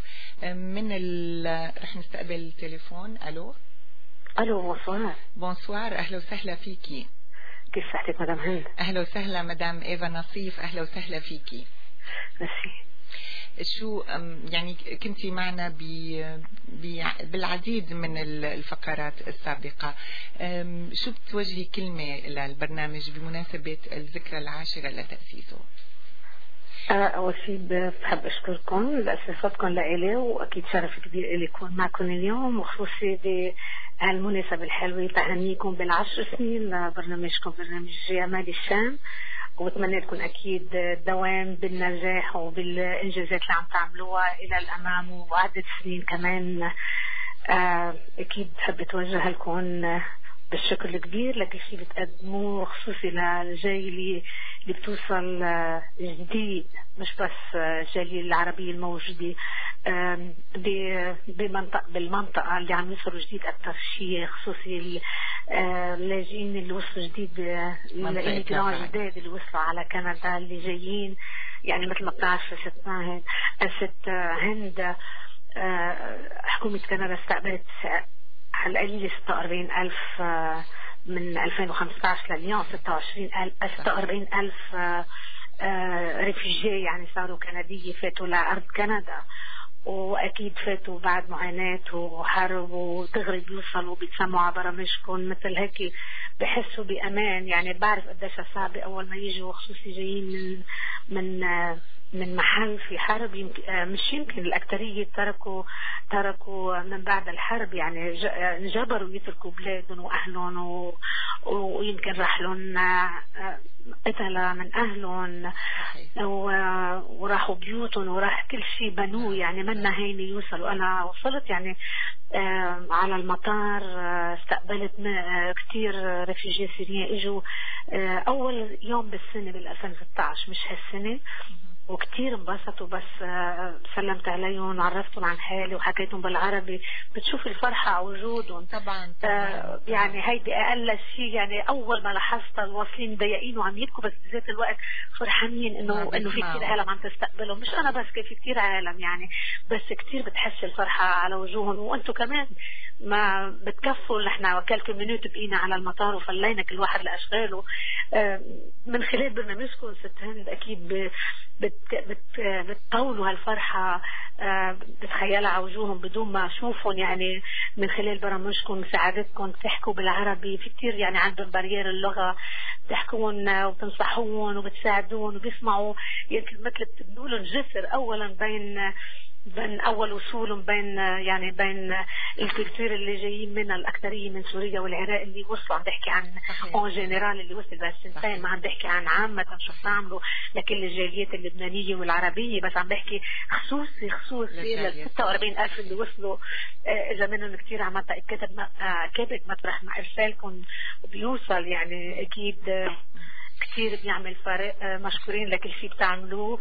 رح نستقبل تليفون. ألو بونسوار. بونسوار، أهلا وسهلا فيكي. كيف صحتك مدام هند؟ أهلا وسهلا مدام إيفا نصيف، أهلا وسهلا فيكي. ميرسي. شو يعني كنتي معنا بالعديد من الفقرات السابقة، شو بتوجهي كلمة للبرنامج بمناسبة الذكرى 10 لتأسيسه؟ أول شيء بحب أشكركم لاستضافتكم لإلي، وأكيد شرف كبير إلي أكون معكم اليوم، وخصوصي بهالمناسبة الحلوة تهنيكم بال10 سنين لبرنامجكم برنامج جمال الشام، وبتمنى لكم أكيد دوام بالنجاح وبالإنجازات اللي عم تعملوها إلى الأمام وعدة سنين كمان. أكيد بحب أتوجه لكم بالشكر الكبير لكل شيء بتقدموه، خصوصي للجاي اللي بتوصل جديد، مش بس الجالية العربية الموجودة بالمنطقة اللي عم يوصلوا جديد أكثر شيء، خصوصي اللاجئين اللي وصلوا جديد، الإميجران الجداد اللي وصلوا على كندا اللي جايين. يعني مثل ما بتعرف ست هند، حكومة كندا استقبلت على القليل 46,000 من 2015 لليوم، 46,000 ريفوجي يعني صاروا كندية فاتوا لأرض كندا، وأكيد فاتوا بعد معاناة وحرب وتغرب يوصلوا بيتسمعوا على برامجكم مثل هيك بحسوا بأمان. يعني بعرف قديش صعب أول ما يجوا، خصوصي جايين من محل في حرب، مش يمكن الأكترية تركوا من بعد الحرب، يعني انجبروا يتركوا بلادهم وأهلهم، ويمكن راح لهم قتلة من أهلهم وراحوا بيوتهم وراح كل شيء بنوه، يعني منا هيني يوصلوا. أنا وصلت يعني على المطار، استقبلت كتير ريفوجي سوريين اجوا أول يوم بالسنة بال2016 مش هالسنة، وكتير انبسطوا. بس سلمت عليهم وعرفتهم عن حالي وحكيتهم بالعربي، بتشوف الفرحة على وجودهم. طبعا. يعني هيدي أقل شيء. يعني أول ما لاحظت الواصلين مضايقين وعم يبكوا، بس بذات الوقت فرحانين إنه في كتير عالم عم تستقبلهم، مش أنا بس، في كتير عالم يعني، بس كتير بتحس الفرحة على وجوههم. وأنتوا كمان ما بتكفوا، نحن وكالة مينوت بقينا على المطار وفلينا كل واحد لأشغاله. من خلال برنامجكم ست هند أكيد بتطولوا هالفرحة، بتخيلها على وجوههم بدون ما أشوفهم. يعني من خلال برامجكم مساعدتكم تحكوا بالعربي، في كتير يعني عندهم بريير اللغة، بتحكون وبتنصحون وبتساعدون وبيسمعوا، يمكن مثل بتبنوا لهم جسر أولا بين أول وصولهم بين الكولتور اللي جايين منها الأكثرية من سوريا والعراق اللي وصلوا. عم بحكي عن اون جنرال اللي وصل بهالسنتين، ما عم بحكي عن عامة شو بتعملوا لكل الجاليات اللبنانية والعربية، بس عم بحكي خصوصي لل 46,000 اللي وصلوا. إذا منهم كتير عم كتب مطرح مع إرسالكم بيوصل، يعني أكيد كتير بيعمل فرق. مشكورين لكل شيء بتعملوه.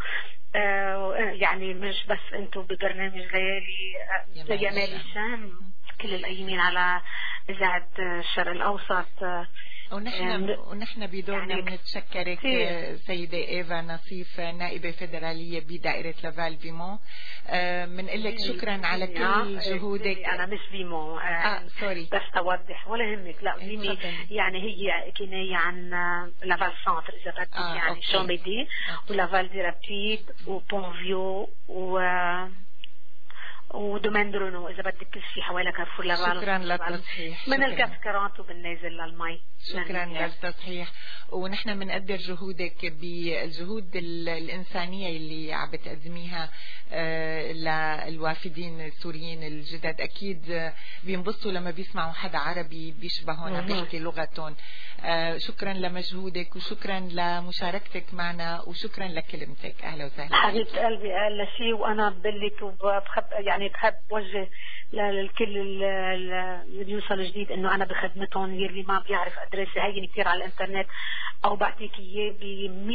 يعني مش بس انتوا ببرنامج ليالي جمال الشام، كل القيمين على إذاعة الشرق الأوسط ونحن بدورنا يعني بنتشكرك سيدة إيفا نصيف نائبة فيدرالية بدائرة لافال فيمون. بنقول لك شكرا على كل جهودك. أنا مش فيمون سوري بس توضح ولا يهمك. لا فيمي يعني هي كناية عن لافال سنتر إذا بدك يعني شوميدي ولافال دي رابيد وبونفيو ودومين درونو إذا بدك كل شيء حوالي كارفور لافال. شكرا للتصحيح من الكاسكرات وبالنازل للمي. شكرا للتصحيح. ونحن بنقدر جهودك بالجهود الإنسانية اللي عم بتقدميها للوافدين السوريين الجدد. أكيد بينبسطوا لما بيسمعوا حدا عربي بيشبهون بيحكي لغتهم. شكرا لمجهودك وشكرا لمشاركتك معنا وشكرا لكلمتك. أهلا وسهلا حبيبة قلبي. قال شيء وأنا بقلك وبحب يعني بحب وجه للكل اللي بيوصل جديد انه انا بخدمتهم. يلي ما بيعرف ادريسي هين كثير على الانترنت او بعطيك اياه ب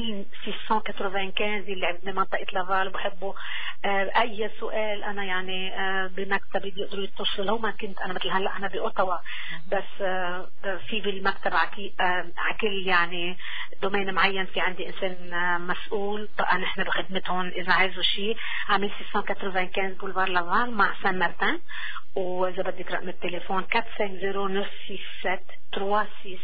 1695 اللي عندنا منطقه لافال. بحبه اي سؤال انا يعني بمكتبي بيقدروا يتصلوا. لو ما كنت انا مثل هلا انا باوتاوا بس في بالمكتب عكل يعني دومين معين في عندي انسان مسؤول بقى نحن بخدمتهم. اذا عايزوا شيء عامل 1695 بولفار لافال مع سان مارتن. وإذا بدك رقم التليفون 450-967-3641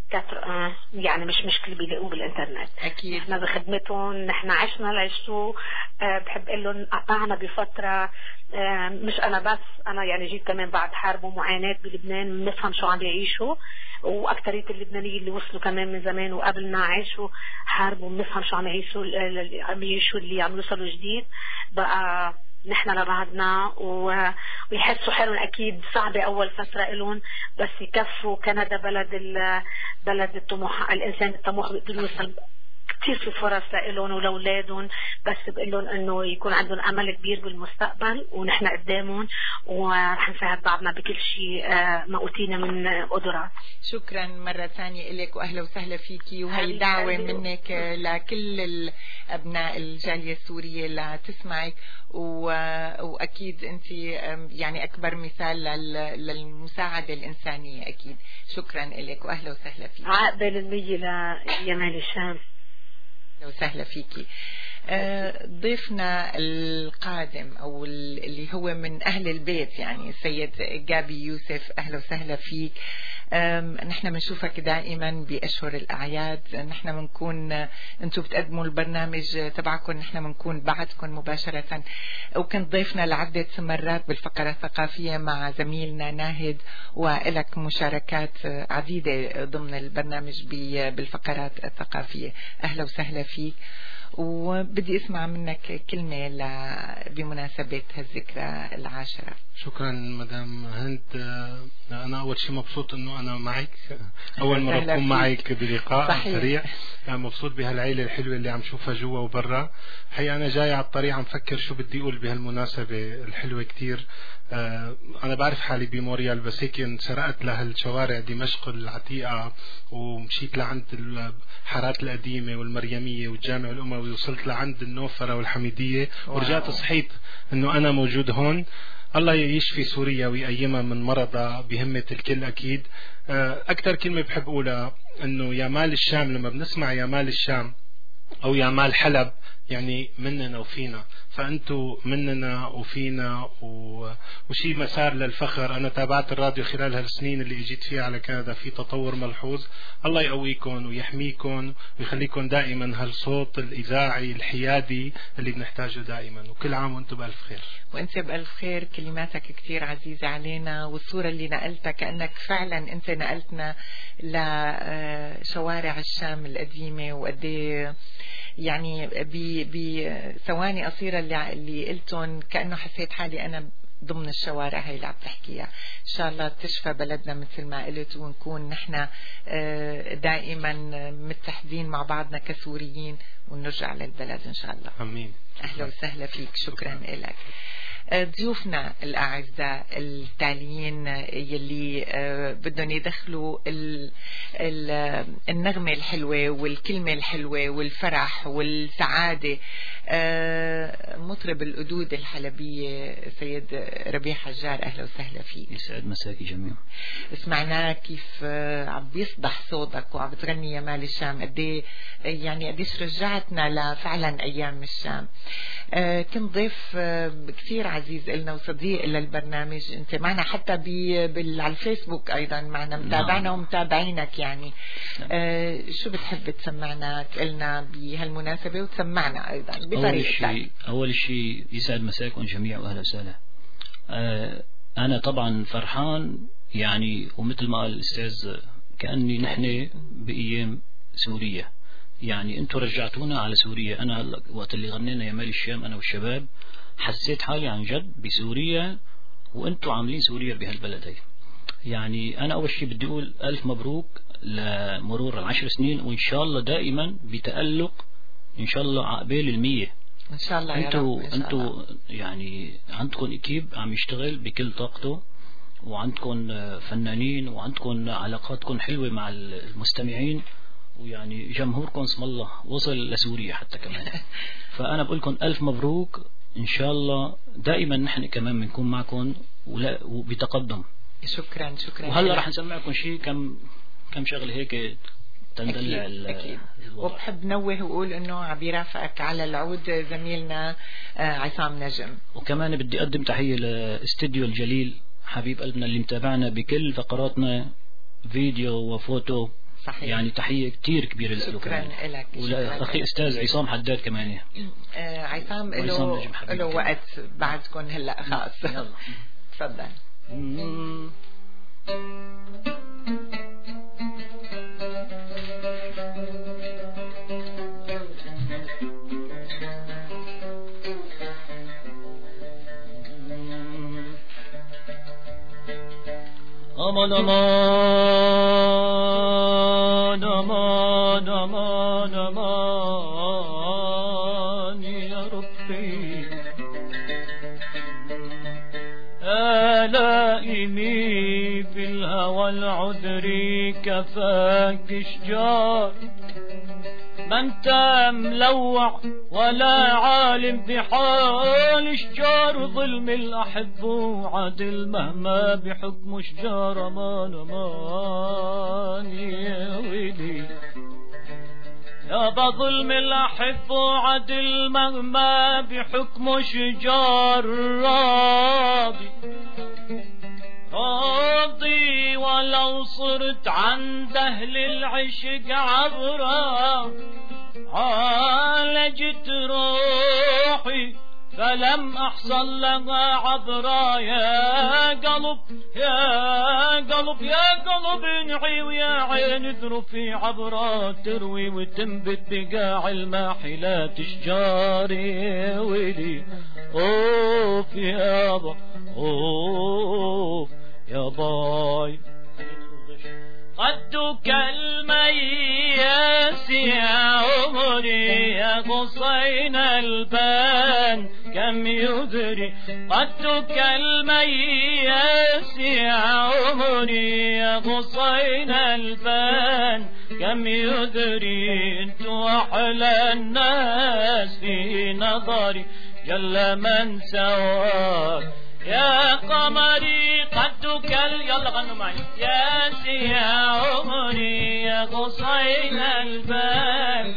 يعني مش مشكلة بيلاقوه بالإنترنت. أكيد نحن بخدمتهم. نحن عشنا العيشتو. بحب أقول لهم قطعنا بفترة مش أنا بس أنا يعني جيت كمان بعد حرب ومعاناة بلبنان بنفهم شو عم يعيشوا. وأكترية اللبنانيين اللي وصلوا كمان من زمان وقبلنا عاشوا حرب وبنفهم شو عم يعيشوا اللي عم يوصلوا جديد. بقى نحن لبعضنا ويحسوا حالهم. اكيد صعبة اول فترة لهم بس يكفوا. كندا بلد الطموح. الانسان الطموح بيقدر يوصل كثير في فرص لهم ولأولادهم. بس بقول لهم انه يكون عندهم امل كبير بالمستقبل ونحن قدامهم ورح نساعد بعضنا بكل شيء ما اوتينا من قدرات. شكرا مرة ثانية لك واهلا وسهلا فيكي. وهي دعوة منك لكل الابناء الجالية السورية لتسمعك واكيد انت يعني اكبر مثال للمساعدة الانسانية. اكيد شكرا لك واهلا وسهلا فيكي. عقبال المية ليمال الشام. أهلا وسهلا فيكي. ضيفنا القادم أو اللي هو من أهل البيت يعني السيد جابي يوسف. أهلا وسهلا فيك. نحن بنشوفك دائما بأشهر الأعياد. نحن بنكون أنتم بتقدموا البرنامج تبعكم نحن بنكون بعدكم مباشرة. وكنت ضيفنا لعدة مرات بالفقرة الثقافية مع زميلنا ناهد ولك مشاركات عديدة ضمن البرنامج بالفقرات الثقافية. أهلا وسهلا فيك. وبدي اسمع منك كلمة بمناسبة هالذكرى العاشرة. شكرا مدام هند. أنا أول شيء مبسوط أنه أنا معك أول مرة أكون معك بلقاء سريع. مبسوط بهالعيلة الحلوة اللي عم شوفها جوا وبرا. حقيقة أنا جاي على الطريق عم فكر شو بدي أقول بهالمناسبة الحلوة كتير. أنا بعرف حالي بموريال بس هيك انسرقت لهالشوارع دمشق العتيقة ومشيت لعند الحارات القديمة والمريمية والجامع الأموي ووصلت لعند النوفرة والحميدية ورجعت صحيت إنه أنا موجود هون. الله يشفي سوريا ويقيمها من مرضها بهمة الكل. أكيد أكتر كلمة بحب أقولها إنه يا مال الشام. لما بنسمع يا مال الشام أو يا مال حلب يعني مننا وفينا. فأنتوا مننا وفينا وشي مسار للفخر. أنا تابعت الراديو خلال هالسنين اللي اجيت فيها على كندا في تطور ملحوظ. الله يقويكم ويحميكم ويخليكم دائما هالصوت الإذاعي الحيادي اللي بنحتاجه دائما. وكل عام وانتم بألف خير. وانت بألف خير. كلماتك كتير عزيزة علينا والصورة اللي نقلتها كأنك فعلا انت نقلتنا لشوارع الشام القديمة. وقدي يعني بثواني قصيرة اللي قلتهم كأنه حسيت حالي أنا ضمن الشوارع هاي اللي عم تحكيها. إن شاء الله تشفى بلدنا مثل ما قلت ونكون نحن دائما متحدين مع بعضنا كسوريين ونرجع للبلد إن شاء الله. أمين. أهلا وسهلا فيك. شكرا لك. ضيوفنا الأعزاء التاليين يلي بدهم يدخلوا النغمة الحلوة والكلمة الحلوة والفرح والسعادة، مطرب القدود الحلبية سيد ربيع حجار، أهلا وسهلا فيك. يسعد مساكي جميعا. سمعنا كيف عم بيصدح صوتك وعم بتغني يا مال الشام، قديش رجعتنا لفعلا أيام الشام. كنت ضيف كثير عزيز إلنا وصديق للبرنامج، أنت معنا حتى على الفيسبوك أيضا معنا، متابعنا ومتابعينك يعني. شو بتحب تسمعنا تقلنا بهالمناسبة وتسمعنا أيضا بطريقتك؟ أول شيء يسعد مساكم جميعا وأهلا وسهلا. أنا طبعا فرحان يعني، ومثل ما قال الأستاذ كأني نحن بأيام سوريا، يعني انتوا رجعتونا على سوريا. انا وقت اللي غنينا يا مال الشام انا والشباب حسيت حالي عن جد بسوريا، وانتوا عاملين سوريا بهالبلد هي. يعني انا اول شيء بدي اقول الف مبروك لمرور 10 سنين، وان شاء الله دائما بتألق ان شاء الله عقبال 100 ان شاء الله. انتوا يعني عندكم اكيب عم يشتغل بكل طاقته، وعندكم فنانين، وعندكم علاقاتكم حلوة مع المستمعين، ويعني جمهوركم اسم الله وصل لسوريا حتى كمان. فأنا بقول لكم ألف مبروك، إن شاء الله دائما نحن كمان بنكون معكم وبتقدم. شكرا. وهلا رح نسمعكم شيء كم شغله هيك تندلع. أكيد. وبحب نوه وأقول إنه عم يرافقك على العود زميلنا عصام نجم. وكمان بدي أقدم تحية لاستديو الجليل حبيب قلبنا اللي متابعنا بكل فقراتنا فيديو وفوتو. صحيح. يعني تحية كتير كبيرة له. شكرا لك. أخي أستاذ عصام حداد كمان. عصام له وقت بعدكم هلا خاص. يلا تفضل. أمان أمان أمان أمان أمان يا ربي، لائمي في الهوى العذري كفاك شجار، ما انت ملوع ولا عالم بحال شجار، ظلم الأحب وعدل مهما بحكم شجار. أمان أمان يا ويلي يابا، ظلم الأحب وعدل مهما بحكم شجار. راضي ولو صرت عند أهل العشق عبرا، عالجت روحي فلم أحصل لها عبرا. يا قلب يا قلب يا قلب انعي، ويا عين ذرفي عبرا، تروي وتنبت بقاع الماحلات شجاري. ويلي اوف يابا اوف يا باي، قدك المياس يا عمري يا غصين البان كم يدري، قدك المياس يا عمري يا غصين البان كم يدري، انتو احلى الناس في نظري جل من سواك يا قمري. قدك يلا غنوا معي يا سي يا عمري يا غصين البان،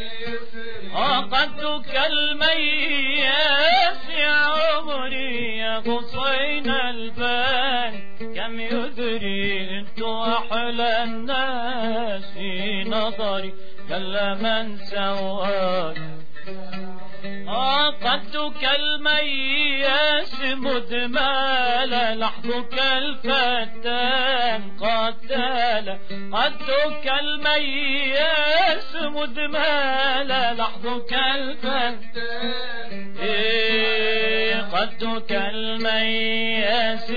قدك المياس يا عمري يا غصين البان كم يدري، انتو احلى الناس في نظري جل من سواك. قدك المياس مدمال لحظك الفتان قتال، قدك المياس مدمال لحظك الفتان، قدك المياس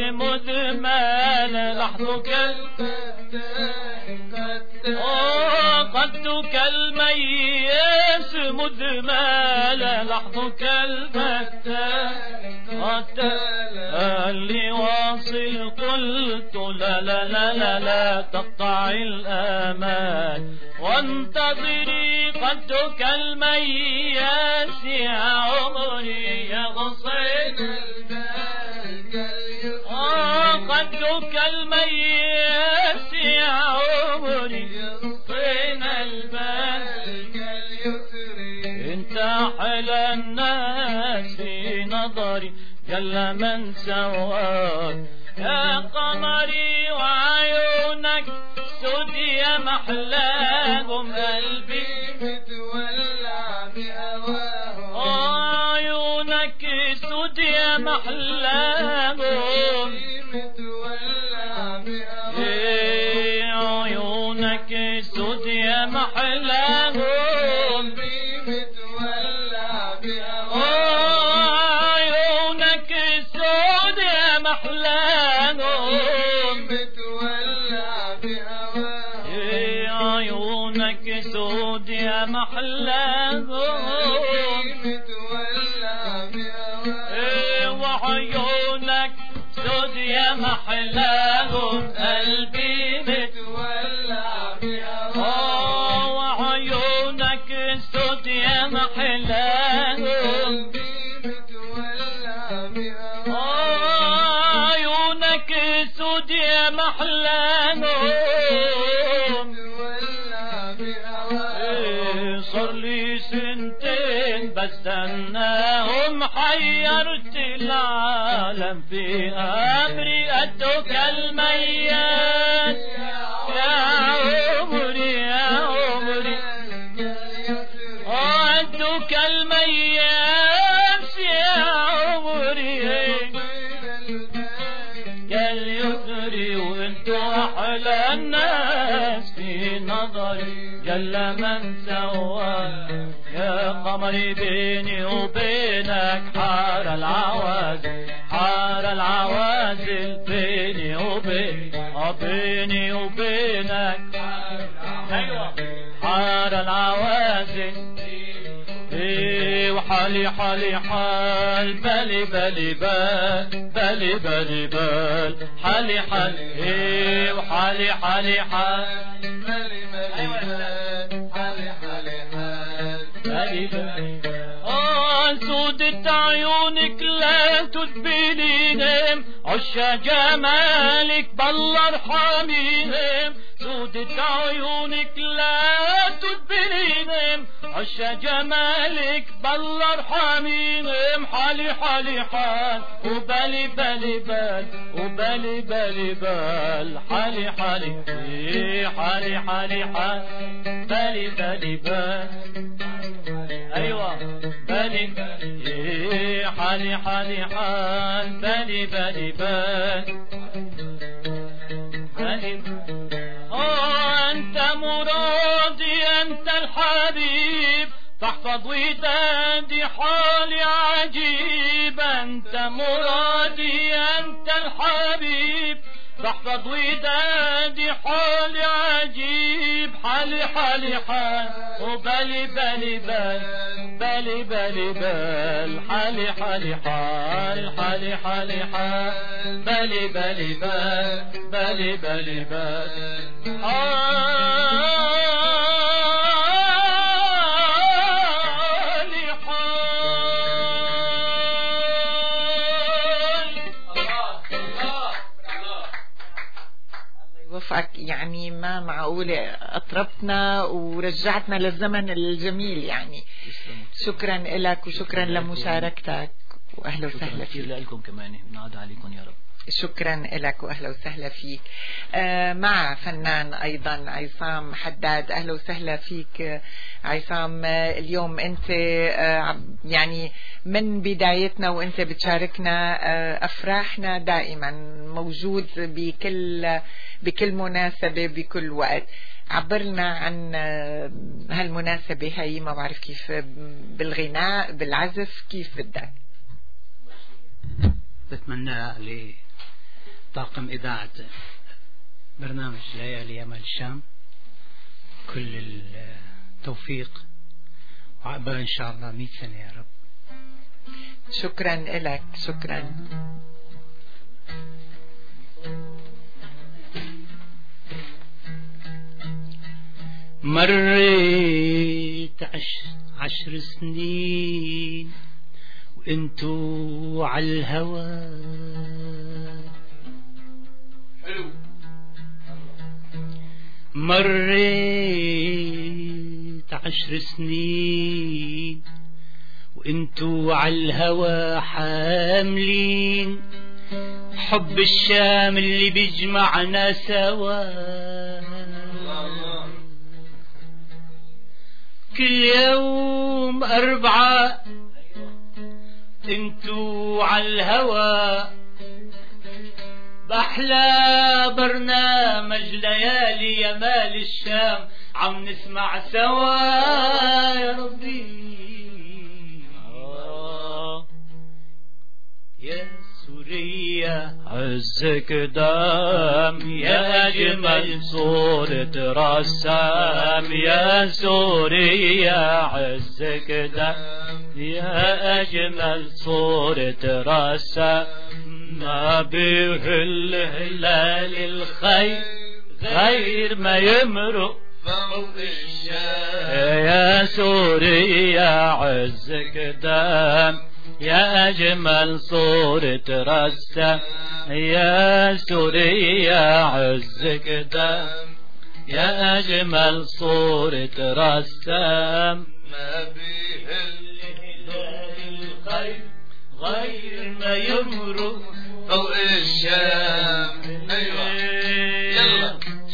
مدمال لحظك الفتان، قدك خدك المياس مدمال لحظك المكتال اللي واصل قلت لا لا لا لا لا تقطع الآمال وانتظري خدك المياس يا عمري يا غصين خدك المياس يا عمري طين البال انت حلى الناس في نظري جل من سواك يا قمري وعيونك سود يا محلاهم قلبي متولع بهواهم عيونك سود يا محلاهم متولع بهواهم عيونك سود يا محلاهم متولع بهواهم عيونك سود يا محلاهم متولع بهواهم عيونك سود يا محلاهم متولع بهواهم وعيونك سود يا محلاهم قلبي متولع بهواهم وعيونك سود يا محلاهم متولع بهواهم عيونك سود يا محلاهم متولع بهواهم صار لي سنتين بستناهم حيرت العالم في أمري أدوك المياس يا عمري يا عمري أدوك المياس يا عمري يا اليسري وانتو أحلى الناس في نظري جل من سواك يا قمري بيني وبينك حار العوازل بيني وبينك حار العوازل وحالي حال بالي بال حالي وحالي حال بالي سودت عيونك لا تدبلينهم عشا جمالك بالله ارحميهم سودت عيونك لا تدبلينهم عشا جمالك بالله ارحميهم حالي حال وبالي بال حالي حال بالي بال ايوه بالي حالي حال بالي انت مرادي انت الحبيب فاحفظ ودادي حالي عجيب انت مرادي انت الحبيب فاحفظ ودادي حالي عجيب حال وبالي بال حالي بالي بال وفقك يعني ما معقولة أطربتنا ورجعتنا للزمن الجميل يعني. شكرا لك وشكرا لمشاركتك وأهلا وسهلا فيك. لكم كمان نعاد عليكم يا رب. شكرا لك وأهلا وسهلا فيك. مع فنان أيضا عصام حداد. أهلا وسهلا فيك عصام. اليوم أنت يعني من بدايتنا وأنت بتشاركنا أفراحنا دائما موجود بكل مناسبة بكل وقت. عبرنا عن هالمناسبة هاي ما بعرف كيف بالغناء بالعزف كيف بدك. بتمنى لطاقم إذاعة برنامج ليالي يمال الشام كل التوفيق وعقبال إن شاء الله 100 سنة يا رب. شكرا لك. شكرا. مريت 10 سنين وانتو عالهوى حلو. مريت 10 سنين وانتو عالهوى حاملين حب الشام اللي بيجمعنا سوا كل يوم 4 انتو عالهوى بأحلى برنامج ليالي يا مال الشام عم نسمع سوا يا ربي يا سوريا عزك دام يا أجمل صورة رسام يا سوريا عزك دام يا أجمل صورة رسام ما به الهلال الخير غير ما يمرق فوق الشام يا سوريا عزك دام يا أجمل صورة رسام يا سوريا عزك دام يا أجمل صورة رسام ما به الهلال الخير غير ما يمرق فوق الشام. أيوة يلا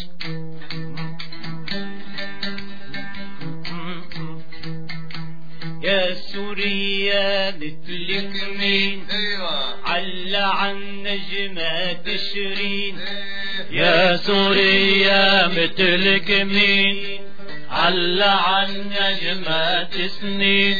يا سوريا مثلك مين على عن نجمات شيرين يا سوريا مثلك مين على عن نجمات سنين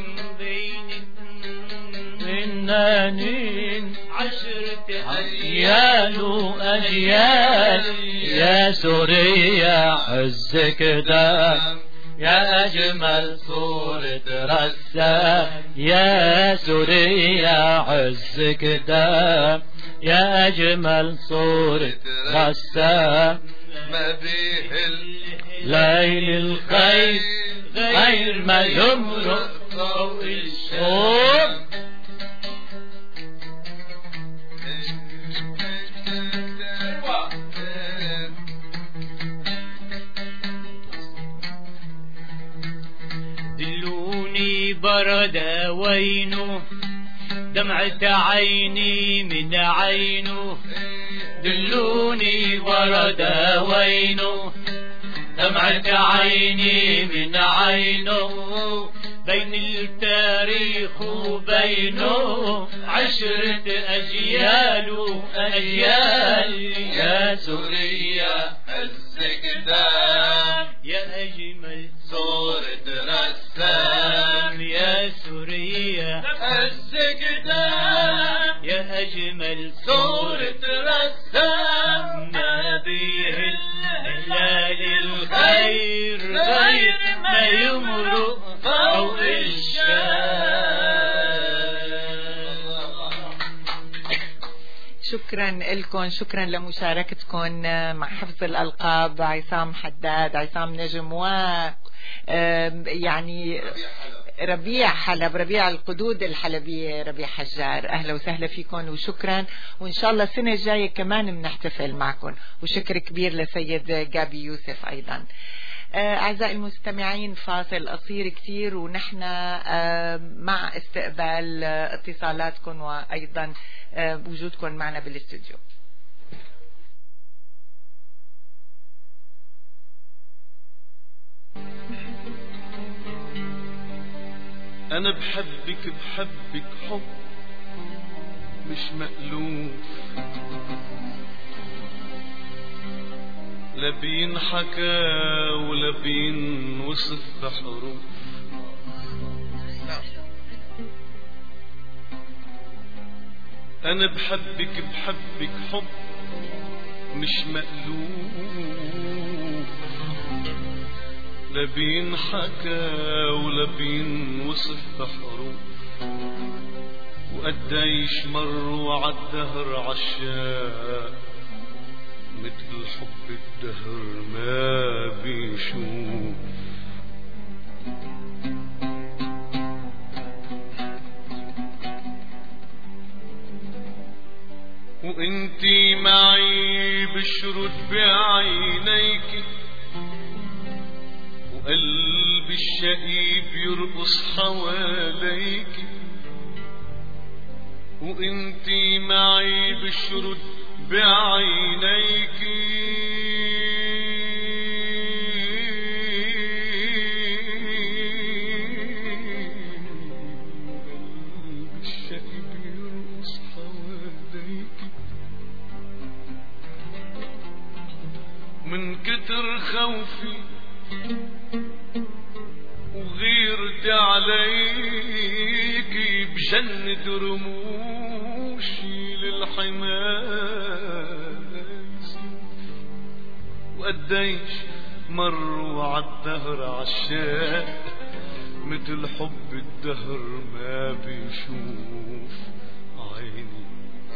فنانين 10 أجيال وأجيال يا سوريا عزك دام يا أجمل صورة رسام يا سوريا عزك دام يا أجمل صورة رسام ما به ليل الخير غير ما يمرق فوق الشام. دلوني برد وينه دمعة عيني من عينه دلوني برد وينه دمعة عيني من عينه بين التاريخ وبينه 10 أجيال وأجيال يا سوريا عزك دام يا أجمل صورة رسام يا سوريا عزك دام يا أجمل صورة رسام ما به الهلال الخير غير ما يمرق فوق الشام. شكرا لكم. شكرا لمشاركتكم مع حفظ الألقاب عصام حداد عصام نجم و يعني ربيع حلب ربيع القدود الحلبية ربيع حجار. أهلا وسهلا فيكم وشكرا. وإن شاء الله السنة الجاية كمان بنحتفل معكم. وشكر كبير لسيد جابي يوسف أيضا. أعزائي المستمعين فاصل قصير كتير ونحن مع استقبال اتصالاتكم وأيضا وجودكم معنا بالاستوديو. أنا بحبك حب مش مألوف لا بينحكى ولا بينوصف بحروف أنا بحبك حب مش مألوف بينحكى ولا بينوصف بحروف وقديش مروا عالدهر عشاق مثل حب الدهر ما بيشوف وانتي معي بشرد بعينيك وقلبي الشقيب يرقص حواليك وانتي معي بشرد بعينيك وقلبي الشقيب يرقص حواليك من كتر خوفي وغيرت عليكي بجند رموشي للحماس وقديش مروا عالدهر عشاق مثل حب الدهر ما بيشوف عيني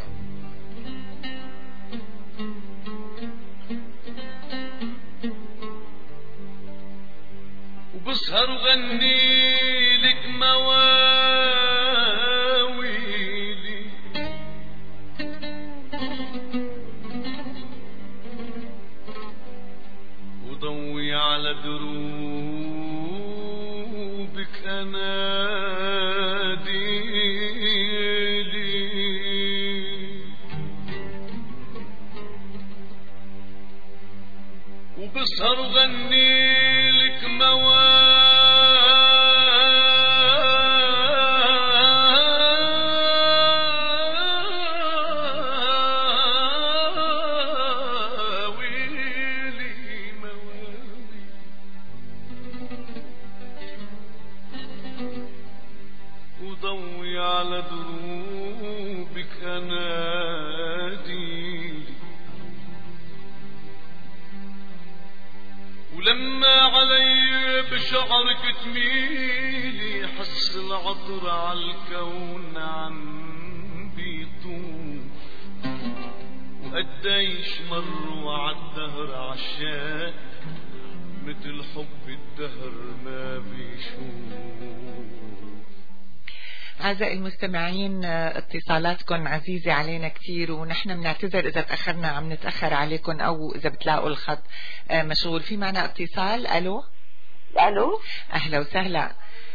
وبسهر وغني لك مواويلي وضوي على دروبك اناديلي وبسهر وغني لك وضوي على دروبك اناديلي ولما علي بشعرك تميلي حس العطر عالكون عم بيطوف وقديش مروا عالدهر عشاق مثل حب الدهر ما بيشوف. أعزائي المستمعين، اتصالاتكم عزيزة علينا كتير ونحن بنعتذر إذا تأخرنا، عم نتأخر عليكم أو إذا بتلاقوا الخط مشغول. في معنا اتصال. ألو ألو، أهلا وسهلا.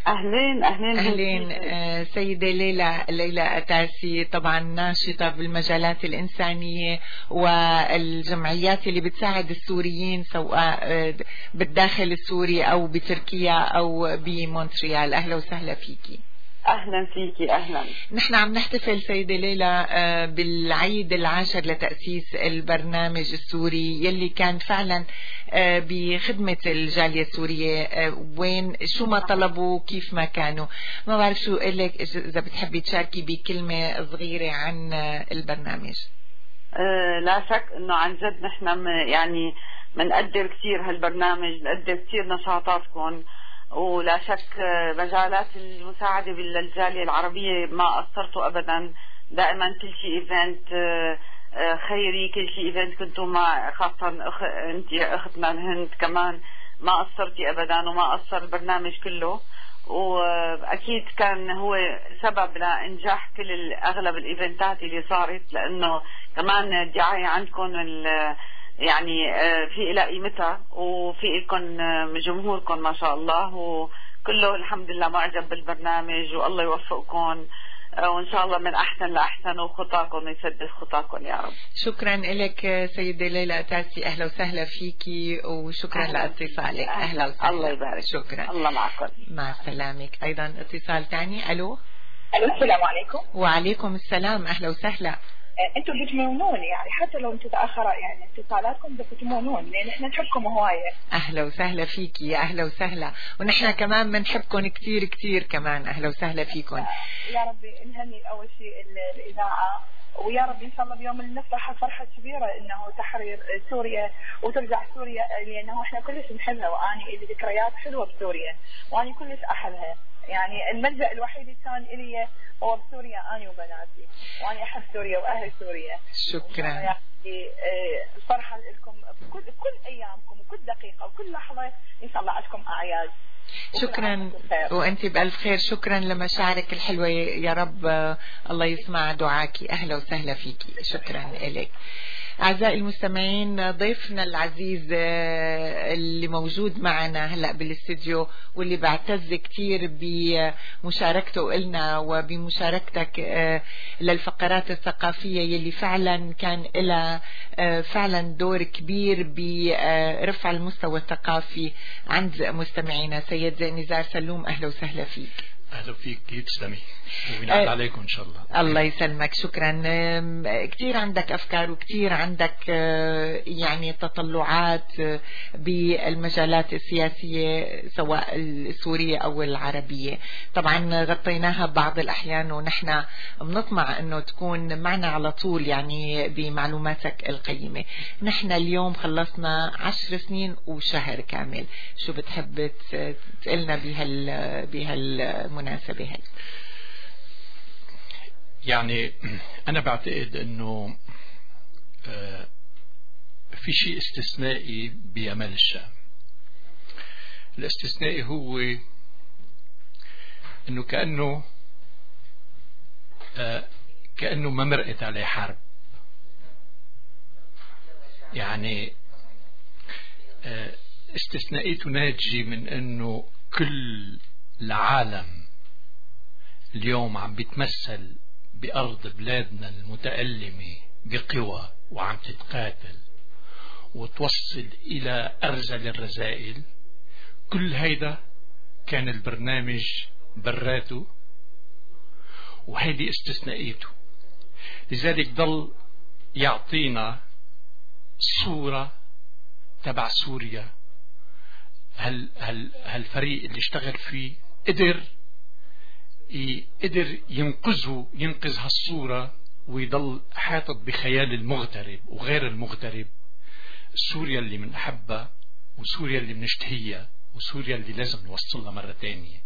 أهلين سيدة ليلى أتاسي، طبعا ناشطة بالمجالات الإنسانية والجمعيات اللي بتساعد السوريين سواء بالداخل السوري أو بتركيا أو بمونتريال. أهلا وسهلا فيكي. أهلا فيكي. أهلا. نحن عم نحتفل سيدة ليلى بالعيد العاشر لتأسيس البرنامج السوري يلي كان فعلا بخدمة الجالية السورية، وين شو ما طلبوا كيف ما كانوا. ما بعرف شو قلك إذا بتحبي تشاركي بكلمة صغيرة عن البرنامج. لا شك إنه عن جد نحن يعني منقدر كثير هالبرنامج، نقدر كثير نشاطاتكم، ولا شك مجالات المساعدة للجالية العربية ما قصرتوا أبدا. دائما كل شيء إيفنت خيري، كل شيء إيفنت كنتوا مع، خاصة أنت أختنا الهند كمان ما قصرتي أبدا وما قصر البرنامج كله. وأكيد كان هو سبب لإنجاح كل أغلب الإيفنتات اللي صارت، لأنه كمان الدعاية عندكم يعني في إلى قيمتها، وفي لكم جمهوركم ما شاء الله، وكله الحمد لله معجب بالبرنامج، والله يوفقكم وإن شاء الله من أحسن لأحسن، وخطاكم يسدد خطاكم يا رب. شكرا لك سيدة ليلى أتاسي، أهلا وسهلا فيكي وشكرا لاتصالك. أهلا وسهلا. الله يبارك. شكرا. الله معكم. مع سلامك. أيضا اتصال ثاني. ألو. السلام عليكم. وعليكم السلام. أهلا وسهلا. انتم بتمونون يعني، حتى لو انتم تأخروا يعني اتصالاتكم بتمونون، لان احنا نحبكم هواية. اهلا وسهلا فيكي. يا اهلا وسهلا، ونحن كمان بنحبكم كتير كتير كمان. اهلا وسهلا فيكم. يا ربي نهني اول شيء الاذاعة ويا رب ان شاء الله بيوم نفرح فرحه كبيره انه تحرير سوريا وترجع سوريا، لانه احنا كلش نحبها، واني لي ذكريات حلوه بسوريا واني كلش احبها. يعني الملجأ الوحيد اللي كان لي هو بسوريا، اني وبناتي، واني احب سوريا واهل سوريا. شكرا. يعني الفرحه لكم بكل ايامكم وكل دقيقه وكل لحظه، ان شاء الله عندكم اعياد. شكرا وانت بألف خير. شكرا لمشاعرك الحلوة يا رب. الله يسمع دعاك. اهلا وسهلا فيكي. شكرا لك. أعزائي المستمعين، ضيفنا العزيز اللي موجود معنا هلأ بالاستديو واللي بعتز كتير بمشاركته لنا وبمشاركتك للفقرات الثقافية يلي فعلا كان لها فعلا دور كبير برفع المستوى الثقافي عند مستمعينا. سيد نزار سلوم، أهلا وسهلا فيك. أهلا فيك، تسلمي وينعاد عليكم إن شاء الله. الله يسلمك. شكرا. كتير عندك أفكار وكتير عندك يعني تطلعات بالمجالات السياسية سواء السورية أو العربية. طبعا غطيناها بعض الأحيان ونحن بنطمع أنه تكون معنا على طول يعني بمعلوماتك القيمة. نحن اليوم خلصنا 10 سنين وشهر كامل. شو بتحب تقلنا بهالمناسبة هاي؟ يعني أنا بعتقد أنه في شيء استثنائي بيمال الشام. الاستثنائي هو أنه كأنه ما مرقت عليه حرب. يعني استثنائيته ناتجة من أنه كل العالم اليوم عم بيتمثل بأرض بلادنا المتألمة بقوى وعم تتقاتل وتوصل إلى أرذل الرذائل. كل هيدا كان البرنامج براته، وهيدي استثنائيته. لذلك ضل يعطينا صورة تبع سوريا. هالفريق اللي اشتغل فيه قدر ينقذ هالصورة ويضل حاطط بخيال المغترب وغير المغترب سوريا اللي منحبها وسوريا اللي منشتهيها وسوريا اللي لازم نوصلها مرة تانية.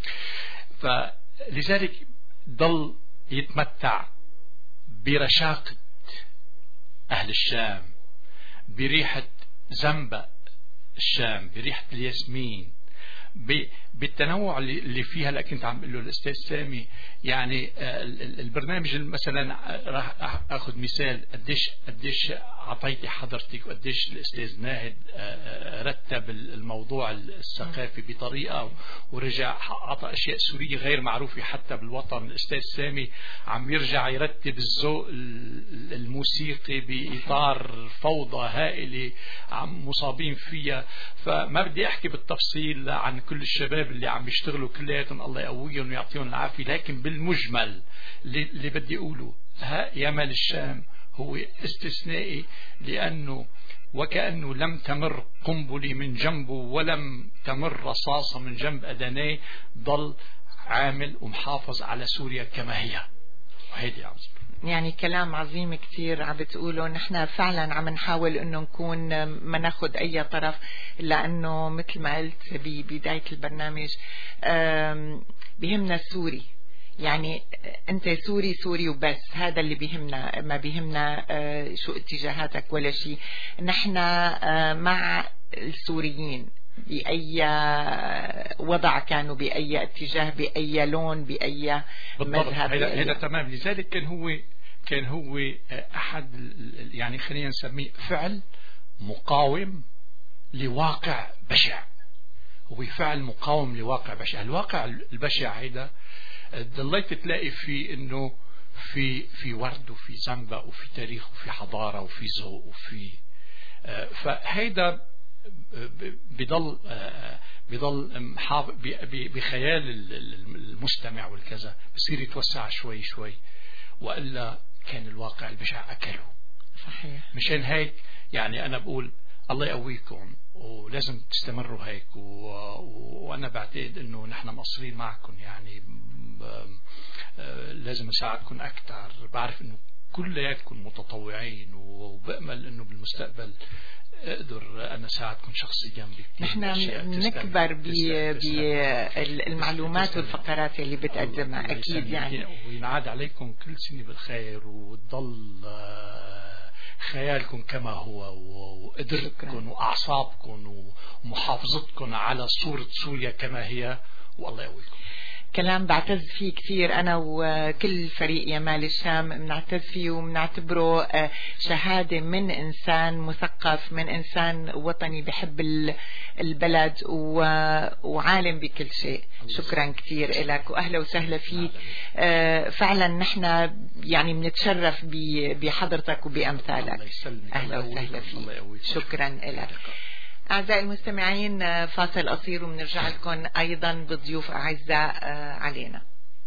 فلذلك ضل يتمتع برشاقة أهل الشام، بريحة زنبق الشام، بريحة الياسمين، بالتنوع اللي فيها. لكن كنت عم بقول له الأستاذ سامي يعني البرنامج مثلا راح أخذ مثال قديش عطيتي حضرتك وقديش الأستاذ ناهد رتب الموضوع الثقافي بطريقة ورجع عطى أشياء سورية غير معروفة حتى بالوطن. الأستاذ سامي عم يرجع يرتب الذوق الموسيقي بإطار فوضى هائلة عم مصابين فيها. فما بدي أحكي بالتفصيل عن كل الشباب اللي عم يشتغلوا كلياتهم، الله يقويهم ويعطيهم العافية. لكن بالمجمل اللي بدي أقوله يمال الشام هو استثنائي، لأنه وكأنه لم تمر قنبلة من جنبه ولم تمر رصاصة من جنب أدنيه، ضل عامل ومحافظ على سوريا كما هي. وهيدي عظيم. يعني كلام عظيم كتير عم بتقوله. نحن فعلا عم نحاول انه نكون ما ناخد اي طرف، لانه مثل ما قلت ببداية البرنامج بيهمنا السوري. يعني انت سوري وبس، هذا اللي بيهمنا. ما بيهمنا شو اتجاهاتك ولا شيء. نحن مع السوريين بأي وضع كانوا، بأي اتجاه، بأي لون، بأي مذهب. هذا تمام. لذلك كان هو أحد يعني خلينا نسميه فعل مقاوم لواقع بشع. هو فعل مقاوم لواقع بشع. الواقع البشع هيدا ضليت تلاقي فيه انه في ورد وفي زنبق وفي تاريخ وفي حضارة وفي ذوق وفي فهيدا بضل بخيال المستمع والكذا بصير يتوسع شوي شوي، وإلا كان الواقع البشع أكله. صحيح. مشان هيك يعني أنا بقول الله يقويكم ولازم تستمروا هيك وأنا بعتقد إنه نحن مقصرين معكم. يعني لازم نساعدكم أكثر. بعرف إنه كلياتكم متطوعين، وبأمل انه بالمستقبل اقدر انا ساعدكم شخصيا جنبي. نحن نكبر بالمعلومات والفقرات اللي بتقدمها اكيد يعني، وينعاد عليكم كل سنة بالخير، وتضل خيالكم كما هو، وقدرتكم واعصابكم ومحافظتكم على صورة سوريا كما هي، والله يقويكم. كلام بعتز فيه كثير أنا وكل فريق يمال الشام، بنعتز فيه وبنعتبره شهادة من إنسان مثقف، من إنسان وطني بحب البلد وعالم بكل شيء. شكرا كثير لك وأهلا وسهلا فيك. فعلا نحن يعني بنتشرف بحضرتك وبأمثالك. أهلا وسهلا فيك. شكرا لك. أعزائي المستمعين، فاصل قصير وبنرجع لكم أيضا بضيوف أعزاء علينا.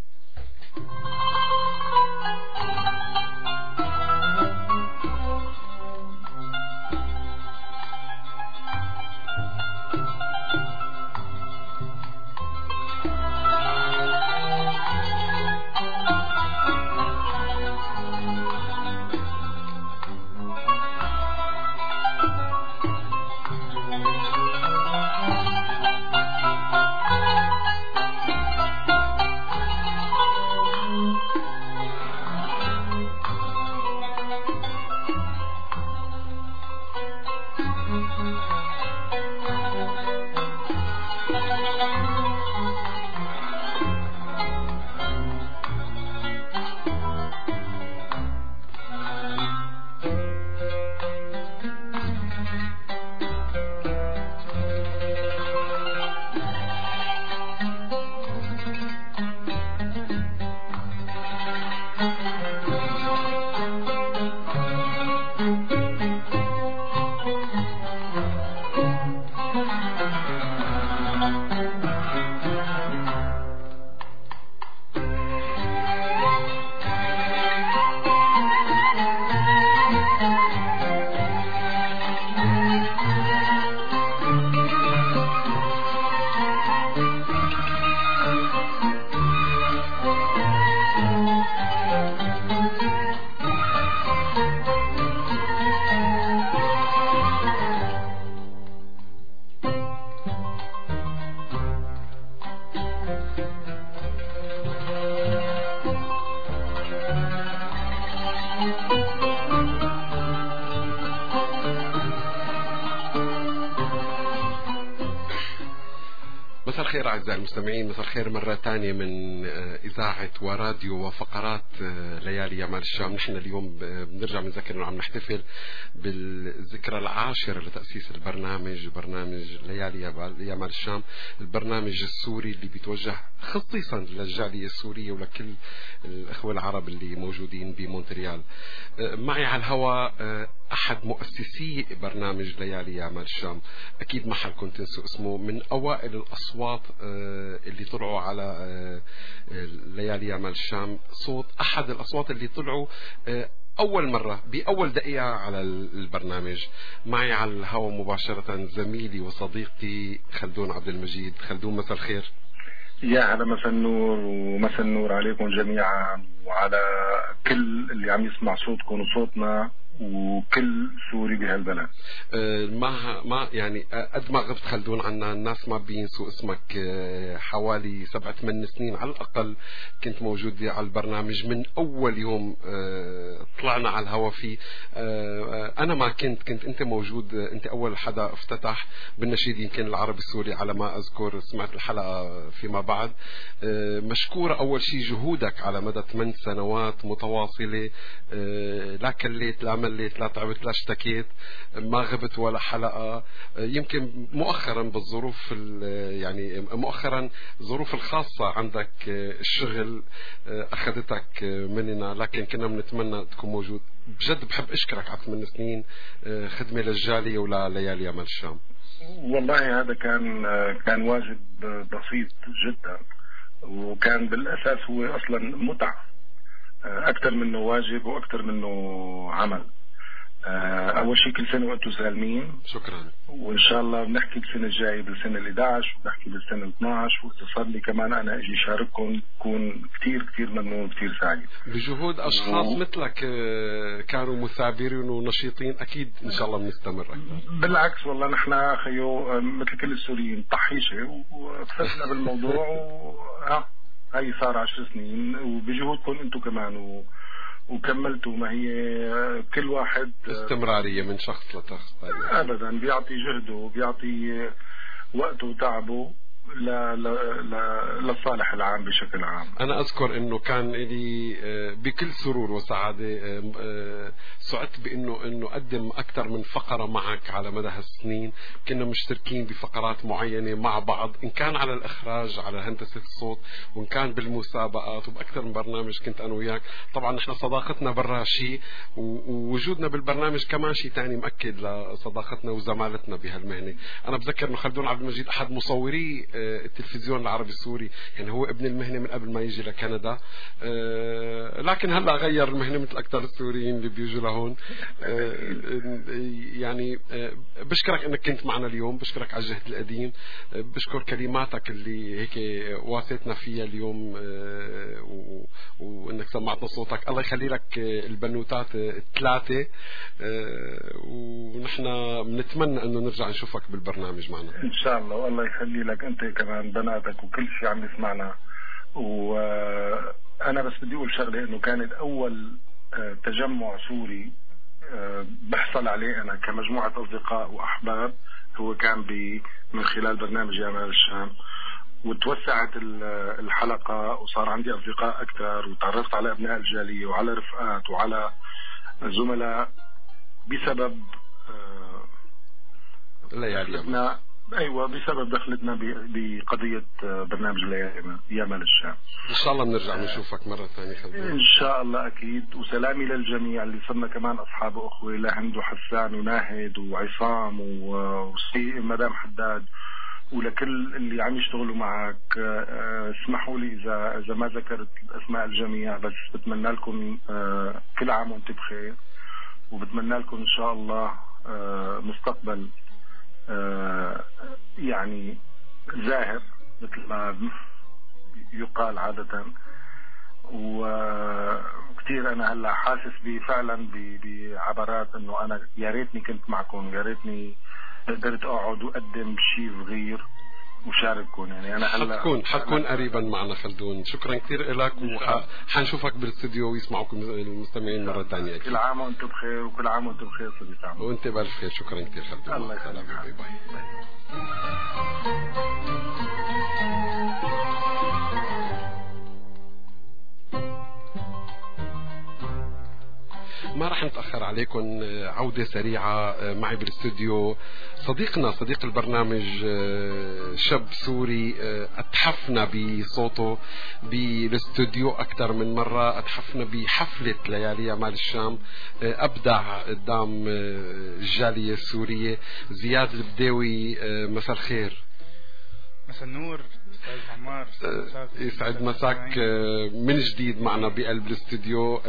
مساء الخير أعزائي المستمعين، مساء الخير مرة تانية من إذاعة وراديو وفقرات ليالي يمال الشام. نحن اليوم بنرجع بنذكر إنه عم نحتفل بالذكرى العاشرة لتأسيس البرنامج، برنامج ليالي يمال الشام، البرنامج السوري اللي بيتوجه خصيصا للجالية السورية ولكل الأخوة العرب اللي موجودين بمونتريال. معي على الهواء أحد مؤسسي برنامج ليالي يمال الشام، أكيد ما حالكم تنسوا اسمه، من أوائل الأصوات اللي طلعوا على ليالي يمال الشام، صوت أحد الأصوات اللي طلعوا أول مرة بأول دقيقة على البرنامج. معي على الهواء مباشرة زميلي وصديقي خلدون عبد المجيد. خلدون مساء الخير. يا هلا، مساء النور ومساء النور عليكم جميعا وعلى كل اللي عم يسمع صوتكم وصوتنا وكل سوري بهالبلد. ما يعني قد ما غبت خلدون عنا الناس ما بينسوا اسمك. حوالي 7-8 سنين على الأقل كنت موجود على البرنامج من أول يوم طلعنا على الهواء فيه. أنا ما كنت أنت موجود، أنت أول حدا افتتح بالنشيد يمكن العربي السوري على ما أذكر، سمعت الحلقة فيما بعد. مشكورة أول شيء جهودك على مدى 8 سنوات متواصلة، لا كليت لا مليت لا تعبت لا اشتكيت، ما غبت ولا حلقة. يمكن مؤخرا بالظروف يعني مؤخرا ظروف الخاصة عندك الشغل أخذتك مننا، لكن كنا بنتمنى تكون موجود. بجد بحب أشكرك على 8 سنين خدمة للجالية ولا ليالي يمال الشام. والله هذا كان واجب بسيط جدا، وكان بالأساس هو أصلا متعة أكثر منه واجب وأكثر منه عمل. اول شيء كل سنه وانتم سالمين. شكرا. وان شاء الله بنحكي السنه الجايه بالسنه ال 11 وبنحكي بالسنه ال 12 واذا صار لي كمان انا اجي شارككم بكون كثير كثير ممنون وكثير سعيد. بجهود اشخاص مثلك كانوا مثابرين ونشيطين اكيد ان شاء الله بنستمر اكثر. بالعكس والله نحن خيو مثل كل السوريين طحيشه وفسنا بالموضوع هاي صار 10 سنين وبجهودكم انتم كمان وكملتوا. ما هي كل واحد استمرارية من شخص لشخص أبدا بيعطي جهده وبيعطي وقته وتعبه للصالح العام بشكل عام. أنا أذكر أنه كان لي بكل سرور وسعادة سعدت بأنه أقدم أكثر من فقرة معك على مدى هالسنين. كنا مشتركين بفقرات معينة مع بعض إن كان على الإخراج على هندسة الصوت وإن كان بالمسابقات وبأكثر من برنامج كنت أنا وياك. طبعا نحن صداقتنا برا شيء ووجودنا بالبرنامج كمان شيء تاني مؤكد لصداقتنا وزمالتنا بهالمهنة. أنا بذكر أنه خلدون عبد المجيد أحد مصوري التلفزيون العربي السوري، يعني هو ابن المهنة من قبل ما يجي لكندا، لكن هلا غير المهنة مثل أكثر السوريين اللي بيجوا لهون. يعني بشكرك انك كنت معنا اليوم، بشكرك على الجهد القديم، بشكر كلماتك اللي هيك واسيتنا فيها اليوم وانك سمعتنا صوتك. الله يخلي لك البنوتات الثلاثة ونحن بنتمنى انه نرجع نشوفك بالبرنامج معنا ان شاء الله. والله يخلي لك انت كمان بناتك وكل شيء عم يسمعنا. وانا بس بدي اقول شغله انه كانت اول تجمع سوري بحصل عليه انا كمجموعه اصدقاء واحباب هو كان من خلال برنامج يا مال الشام، وتوسعت الحلقه وصار عندي اصدقاء اكثر وتعرفت على ابناء الجاليه وعلى رفقات وعلى زملاء بسبب ليالي. ايوه بسبب دخلتنا بقضيه برنامج ليالي يا مال الشام. ان شاء الله بنرجع نشوفك مره ثانيه خلدون ان شاء الله اكيد. وسلامي للجميع اللي صرنا كمان اصحاب واخوه، لهند وحسان وناهد وعصام ومدام حداد ولكل اللي عم يشتغلوا معك. اسمحوا لي اذا ما ذكرت اسماء الجميع، بس بتمنى لكم كل عام وانتم بخير، وبتمنى لكم ان شاء الله مستقبل يعني زاهر مثل ما يقال عادة. وكثير أنا هلا حاسس فعلا بعبرات إنه أنا يا ريتني كنت معكم، يا ريتني قدرت أقعد وأقدم شيء صغير وشارككم. يعني أنا هلا حتكون قريبا معنا خلدون. شكرا كثير لك وحنشوفك بالاستوديو ويسمعوك المستمعين مرة ثانية. كل عام وأنتم بخير وكل عام وأنتم بخير صديق عمو. وأنت بألف خير. شكرا كثير خلدون. الله يسلمك. باي باي. ما راح نتأخر عليكم. عودة سريعة معي بالاستوديو صديقنا صديق البرنامج شاب سوري أتحفنا بصوته بالاستوديو أكثر من مرة. أتحفنا بحفلة ليالي مال الشام، أبدع قدام الجالية السورية. زياد البداوي مساء الخير. مساء النور استاذ عمار. يسعد مساك من جديد معنا بقلب الاستوديو.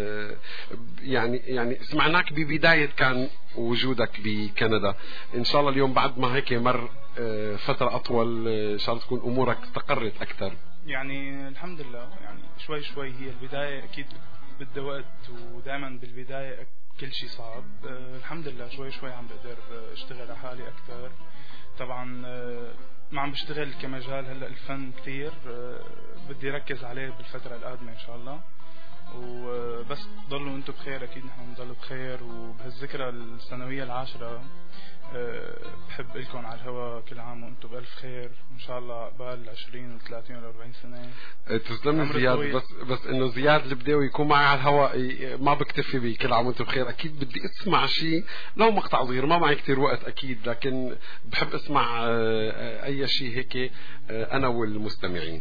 يعني سمعناك ببداية كان وجودك بكندا. ان شاء الله اليوم بعد ما هيك مر فترة اطول ان شاء الله تكون امورك استقرت اكثر. يعني الحمد لله، يعني شوي شوي. هي البداية اكيد بدها وقت، ودائما بالبداية كل شيء صعب. الحمد لله شوي شوي عم بقدر اشتغل على حالي اكثر. طبعا ما عم بشتغل كمجال هلا الفن كثير، بدي ركز عليه بالفترة القادمة ان شاء الله. وبس ضلوا انتم بخير، اكيد نحن بنضل بخير. وبهالذكرى السنوية العاشرة بحب لكم على الهواء كل عام وانتم بألف خير، وان شاء الله قبال 20 و30 و40 سنة. تسلم زياد. بس انه زياد البداوي يكون معي على الهواء ما بكتفي بكل عام وانتم بخير. اكيد بدي اسمع شيء لو مقطع صغير، ما معي كتير وقت اكيد، لكن بحب اسمع اي شيء هيك انا والمستمعين.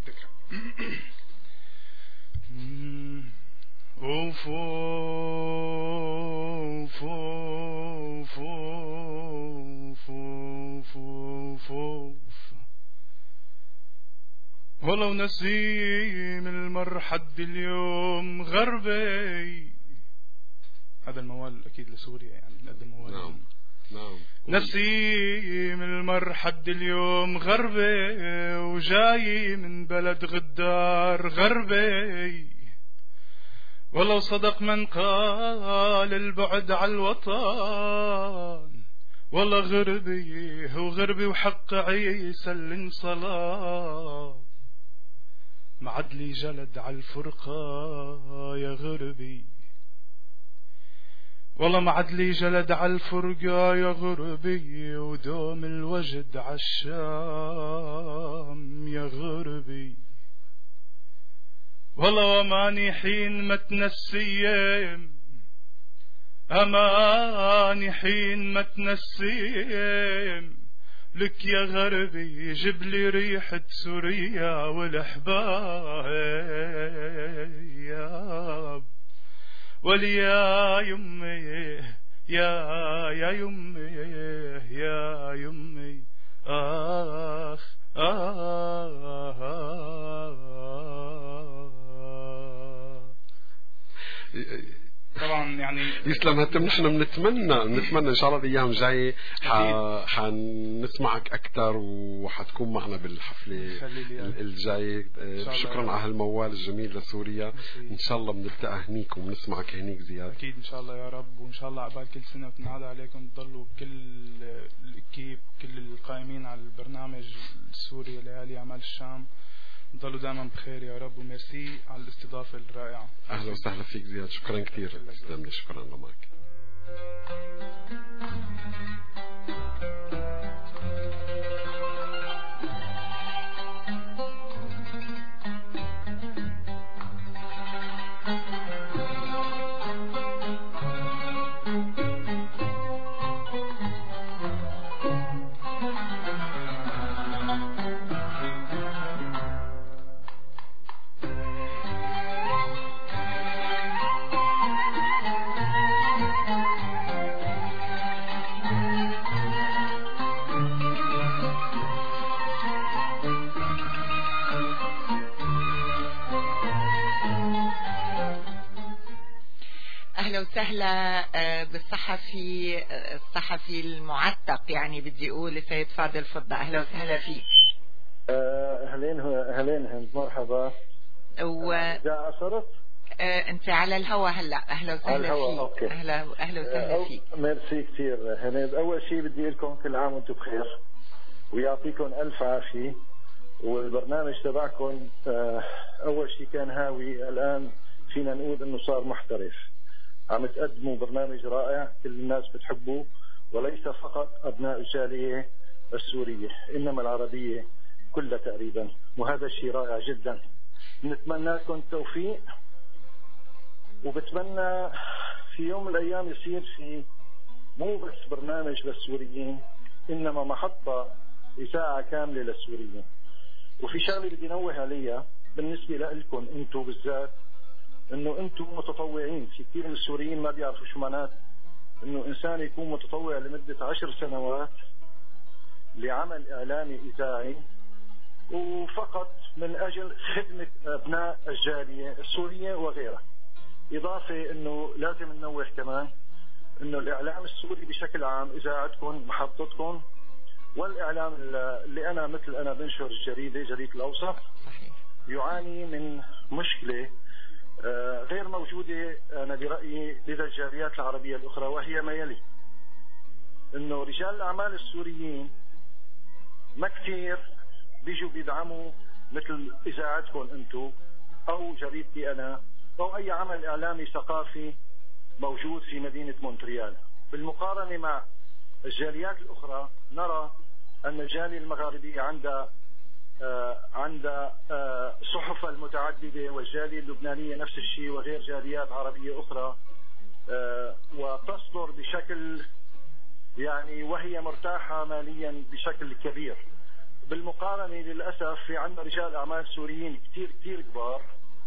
اوف اوف اوف اوف اوف اوف ولو نسيم المرحد اليوم غربي هذا الموال أكيد لسوريا يعني نقدم موال. نعم نعم. نسيم المرحد اليوم غربي وجاي من بلد غدار غربي، ولو صدق من قال البعد على الوطن، والله غربي هو غربي وحق عيسى اللي انصلب، معدلي جلد على الفرقة يا غربي، والله معدلي جلد على الفرقة يا غربي، ودوم الوجد عالشام يا غربي، والله وماني حين ما تنسيم، أماني حين ما تنسيم لك يا غربي، جيب لي ريحة سوريا والأحباب، وليا يمي يا يمي يا يمي آخ طبعا يعني يسلم هتم. نحن بنتمنى ان شاء الله الايام جاي حنسمعك اكثر وحتكون معنا بالحفله الجاي. شكرا على هالموال الجميل لسوريا. ان شاء الله بنلتقى هنيك وبنسمعك هنيك زياد. اكيد ان شاء الله يا رب، وان شاء الله عقبال كل سنه وتنعاد عليكم تضلوا كل الاكيب كل القائمين على البرنامج السوري ليالي اعمال الشام ضلوا دائما بخير يا رب، وميرسي على الاستضافة الرائعة. أهلا وسهلا فيك زياد، شكرا كثير. تسلم لي، شكرا لك. وسهلا الصحفي المعتق يعني بدي اقول السيد فاضل فضة. اهلا وسهلا فيك. اهلين هند، مرحبا. جاء صرت انت على الهوا هلا. اهلا وسهلا فيك. أوكي. اهلا وسهلا فيك. ميرسي كثير هند. اول شيء بدي لكم كل عام وانتم بخير ويعطيكم الف عافيه، والبرنامج تبعكم اول شيء كان هاوي، الان فينا نقول انه صار محترف. عم تقدموا برنامج رائع كل الناس بتحبوه، وليس فقط أبناء الجالية السورية إنما العربية كلها تقريبا، وهذا الشيء رائع جدا. نتمنى لكم التوفيق، وبتمنى في يوم من الأيام يصير في مو بس برنامج للسوريين إنما محطة إذاعة كاملة للسوريين. وفي شغلة بدي نوه عليها بالنسبة لكم أنتم بالذات، انه انتم متطوعين. في كثير من السوريين ما بيعرفوا شو معنات انه انسان يكون متطوع لمدة 10 سنوات لعمل اعلامي اذاعي وفقط من اجل خدمة ابناء الجالية السورية وغيرها. اضافة انه لازم ننوه كمان انه الاعلام السوري بشكل عام، اذاعتكم محطتكم والاعلام اللي انا بنشر الجريدة جريدة الاوسط، يعاني من مشكلة غير موجودة أنا برأيي لدى الجاليات العربية الأخرى، وهي ما يلي: إنه رجال الأعمال السوريين ما كثير بيجوا بيدعموا مثل إذاعتكم أنتم أو جريدتي أنا أو أي عمل إعلامي ثقافي موجود في مدينة مونتريال. بالمقارنة مع الجاليات الأخرى نرى أن الجالية المغاربية عند صحف المتعددة، والجالية اللبنانية نفس الشيء، وغير جاليات عربية أخرى، وتصدر بشكل يعني وهي مرتاحة ماليا بشكل كبير. بالمقارنة للأسف في عندنا رجال أعمال سوريين كتير كبار،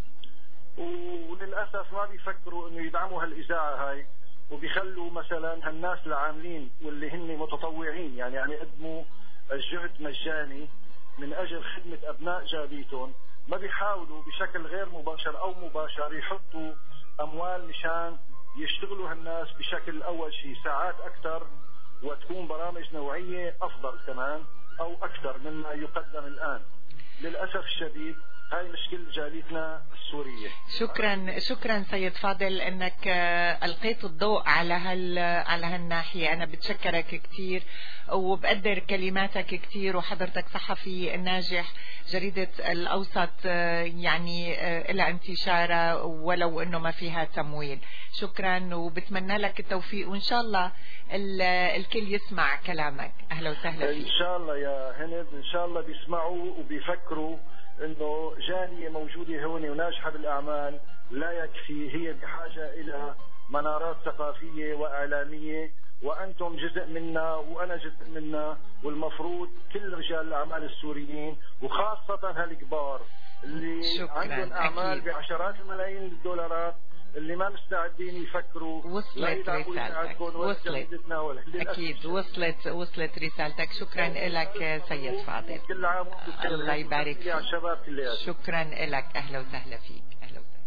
وللأسف ما بيفكروا إنه يدعموا هالإذاعة هاي، وبيخلوا مثلا هالناس العاملين واللي هن متطوعين يعني يقدموا الجهد مجاني من أجل خدمة أبناء جاليتهم، ما بيحاولوا بشكل غير مباشر أو مباشر يحطوا أموال مشان يشتغلوا هالناس بشكل أول شيء ساعات أكثر، وتكون برامج نوعية أفضل كمان أو أكثر مما يقدم الآن. للأسف الشديد هاي مشكلة جاليتنا السورية. شكرا سيد فاضل انك القيت الضوء على هالناحية. انا بتشكرك كثير وبقدر كلماتك كثير، وحضرتك صحفي ناجح. جريدة الأوسط يعني لها انتشارها ولو انه ما فيها تمويل. شكرا وبتمنى لك التوفيق، وان شاء الله الكل يسمع كلامك. اهلا وسهلا فيك. ان شاء الله يا هند، ان شاء الله بيسمعوا وبيفكروا انه جالية موجودة هون وناجحة بالاعمال لا يكفي، هي بحاجة الى منارات ثقافية واعلامية، وانتم جزء منا وانا جزء منا، والمفروض كل رجال الاعمال السوريين وخاصة هالكبار اللي عندهم اعمال أكيد بعشرات الملايين الدولارات اللي ما مستعدين يفكروا. وصلت رسالتك، أكيد وصلت رسالتك. شكرا لك سيد فاضل، كل عام وانتم بخير. الله يبارك فيك. الشباب كلياتهم شكرا لك. أهلا وسهلا فيك. أهلا وسهلا.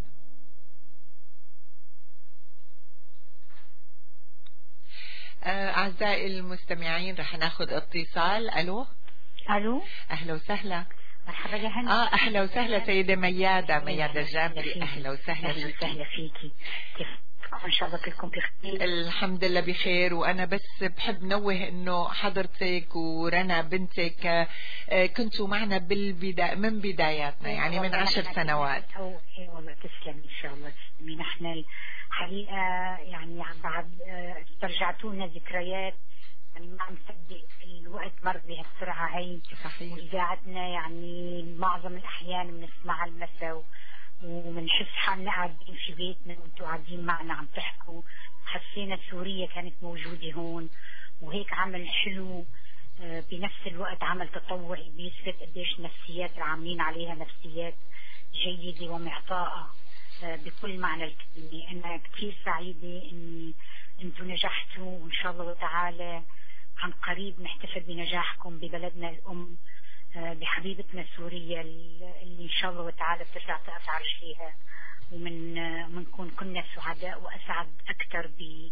أعزائي المستمعين رح ناخذ اتصال. ألو أهلا وسهلا. مرحبا يا هند. اهلا وسهلا سيدة ميادة الجابري. اهلا وسهلا فيكي. كيف ان شاء الله كلكم بخير؟ الحمد لله بخير. وانا بس بحب نوه انه حضرتك ورنا بنتك كنتوا معنا من بداياتنا، يعني من 10 سنوات. والله تسلمي ان شاء الله تسلمي. نحن الحقيقة يعني بعد استرجعتونا ذكريات، يعني ما عم صدق الوقت مر بهالسرعة هي. صحيح. وإذاعتنا يعني معظم الأحيان بنسمعها المساء ومنحس حالنا قاعدين في بيتنا وانتوا قاعدين معنا عم تحكوا. حسينا سوريا كانت موجودة هون، وهيك عمل حلو بنفس الوقت عمل تطوعي بيثبت قديش النفسيات اللي عاملين عليها نفسيات جيدة ومعطاءة بكل معنى الكلمة. أنا كثير سعيدة إني انتوا نجحتوا، وإن شاء الله تعالى عن قريب نحتفل بنجاحكم ببلدنا الأم، بحبيبتنا سوريا اللي إن شاء الله تعالى بترجع تقف على رجليها، ومنكون كنا سعداء وأسعد أكثر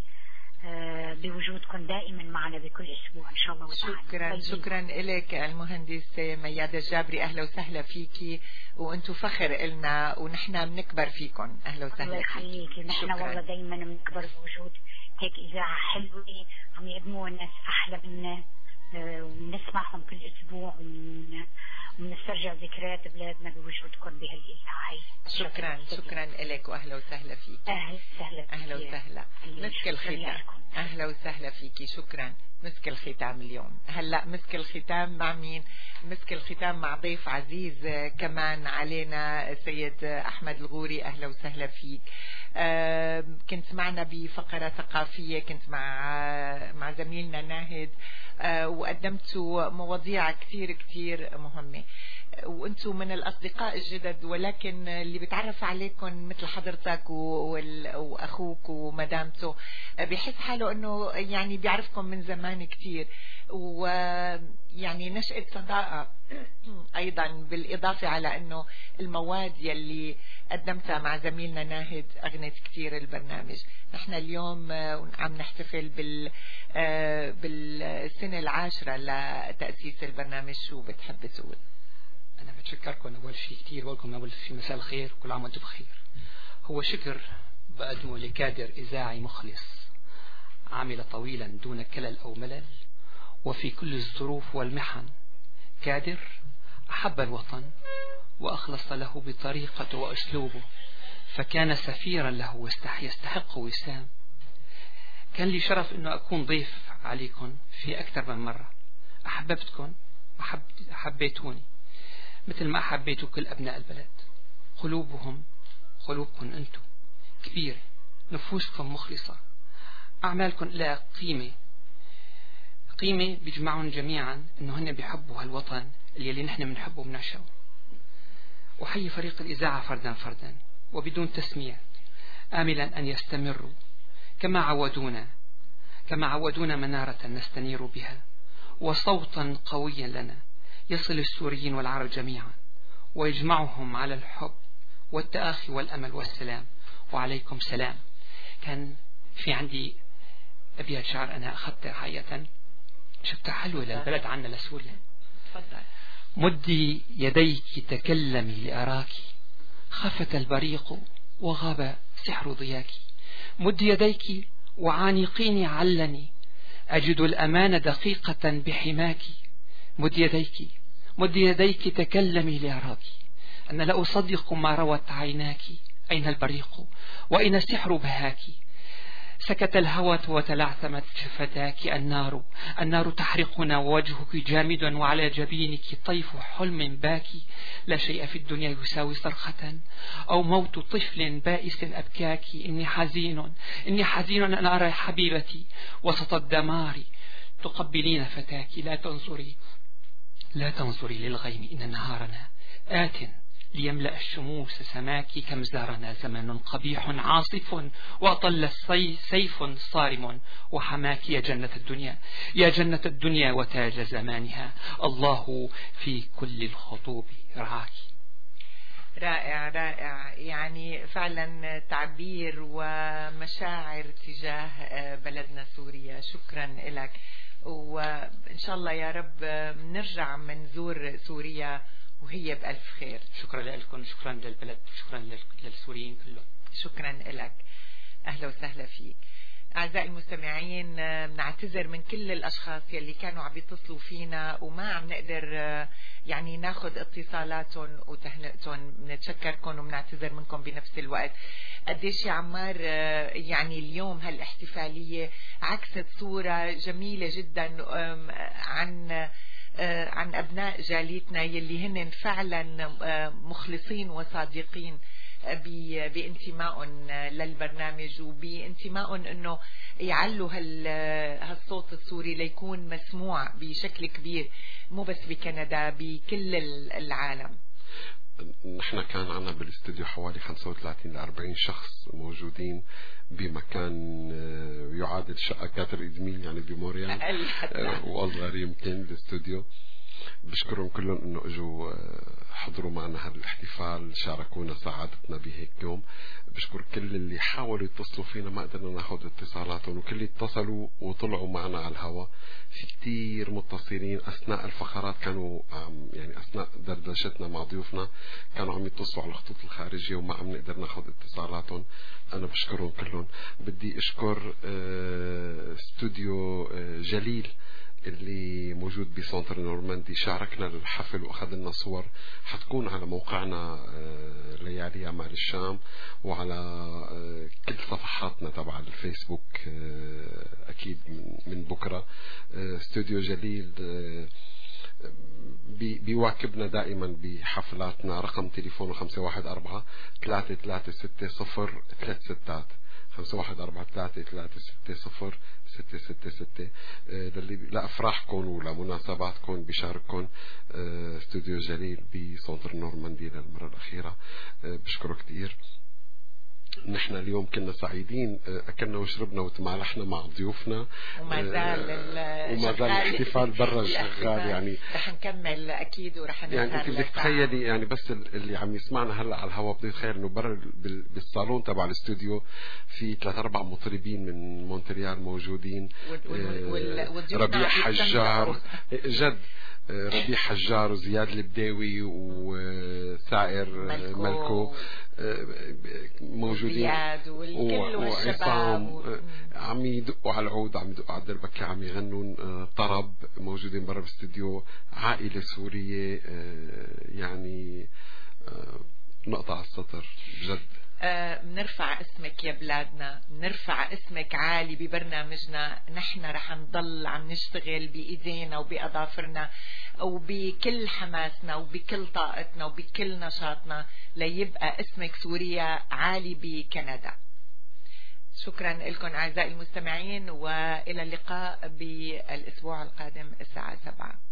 بوجودكم دائما معنا بكل أسبوع إن شاء الله تعالى. شكرا لك المهندس ميادة الجابري. أهلا وسهلا فيكي، وأنتوا فخر إلنا ونحن بنكبر فيكم. أهلا وسهلا. الله يخليكي. نحن والله دائما بنكبر بوجود هيك إذاعة حلوة عم يقدموها الناس أحلى منا، ونسمعهم كل أسبوع ونسترجع ذكريات بلادنا بوجودكم بهالإذاعة. شكرا لك وأهلا وسهلا فيك. أهلا وسهلا. مسك الختام. أهلا وسهلا فيكي. شكرا. مسك الختام اليوم. هلا مسك الختام مع مين؟ مسك الختام مع ضيف عزيز كمان علينا السيد أحمد الغوري. أهلا وسهلا فيك. كنت معنا بفقرة ثقافية، كنت مع زميلنا ناهد، وقدمتوا مواضيع كثير مهمة، وانتم من الأصدقاء الجدد، ولكن اللي بيتعرف عليكم مثل حضرتك وأخوك ومدامته بيحس حاله أنه يعني بيعرفكم من زمان كثير، ويعني نشأة صداقة أيضا، بالإضافة على أنه المواد يلي قدمتها مع زميلنا ناهد أغنت كثير البرنامج. نحن اليوم عم نحتفل بالسنة 10 لتأسيس البرنامج. شو بتحب تقول؟ أنا بتشكركم أول شيء كثير، وأقول أول شيء مساء الخير، كل عام وأنتم بخير. هو شكر بقدمه لكادر إذاعي مخلص، عمل طويلا دون كلل أو ملل وفي كل الظروف والمحن. كادر أحب الوطن وأخلص له بطريقته وأسلوبه، فكان سفيرا له يستحق وسام. كان لي شرف أنه أكون ضيف عليكم في أكثر من مرة. أحببتكم، حبيتوني مثل ما حبيتوا كل أبناء البلد. قلوبكم أنتم كبيرة، نفوسكم مخلصة، أعمالكم لها قيمة بيجمعهم جميعا أنه هن بيحبوا هالوطن اللي نحن بنحبه وبنعشقه. أحيي فريق الإذاعة فردا وبدون تسمية، آملا أن يستمروا كما عودونا منارة نستنير بها، وصوتا قويا لنا يصل السوريين والعرب جميعا، ويجمعهم على الحب والتآخي والأمل والسلام. وعليكم سلام. كان في عندي أبيات شعر أنا أخذتها حقيقة شفتها حلوة للبلد عنا لسوريا. تفضل. مدي يديك تكلمي لأراك، خفت البريق وغاب سحر ضياك. مدي يديك وعانقيني علني، أجد الأمان دقيقة بحماك. مدي يديك تكلمي لأراك، أنا لا أصدق ما روت عيناك. أين البريق وأين سحر بهاك؟ سكت الهوى وتلعثمت شفتاك. النار تحرقنا ووجهك جامد وعلى جبينك طيف حلم باكي. لا شيء في الدنيا يساوي صرخة أو موت طفل بائس أبكاك. إني حزين أن أرى حبيبتي وسط الدمار تقبلين فتاك. لا تنظري للغيم، إن نهارنا آت ليملأ الشموس سماك. كم زارنا زمن قبيح عاصف وأطل سيف صارم وحماك. يا جنة الدنيا وتاج زمانها، الله في كل الخطوب رعاك. رائع رائع، يعني فعلا تعبير ومشاعر تجاه بلدنا سوريا. شكرا لك، وإن شاء الله يا رب نرجع منزور سوريا وهي بألف خير. شكرا لكم، شكرا للبلد، شكرا للسوريين كلهم. شكرا لك، أهلا وسهلا فيك. أعزائي المستمعين، بنعتذر من كل الأشخاص يلي كانوا عم يتصلوا فينا وما عم نقدر يعني ناخد اتصالاتهم وتهنئتهم. بنتشكركم وبنعتذر منكم بنفس الوقت. قديش يا عمار يعني اليوم هالاحتفالية عكست صورة جميلة جدا عن أبناء جاليتنا يلي هن فعلا مخلصين وصادقين بانتمائهم للبرنامج وبانتمائهم انه يعلوا هالصوت السوري ليكون مسموع بشكل كبير، مو بس بكندا، بكل العالم. نحن كان عنا بالاستوديو حوالي 35 ل 40 شخص موجودين بمكان يعادل شقة 4 إدميل يعني بموريال وأصغر يمكن الاستوديو. بشكرهم كلهم انه اجوا حضروا معنا هذا الاحتفال، شاركونا سعادتنا بهيك يوم. بشكر كل اللي حاولوا يتصلوا فينا، ما قدرنا ناخذ اتصالاتهم، وكل اللي اتصلوا وطلعوا معنا على الهواء. في كتير متصلين اثناء الفقرات كانوا يعني اثناء دردشتنا مع ضيوفنا كانوا عم يتصلوا على الخطوط الخارجيه وما عم نقدر ناخذ اتصالاتهم. انا بشكرهم كلهم. بدي اشكر استوديو جليل اللي موجود بسنتر نورماندي، شاركنا الحفل واخذ لنا صور حتكون على موقعنا ليالي اعمال الشام وعلى كل صفحاتنا تبع الفيسبوك اكيد من بكره. استوديو جليل بيواكبنا دائما بحفلاتنا. رقم تليفونه 514 336 036 514-336-066 لأفراحكم ولمناسباتكم بشارككم استوديو جليل بسنتر نورماندي للمرة الأخيرة. بشكره كتير. نحن اليوم كنا سعيدين، أكلنا وشربنا وتمالحنا مع ضيوفنا وما زال الاحتفال برا شغال. يعني رح نكمل أكيد ورح نسهر. يعني أنت بدك تخيلي يعني بس اللي عم يسمعنا هلا على الهواء بده يتخيل إنه برا بالصالون تبع الاستوديو في 3-4 مطربين من مونتريال موجودين. ربيع حجار جد، ربيع حجار وزياد البداوي وسائر ملكو موجودين، وعصام عم يدقوا على العود، عم يدقوا على الدربكة، عم يغنوا طرب. موجودين برا بالاستديو عائلة سورية يعني نقطة على السطر بجد. بنرفع اسمك يا بلادنا، بنرفع اسمك عالي ببرنامجنا. نحن رح نضل عم نشتغل بإيدينا وبأظافرنا وبكل حماسنا وبكل طاقتنا وبكل نشاطنا ليبقى اسمك سوريا عالي بكندا. شكرا لكم أعزائي المستمعين، وإلى اللقاء بالأسبوع القادم الساعة 7.